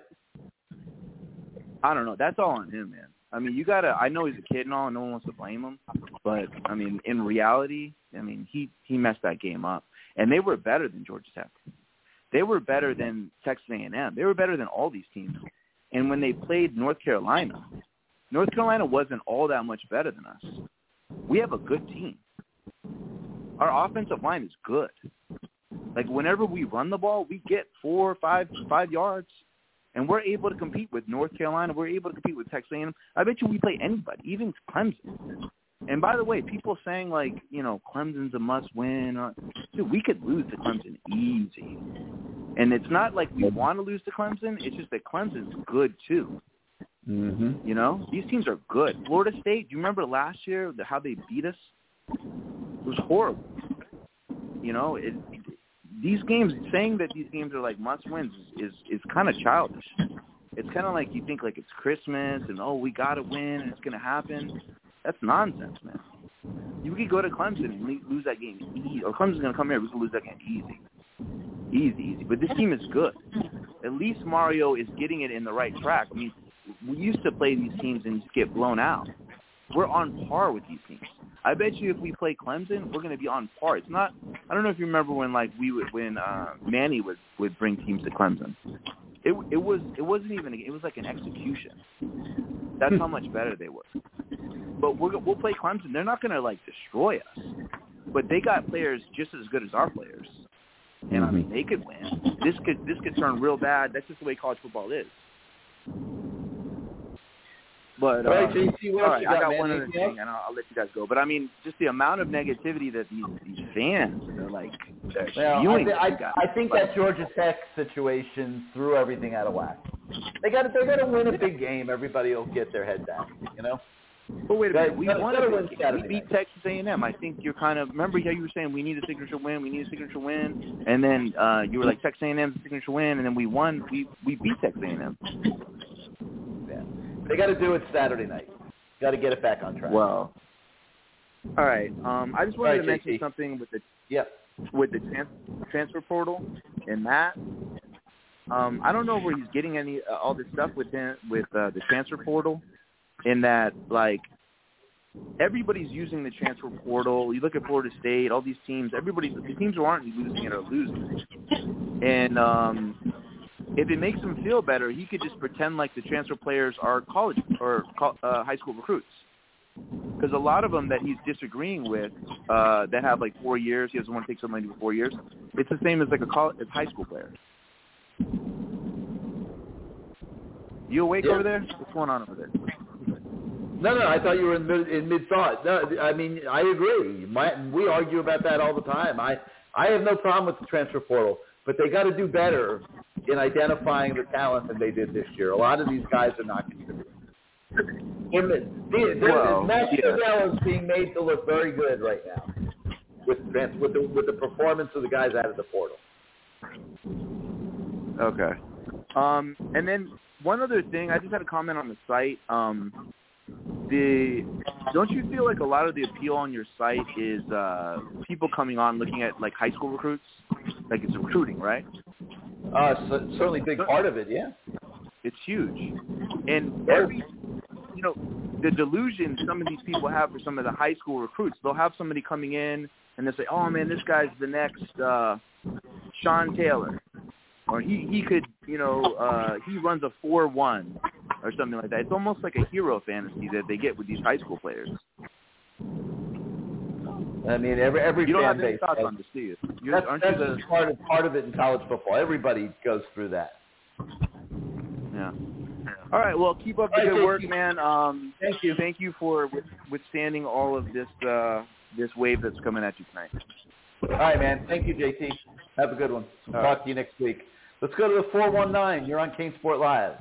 I don't know. That's all on him, man. I mean, you gotta. I know he's a kid and all, and no one wants to blame him. But I mean, in reality, I mean, he he messed that game up, and they were better than Georgia Tech. They were better than Texas A and M. They were better than all these teams. And when they played North Carolina, North Carolina wasn't all that much better than us. We have a good team. Our offensive line is good. Like, whenever we run the ball, we get four, five, five yards, and we're able to compete with North Carolina. We're able to compete with Texas A and M. I bet you we play anybody, even Clemson. And by the way, people saying, like, you know, Clemson's a must-win. Or, dude, we could lose to Clemson easy. And it's not like we want to lose to Clemson. It's just that Clemson's good, too. Mm-hmm. You know? These teams are good. Florida State, do you remember last year the, how they beat us? It was horrible. You know, it, these games, saying that these games are like must-wins is, is, is kind of childish. It's kind of like you think, like, it's Christmas and, oh, we got to win and it's going to happen. That's nonsense, man. You could go to Clemson and lose that game easy. Or Clemson's going to come here, we can lose that game easy. Easy, easy. But this team is good. At least Mario is getting it in the right track. I mean, we used to play these teams and just get blown out. We're on par with these teams. I bet you if we play Clemson, we're going to be on par. It's not. I don't know if you remember when, like, we would when uh, Manny would would bring teams to Clemson. It it was it wasn't even. It was like an execution. That's how much better they were. But we're, we'll play Clemson. They're not going to, like, destroy us. But they got players just as good as our players. And, I mean, they could win. This could this could turn real bad. That's just the way college football is. But, uh, right, J C, what all right, got, I got man? one other Anything thing, and I'll, I'll let you guys go. But, I mean, just the amount of negativity that these, these fans are, like, they're well, spewing. I, th- I, I think that Georgia Tech situation threw everything out of whack. They got they got to win a big game. Everybody will get their head down, you know? But wait a minute, we gotta, won gotta a win big game. We beat night. Texas A and M. I think you're kind of, remember how you were saying we need a signature win, we need a signature win, and then uh, you were like Texas A and M's a signature win, and then we won, we we beat Texas A and M. Yeah. They got to do it Saturday night. Got to get it back on track. Well, all right. Um, I just wanted right, to mention J T. something with the yep. with the trans- transfer portal and Matt. Um, I don't know where he's getting any uh, all this stuff with him, with uh, the transfer portal, in that, like, everybody's using the transfer portal. You look at Florida State, all these teams, everybody's the teams who aren't losing it are losing. And um, if it makes him feel better, he could just pretend like the transfer players are college or uh, high school recruits. Because a lot of them that he's disagreeing with, uh, that have like four years, he doesn't want to take somebody with four years. It's the same as like a college, as high school players. You awake yeah. over there? What's going on over there? No, no, I thought you were in mid, in mid thought. No, I mean, I agree. My, we argue about that all the time. I, I have no problem with the transfer portal, but they got to do better in identifying the talent than they did this year. A lot of these guys are not contributing. Well, Matt yeah. Chazelle is being made to look very good right now with with the with the performance of the guys out of the portal. Okay. Um, and then one other thing, I just had a comment on the site. Um, the don't you feel like a lot of the appeal on your site is uh, people coming on looking at like high school recruits? Like it's recruiting, right? Uh, so, certainly a big part of it, yeah. It's huge. And every, you know, the delusion some of these people have for some of the high school recruits, they'll have somebody coming in and they'll say, oh, man, this guy's the next uh, Sean Taylor. or he he could, you know, uh, he runs a four one or something like that. It's almost like a hero fantasy that they get with these high school players. I mean, every every you don't fan have any base. thoughts has, on this, do you? You're, that's aren't that's you the, part of part of it in college football. Everybody goes through that. Yeah. All right. Well, keep up the All right, good work, you. man. Um, thank you. Thank you for withstanding all of this uh, this wave that's coming at you tonight. All right, man. Thank you, J T. Have a good one. All Talk right. to you next week. Let's go to the four one nine. You're on Kane Sport Live.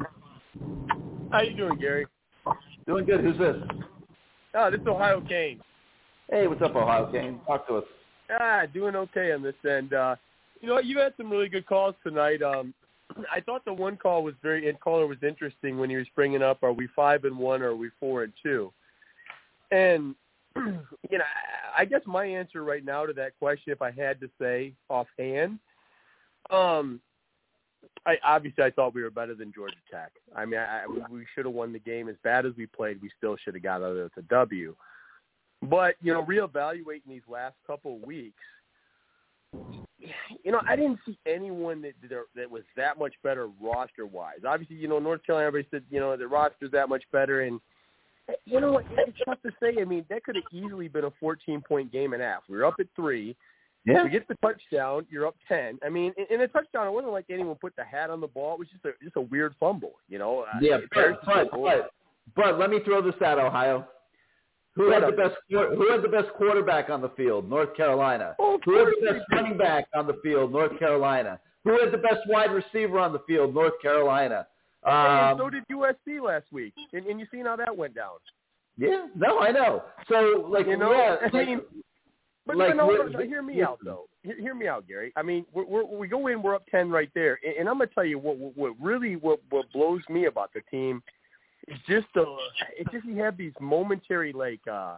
How you doing, Gary? Doing good. Who's this? Oh, this is Ohio Kane. Hey, what's up, Ohio Kane? Talk to us. Ah, doing okay on this end. Uh, you know, you had some really good calls tonight. Um, I thought the one call was very, and caller was interesting when he was bringing up, are we five and one or are we four and two? And you know, I guess my answer right now to that question, if I had to say offhand, um, I obviously I thought we were better than Georgia Tech. I mean, I, we should have won the game. As bad as we played, we still should have got out of it with a W. But, you know, reevaluating these last couple of weeks, you know, I didn't see anyone that that was that much better roster-wise. Obviously, you know, North Carolina, everybody said, you know, the roster's that much better. And, you know, it's tough to say. I mean, that could have easily been a fourteen-point game and a half. We were up at three. Yeah. We get the touchdown, you're up ten. I mean, in a touchdown, it wasn't like anyone put the hat on the ball. It was just a just a weird fumble, you know. Yeah, but, but, but, but let me throw this out, Ohio. Who had the best Who had the best quarterback on the field? North Carolina. Oh, who had the best running back on the field? North Carolina. Who had the best wide receiver on the field? North Carolina. Um, and so did U S C last week, and, and you seen how that went down. Yeah, no, I know. So, like, you know, yeah, I like, mean, but, like, but no, what, no, hear me out though. Hear, hear me out, Gary. I mean, we're, we're, we go in, we're up ten right there, and, and I'm gonna tell you what, what, what really what, what blows me about the team is just the it's just you have these momentary like. uh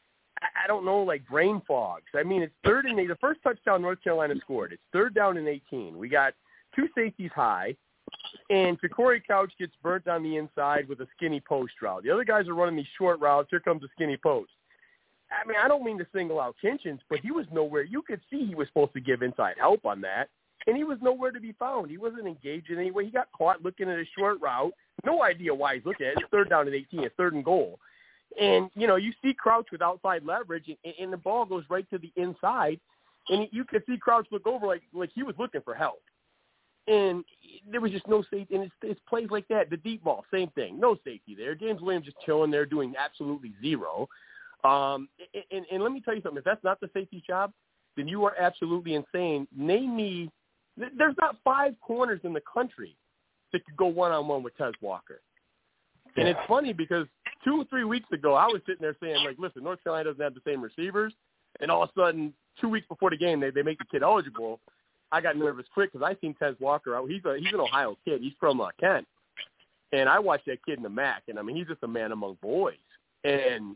I don't know, like brain fogs. I mean, it's third and eight. The first touchdown North Carolina scored. It's third down and eighteen. We got two safeties high, and Corey Couch gets burnt on the inside with a skinny post route. The other guys are running these short routes. Here comes a skinny post. I mean, I don't mean to single out Kinchins, but he was nowhere. You could see he was supposed to give inside help on that, and he was nowhere to be found. He wasn't engaged in any way. He got caught looking at a short route. No idea why he's looking at it. It's third down and eighteen. It's third and goal. And, you know, you see Crouch with outside leverage, and, and the ball goes right to the inside, and you could see Crouch look over like like he was looking for help. And there was just no safety. And it's, it's plays like that. The deep ball, same thing. No safety there. James Williams just chilling there doing absolutely zero. Um, and, and, and let me tell you something. If that's not the safety's job, then you are absolutely insane. Name me – there's not five corners in the country that could go one-on-one with Tez Walker. And it's funny because two or three weeks ago, I was sitting there saying, like, listen, North Carolina doesn't have the same receivers. And all of a sudden, two weeks before the game, they, they make the kid eligible. I got nervous quick because I seen Tez Walker. He's a he's an Ohio kid. He's from uh, Kent. And I watched that kid in the M A C. And, I mean, he's just a man among boys. And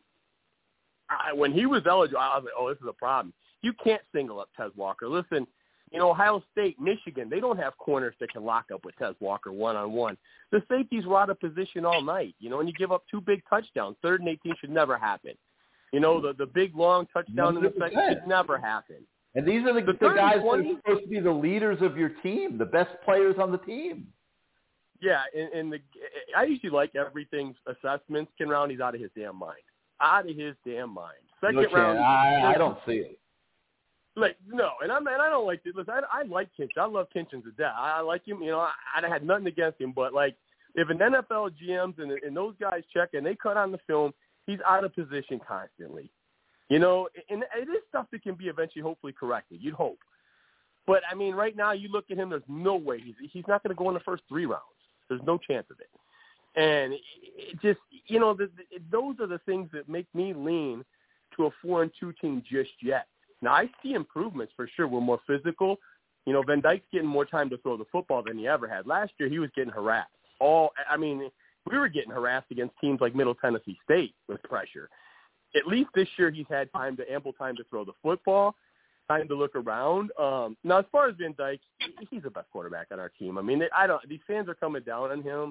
I, when he was eligible, I was like, oh, this is a problem. You can't single up Tez Walker. Listen, you know, Ohio State, Michigan, they don't have corners that can lock up with Tez Walker one-on-one. The safeties were out of position all night, you know, and you give up two big touchdowns. Third and eighteen should never happen. You know, the, the big, long touchdown in the second should never happen. And these are the, the, the guys that are supposed to be the leaders of your team, the best players on the team. Yeah, and, and the, I usually like everything's assessments. Ken Roundy's out of his damn mind. Out of his damn mind. Second no round. I, I don't see it. Like, no, and I and I don't like it. Listen, I, I like Kinch. I love Kinchins to death. I, I like him. You know, I, I had nothing against him, but like, if an N F L G Ms and, and those guys check and they cut on the film, he's out of position constantly. You know, and it is stuff that can be eventually, hopefully, corrected. You'd hope. But I mean, right now, you look at him. There's no way he's he's not going to go in the first three rounds. There's no chance of it. And it, it just, you know, the, the, those are the things that make me lean to a four and two team just yet. Now, I see improvements for sure. We're more physical. You know, Van Dyke's getting more time to throw the football than he ever had. Last year, he was getting harassed. All, I mean, we were getting harassed against teams like Middle Tennessee State with pressure. At least this year, he's had time to ample time to throw the football, time to look around. Um, now, as far as Van Dyke, he's the best quarterback on our team. I mean, I don't. These fans are coming down on him.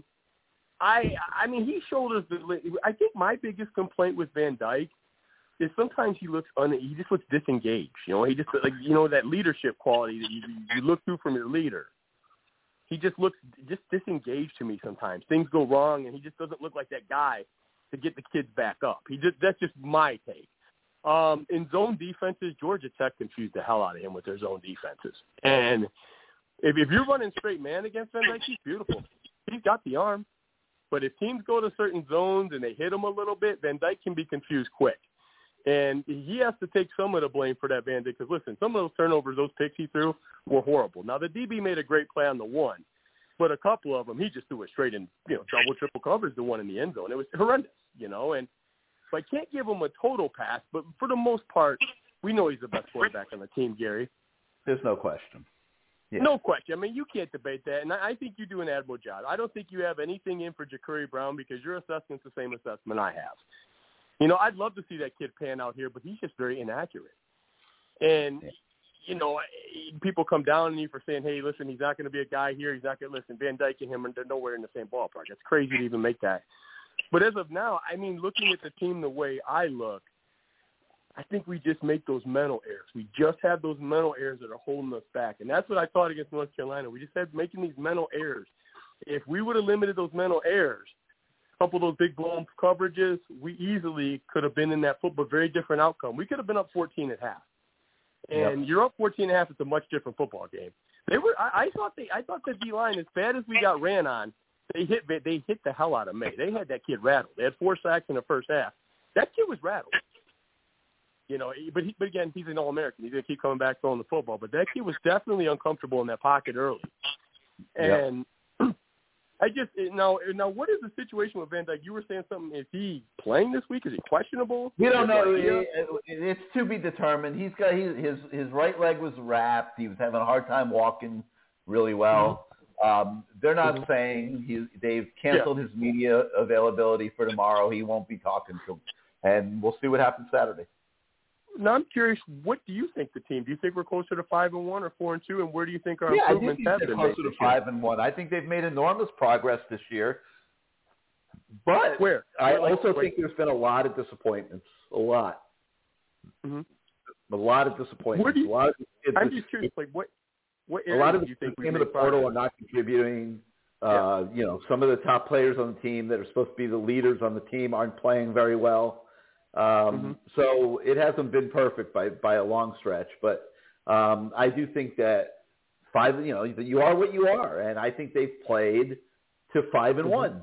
I, I mean, he showed us. The, I think my biggest complaint with Van Dyke is sometimes he looks un, he just looks disengaged. You know, he just like you know that leadership quality that you, you look through from your leader. he just looks just disengaged to me sometimes. Things go wrong, and he just doesn't look like that guy to get the kids back up. He just that's just my take. Um, in zone defenses, Georgia Tech confused the hell out of him with their zone defenses. And if, if you're running straight man against Van Dyke, he's beautiful. He's got the arm. But if teams go to certain zones and they hit him a little bit, Van Dyke can be confused quick. And he has to take some of the blame for that, Van Dyke, because, listen, some of those turnovers, those picks he threw were horrible. Now, the D B made a great play on the one, but a couple of them, he just threw it straight in, you know, double, triple coverage, the one in the end zone. It was horrendous, you know. And so I can't give him a total pass, but for the most part, we know he's the best quarterback on the team, Gary. There's no question. Yeah. No question. I mean, you can't debate that, and I, I think you do an admirable job. I don't think you have anything in for Ja'Cory Brown because your assessment's the same assessment I have. You know, I'd love to see that kid pan out here, but he's just very inaccurate. And, yeah. you know, people come down on you for saying, hey, listen, he's not going to be a guy here. He's not going to listen. Van Dyke and him, they're nowhere in the same ballpark. It's crazy to even make that. But as of now, I mean, looking at the team the way I look, I think we just make those mental errors. We just have those mental errors that are holding us back. And that's what I thought against North Carolina. We just had making these mental errors. If we would have limited those mental errors, a couple of those big blown coverages, we easily could have been in that football, very different outcome. We could have been up fourteen at half. And yep. you're up fourteen at half, it's a much different football game. They were I, I thought they I thought the D line, as bad as we got ran on, they hit they hit the hell out of May. They had that kid rattled. They had four sacks in the first half. That kid was rattled. You know, but he, but again, he's an All-American. He's going to keep coming back throwing the football. But that kid was definitely uncomfortable in that pocket early. And yep. I just now now what is the situation with Van Dyke? You were saying something. Is he playing this week? Is he questionable? We don't know. It, it's to be determined. He's got his, his his right leg was wrapped. He was having a hard time walking really well. Mm-hmm. Um, they're not mm-hmm. saying he, they've canceled yeah. his media availability for tomorrow. He won't be talking to him, and we'll see what happens Saturday. Now I'm curious. What do you think the team? Do you think we're closer to five and one or four and two? And where do you think our yeah, improvements I have think been? Closer to five and one. I think they've made enormous progress this year. But where I like, also wait. think there's been a lot of disappointments. A lot. Mm-hmm. A lot of disappointments. Where do you, a lot of, I'm just curious. Like what? What a lot of do you think the team in the portal are not contributing. Uh, yeah. You know, some of the top players on the team that are supposed to be the leaders on the team aren't playing very well. Um, mm-hmm. So it hasn't been perfect by, by a long stretch, but um, I do think that five, you know, you are what you are, and I think they've played to five and mm-hmm. one.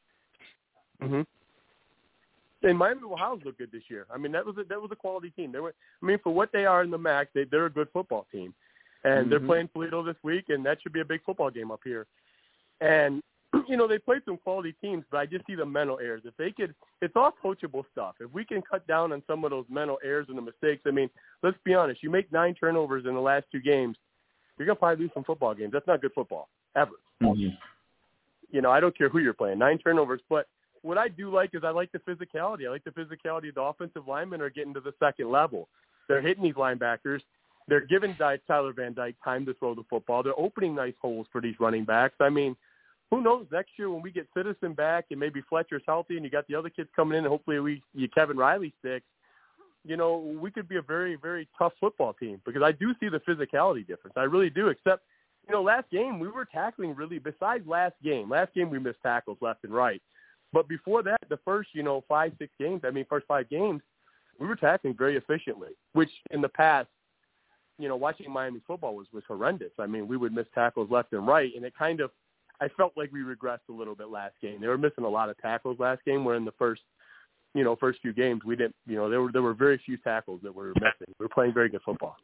Mm-hmm. And Miami Ohio's looked good this year. I mean, that was a, that was a quality team. They were, I mean, for what they are in the M A C, they, they're a good football team, and mm-hmm. they're playing Toledo this week, and that should be a big football game up here. And you know, they played some quality teams, but I just see the mental errors. If they could, it's all coachable stuff. If we can cut down on some of those mental errors and the mistakes, I mean, let's be honest. You make nine turnovers in the last two games, you're going to probably lose some football games. That's not good football, ever. Mm-hmm. You know, I don't care who you're playing. Nine turnovers. But what I do like is I like the physicality. I like the physicality of the offensive linemen are getting to the second level. They're hitting these linebackers. They're giving Tyler Van Dyke time to throw the football. They're opening nice holes for these running backs. I mean, who knows, next year when we get Citizen back and maybe Fletcher's healthy and you got the other kids coming in and hopefully we you Kevin Riley sticks, you know, we could be a very, very tough football team because I do see the physicality difference. I really do, except, you know, last game we were tackling really, besides last game. Last game we missed tackles left and right. But before that, the first, you know, five, six games, I mean, first five games, we were tackling very efficiently, which in the past, you know, watching Miami football was, was horrendous. I mean, we would miss tackles left and right, and it kind of, I felt like we regressed a little bit last game. They were missing a lot of tackles last game, where in the first, you know, first few games we didn't, you know, there were there were very few tackles that were missing. We were playing very good football.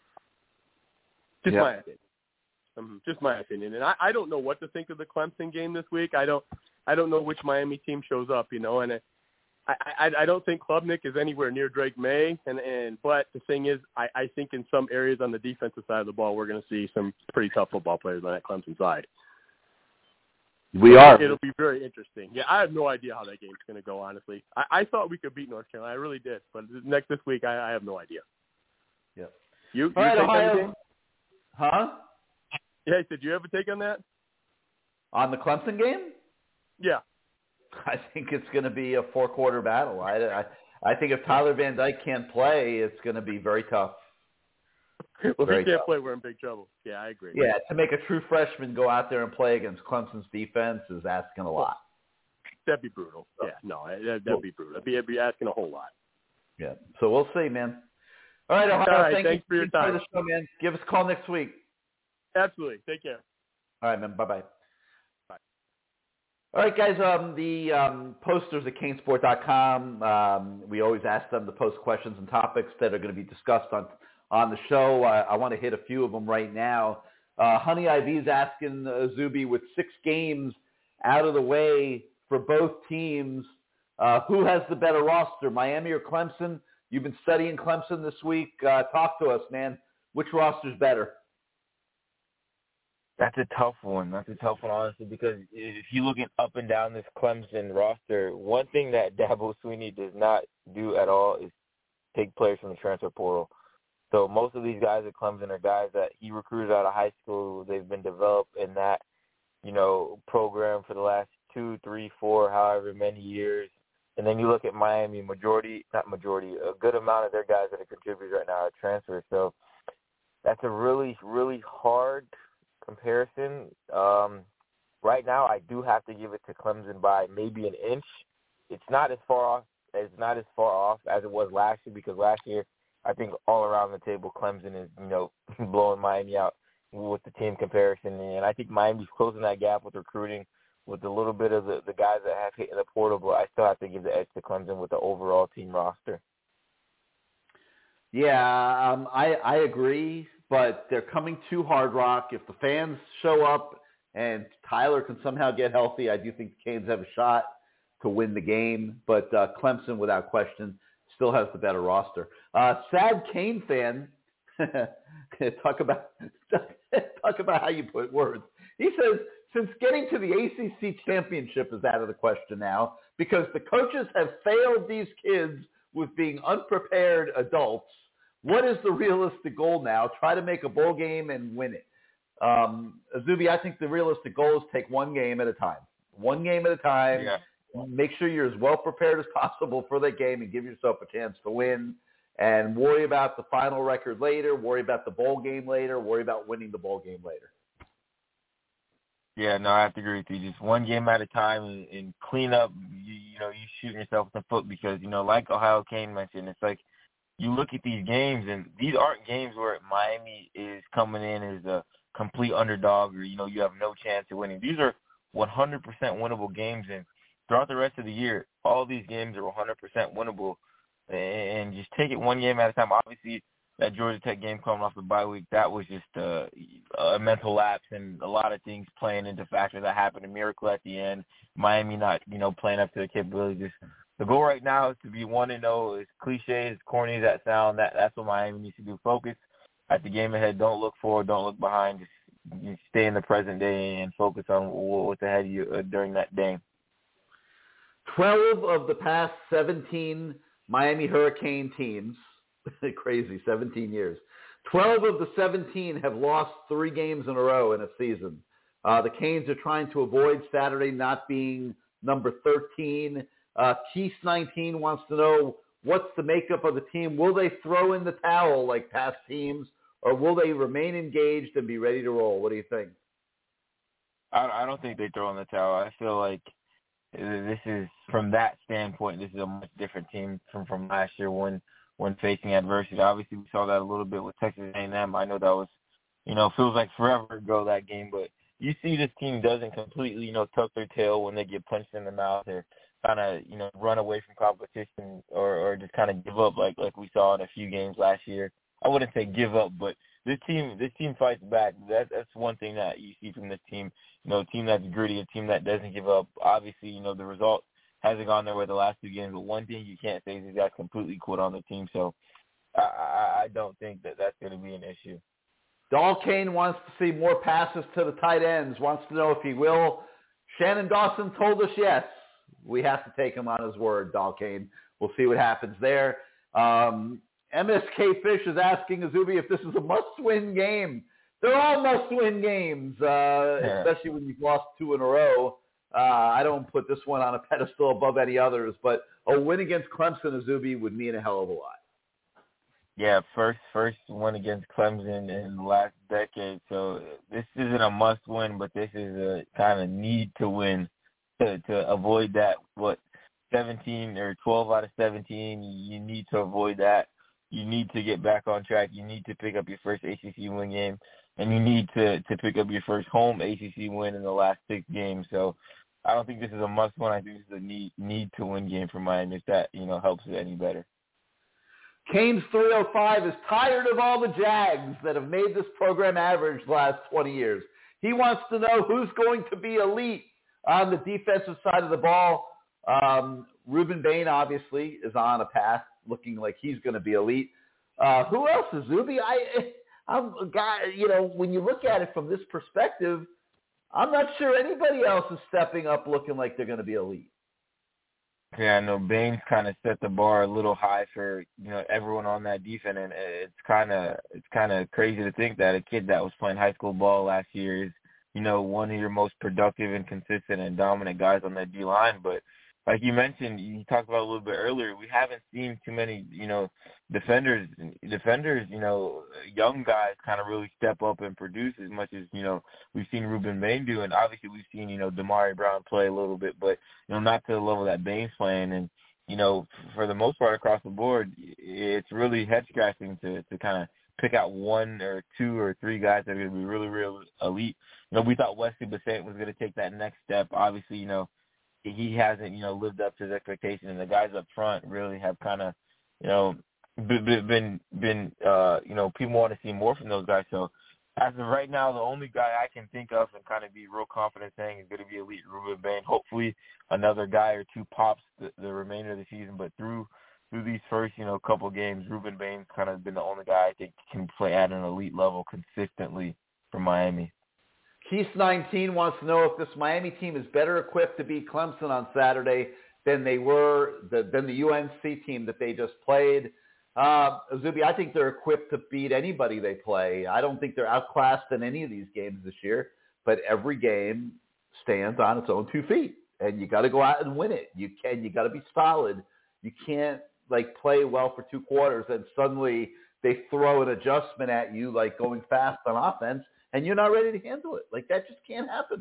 Just yeah. my opinion. Um, just my opinion. And I, I don't know what to think of the Clemson game this week. I don't I don't know which Miami team shows up, you know, and it, I, I I don't think Klubnik is anywhere near Drake May, and, and but the thing is, I, I think in some areas on the defensive side of the ball, we're going to see some pretty tough football players on that Clemson side. We are. It'll be very interesting. Yeah, I have no idea how that game's going to go, honestly. I, I thought we could beat North Carolina. I really did. But next this week, I, I have no idea. Yeah. You, you All right, take Ohio. on the game? Huh? Yeah, I said, do you have a take on that? On the Clemson game? Yeah. I think it's going to be a four-quarter battle. I, I, I think if Tyler Van Dyke can't play, it's going to be very tough. Well, Very if he can't tough. play, we're in big trouble. Yeah, I agree. Yeah, to make a true freshman go out there and play against Clemson's defense is asking a lot. That'd be brutal. Yeah, no, that, that'd be brutal. That'd be, that'd be asking a whole lot. Yeah, so we'll see, man. All right, Ohio, All right, thank thanks you for your time. the show, man. Give us a call next week. Absolutely. Take care. All right, man. Bye-bye. Bye. All right, guys, um, the um, posters at canesport dot com, um, we always ask them to post questions and topics that are going to be discussed on on the show. I, I want to hit a few of them right now. Uh, Honey I V is asking uh, Zuby, with six games out of the way for both teams, uh, who has the better roster, Miami or Clemson? You've been studying Clemson this week. Uh, talk to us, man. Which roster's better? That's a tough one. That's a tough one, honestly, because if you look at up and down this Clemson roster, one thing that Dabo Swinney does not do at all is take players from the transfer portal. So most of these guys at Clemson are guys that he recruited out of high school. They've been developed in that, you know, program for the last two, three, four, however many years. And then you look at Miami, majority, not majority, a good amount of their guys that are contributors right now are transfers. So that's a really, really hard comparison. Um, right now, I do have to give it to Clemson by maybe an inch. It's not as far off. It's not as far off as it was last year, because last year, I think all around the table, Clemson is, you know, blowing Miami out with the team comparison. And I think Miami's closing that gap with recruiting, with a little bit of the, the guys that have hit in the portal, but I still have to give the edge to Clemson with the overall team roster. Yeah, um, I, I agree, but they're coming to Hard Rock. If the fans show up and Tyler can somehow get healthy, I do think the Canes have a shot to win the game. But uh, Clemson, without question, still has the better roster. Uh, sad Cane fan, talk about talk about how you put words. He says, since getting to the A C C championship is out of the question now, because the coaches have failed these kids with being unprepared adults, what is the realistic goal now? Try to make a bowl game and win it. Um, Zuby, I think the realistic goal is take one game at a time. One game at a time. Yeah. Make sure you're as well prepared as possible for that game and give yourself a chance to win. And worry about the final record later. Worry about the bowl game later. Worry about winning the bowl game later. Yeah, no, I have to agree with you. Just one game at a time and, and clean up, you, you know, you shooting yourself in the foot because, you know, like Ohio Kane mentioned, it's like you look at these games and these aren't games where Miami is coming in as a complete underdog or, you know, you have no chance of winning. These are one hundred percent winnable games, and throughout the rest of the year, all these games are one hundred percent winnable, and just take it one game at a time. Obviously, that Georgia Tech game coming off the bye week, that was just a, a mental lapse and a lot of things playing into factors that happened. A miracle at the end. Miami not, you know, playing up to their capabilities. Just the goal right now is to be one and zero. As cliche, as corny as that sound, that that's what Miami needs to do. Focus at the game ahead. Don't look forward. Don't look behind. Just, just stay in the present day and focus on what's ahead of you uh, during that game. twelve of the past seventeen Miami Hurricane teams, crazy, seventeen years. twelve of the seventeen have lost three games in a row in a season. Uh, the Canes are trying to avoid Saturday not being number thirteen. Uh, Keith nineteen wants to know, what's the makeup of the team? Will they throw in the towel like past teams, or will they remain engaged and be ready to roll? What do you think? I, I don't think they throw in the towel. I feel like this is, from that standpoint, this is a much different team from, from last year when when facing adversity. Obviously, we saw that a little bit with Texas A and M. I know that was, you know, feels like forever ago, that game, but you see this team doesn't completely, you know, tuck their tail when they get punched in the mouth or kind of, you know, run away from competition or, or just kind of give up like like we saw in a few games last year. I wouldn't say give up, but this team this team fights back. That, that's one thing that you see from this team. You know, a team that's gritty, a team that doesn't give up. Obviously, you know, the result hasn't gone their way the last two games, but one thing you can't say is these guys completely quit on the team. So I, I, I don't think that that's going to be an issue. Dal Kane wants to see more passes to the tight ends, wants to know if he will. Shannon Dawson told us yes. We have to take him on his word, Dal Kane. We'll see what happens there. Um, M S K Fish is asking Azubi if this is a must-win game. They're all must-win games, uh, yeah. especially when you've lost two in a row. Uh, I don't put this one on a pedestal above any others, but a win against Clemson, Azubi, would mean a hell of a lot. yeah, first first win against Clemson in the last decade. So this isn't a must win, but this is a kind of need to win to to avoid that. What seventeen or twelve out of seventeen, you need to avoid that. You need to get back on track. You need to pick up your first A C C win game, and you need to, to pick up your first home A C C win in the last six games. So I don't think this is a must-win. I think this is a need need to win game for Miami if that, you know, helps it any better. Canes three oh five is tired of all the Jags that have made this program average the last twenty years. He wants to know who's going to be elite on the defensive side of the ball. Um, Ruben Bain, obviously, is on a path looking like he's going to be elite. Uh, who else is Zuby? I, I'm a guy, you know, when you look at it from this perspective, I'm not sure anybody else is stepping up looking like they're going to be elite. Yeah, I know Baines kind of set the bar a little high for, you know, everyone on that defense, and it's kind of it's kind of crazy to think that a kid that was playing high school ball last year is, you know, one of your most productive and consistent and dominant guys on that D line. But like you mentioned, you talked about a little bit earlier, we haven't seen too many, you know, defenders, defenders, you know, young guys kind of really step up and produce as much as, you know, we've seen Ruben Bain do. And obviously we've seen, you know, Damari Brown play a little bit, but, you know, not to the level that Bain's playing. And, you know, for the most part across the board, it's really head-scratching to, to kind of pick out one or two or three guys that are going to be really, really elite. You know, we thought Wesley Bissett was going to take that next step. Obviously, you know, he hasn't, you know, lived up to his expectation, and the guys up front really have kind of, you know, been, been, uh, you know, people want to see more from those guys. So as of right now, the only guy I can think of and kind of be real confident saying is going to be elite Ruben Bain. Hopefully another guy or two pops the, the remainder of the season, but through through these first, you know, couple games, Ruben Bain's kind of been the only guy I think can play at an elite level consistently for Miami. Keith nineteen wants to know if this Miami team is better equipped to beat Clemson on Saturday than they were, the, than the U N C team that they just played. Uh, Zuby, I think they're equipped to beat anybody they play. I don't think they're outclassed in any of these games this year, but every game stands on its own two feet, and you got to go out and win it. You can, you got to be solid. You can't like play well for two quarters and suddenly they throw an adjustment at you like going fast on offense, and you're not ready to handle it. Like, that just can't happen.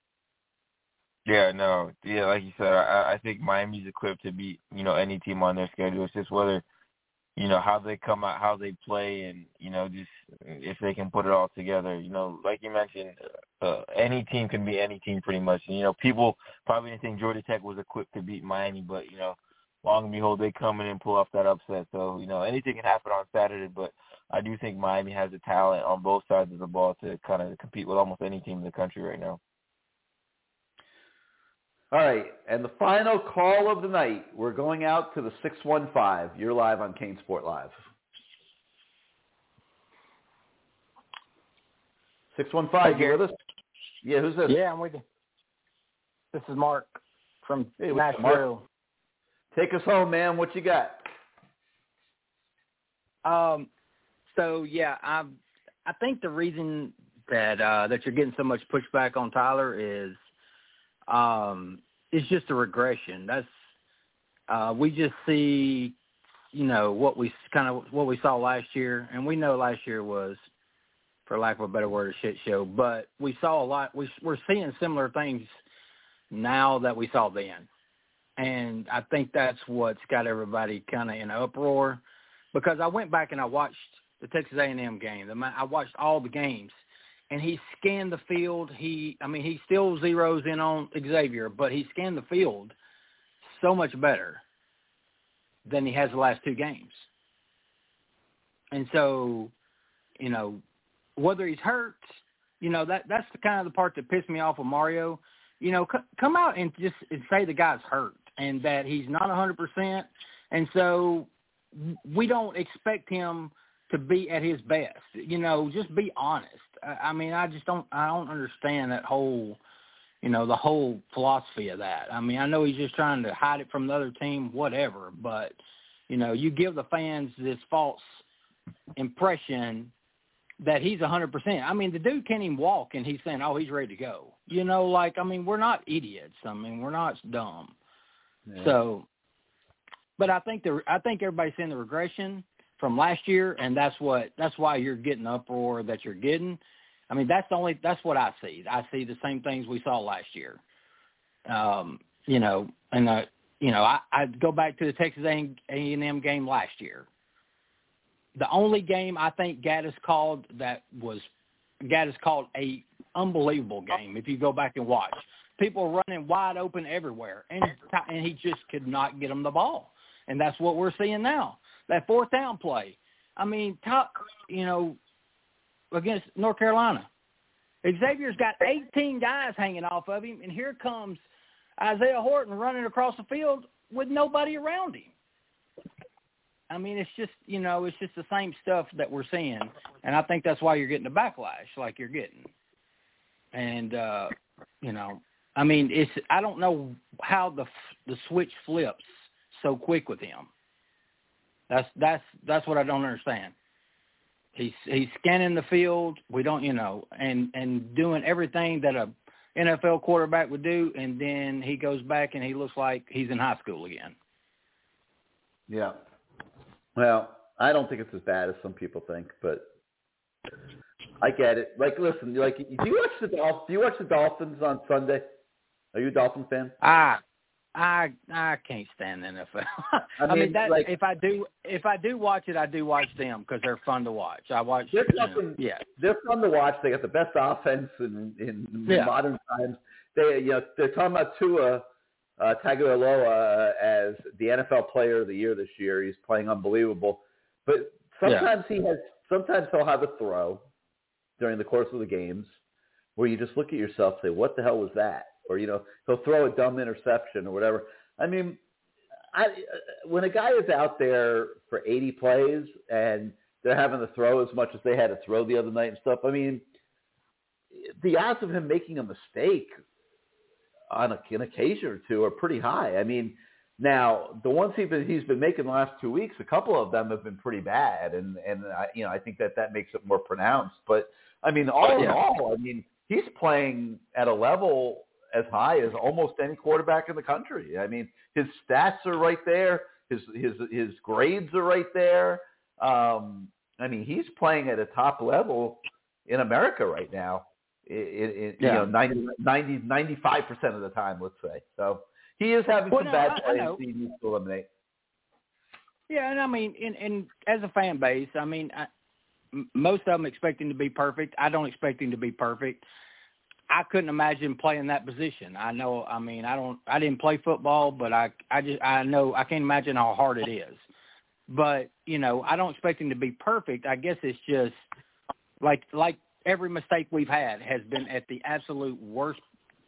Yeah, no. Yeah, like you said, I, I think Miami's equipped to beat, you know, any team on their schedule. It's just whether, you know, how they come out, how they play, and, you know, just if they can put it all together. You know, like you mentioned, uh, any team can be any team pretty much. And, you know, people probably didn't think Georgia Tech was equipped to beat Miami, but, you know, long and behold, they come in and pull off that upset. So, you know, anything can happen on Saturday, but I do think Miami has the talent on both sides of the ball to kind of compete with almost any team in the country right now. All right, and the final call of the night, we're going out to the six one five. You're live on Kane Sport Live. six one five, you with us? Yeah, who's this? Yeah, I'm with you. This is Mark from hey, Nashville. Mark? Take us home, man. What you got? Um, so, yeah, I I think the reason that uh, that you're getting so much pushback on Tyler is um, it's just a regression. That's uh, we just see, you know, what we kind of what we saw last year, and we know last year was, for lack of a better word, a shit show. But we saw a lot. We, we're seeing similar things now that we saw then. And I think that's what's got everybody kind of in an uproar, because I went back and I watched the Texas A and M game. I watched all the games, and he scanned the field. He, I mean, he still zeroes in on Xavier, but he scanned the field so much better than he has the last two games. And so, you know, whether he's hurt, you know, that that's the kind of the part that pissed me off with Mario. You know, c- come out and just and say the guy's hurt and that he's not one hundred percent. And so we don't expect him to be at his best. You know, just be honest. I, I mean, I just don't I don't understand that whole, you know, the whole philosophy of that. I mean, I know he's just trying to hide it from the other team, whatever. But, you know, you give the fans this false impression that he's one hundred percent. I mean, the dude can't even walk, and he's saying, oh, he's ready to go. You know, like, I mean, we're not idiots. I mean, we're not dumb. Yeah. So, but I think the I think everybody's seeing the regression. from last year, and that's what that's why you're getting the uproar that you're getting. I mean, that's the only that's what I see. I see the same things we saw last year. Um, you know, and uh, you know, I, I go back to the Texas A and M game last year. The only game I think Gaddis called that was Gaddis called a unbelievable game. If you go back and watch, people were running wide open everywhere, and and he just could not get them the ball, and that's what we're seeing now. That fourth down play. I mean, top, you know, against North Carolina, Xavier's got eighteen guys hanging off of him, and here comes Isaiah Horton running across the field with nobody around him. I mean, it's just, you know, it's just the same stuff that we're seeing, and I think that's why you're getting the backlash like you're getting. And, uh, you know, I mean, it's I don't know how the the switch flips so quick with him. That's that's that's what I don't understand. He's he's scanning the field. We don't, you know, and, and doing everything that a N F L quarterback would do, and then he goes back and he looks like he's in high school again. Yeah. Well, I don't think it's as bad as some people think, but I get it. Like, listen, like, do you watch the Dolphins? Do you watch the Dolphins on Sunday? Are you a Dolphin fan? I I I can't stand the N F L. I mean, I mean that, like, if I do if I do watch it, I do watch them because they're fun to watch. I watch. They're, you know, yeah, they're fun to watch. They got the best offense in, in yeah. modern times. They, you know, they're talking about Tua uh, Tagovailoa uh, as the N F L Player of the Year this year. He's playing unbelievable, but sometimes yeah. he has. Sometimes he'll have a throw during the course of the games where you just look at yourself and say, "What the hell was that?" Or, you know, he'll throw a dumb interception or whatever. I mean, I, when a guy is out there for eighty plays and they're having to throw as much as they had to throw the other night and stuff, I mean, the odds of him making a mistake on a, an occasion or two are pretty high. I mean, now, the ones he's been, he's been making the last two weeks, a couple of them have been pretty bad, and, and I, you know, I think that that makes it more pronounced. But, I mean, all in all, I mean, he's playing at a level as high as almost any quarterback in the country. I mean, his stats are right there. His his his grades are right there. Um, I mean, he's playing at a top level in America right now. In, in, yeah. You know, ninety, ninety, ninety-five percent of the time, let's say. So he is having well, some no, bad I, plays I he needs to eliminate. Yeah, and I mean, and, and as a fan base, I mean, I, most of them expect him to be perfect. I don't expect him to be perfect. I couldn't imagine playing that position. I know, I mean, I don't, I didn't play football, but I, I just, I know, I can't imagine how hard it is. But, you know, I don't expect him to be perfect. I guess it's just like, like every mistake we've had has been at the absolute worst,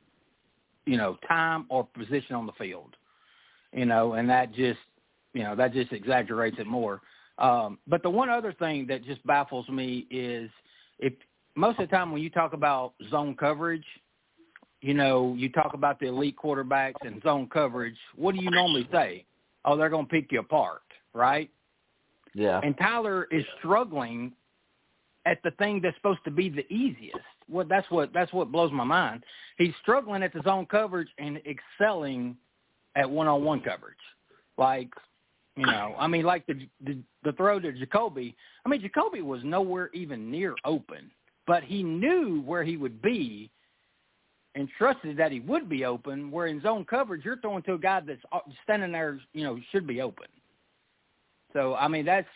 you know, time or position on the field, you know, and that just, you know, that just exaggerates it more. Um, but the one other thing that just baffles me is if, most of the time when you talk about zone coverage, you know, you talk about the elite quarterbacks and zone coverage, what do you normally say? Oh, they're going to pick you apart, right? Yeah. And Tyler is struggling at the thing that's supposed to be the easiest. Well, that's what that's what blows my mind. He's struggling at the zone coverage and excelling at one-on-one coverage. Like, you know, I mean, like the the, the throw to Jacoby. I mean, Jacoby was nowhere even near open. But he knew where he would be and trusted that he would be open, where in zone coverage, you're throwing to a guy that's standing there, you know, should be open. So, I mean, that's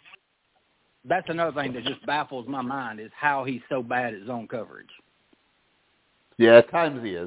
that's another thing that just baffles my mind is how he's so bad at zone coverage. Yeah, at times he is.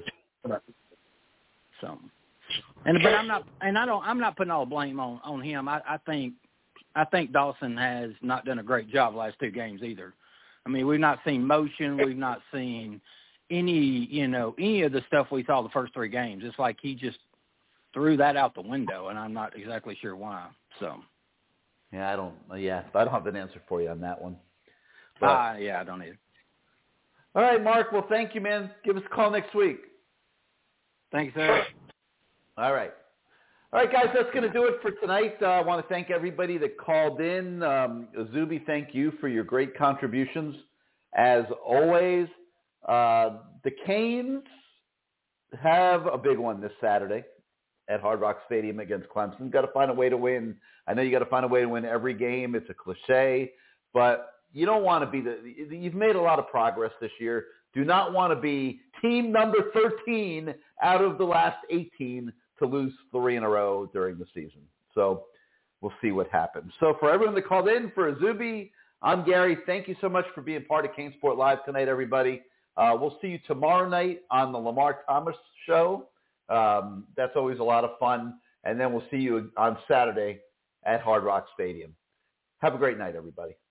So, and but I'm not, and I don't, I'm not putting all the blame on, on him. I, I think, I think Dawson has not done a great job the last two games either. I mean, we've not seen motion. We've not seen any, you know, any of the stuff we saw the first three games. It's like he just threw that out the window, and I'm not exactly sure why. So, yeah, I don't. Yeah, I don't have an answer for you on that one. But, uh, yeah, I don't either. All right, Mark. Well, thank you, man. Give us a call next week. Thanks, sir. All right. All right, guys, that's going to do it for tonight. Uh, I want to thank everybody that called in. Um, Zuby, thank you for your great contributions. As always, uh, the Canes have a big one this Saturday at Hard Rock Stadium against Clemson. Got to find a way to win. I know you got to find a way to win every game. It's a cliche, but you don't want to be the – you've made a lot of progress this year. Do not want to be team number thirteen out of the last eighteen to lose three in a row during the season. So we'll see what happens. So for everyone that called in, for Azubi, I'm Gary. Thank you so much for being part of CaneSport Live tonight, everybody. Uh, we'll see you tomorrow night on the Lamar Thomas Show. Um, that's always a lot of fun. And then we'll see you on Saturday at Hard Rock Stadium. Have a great night, everybody.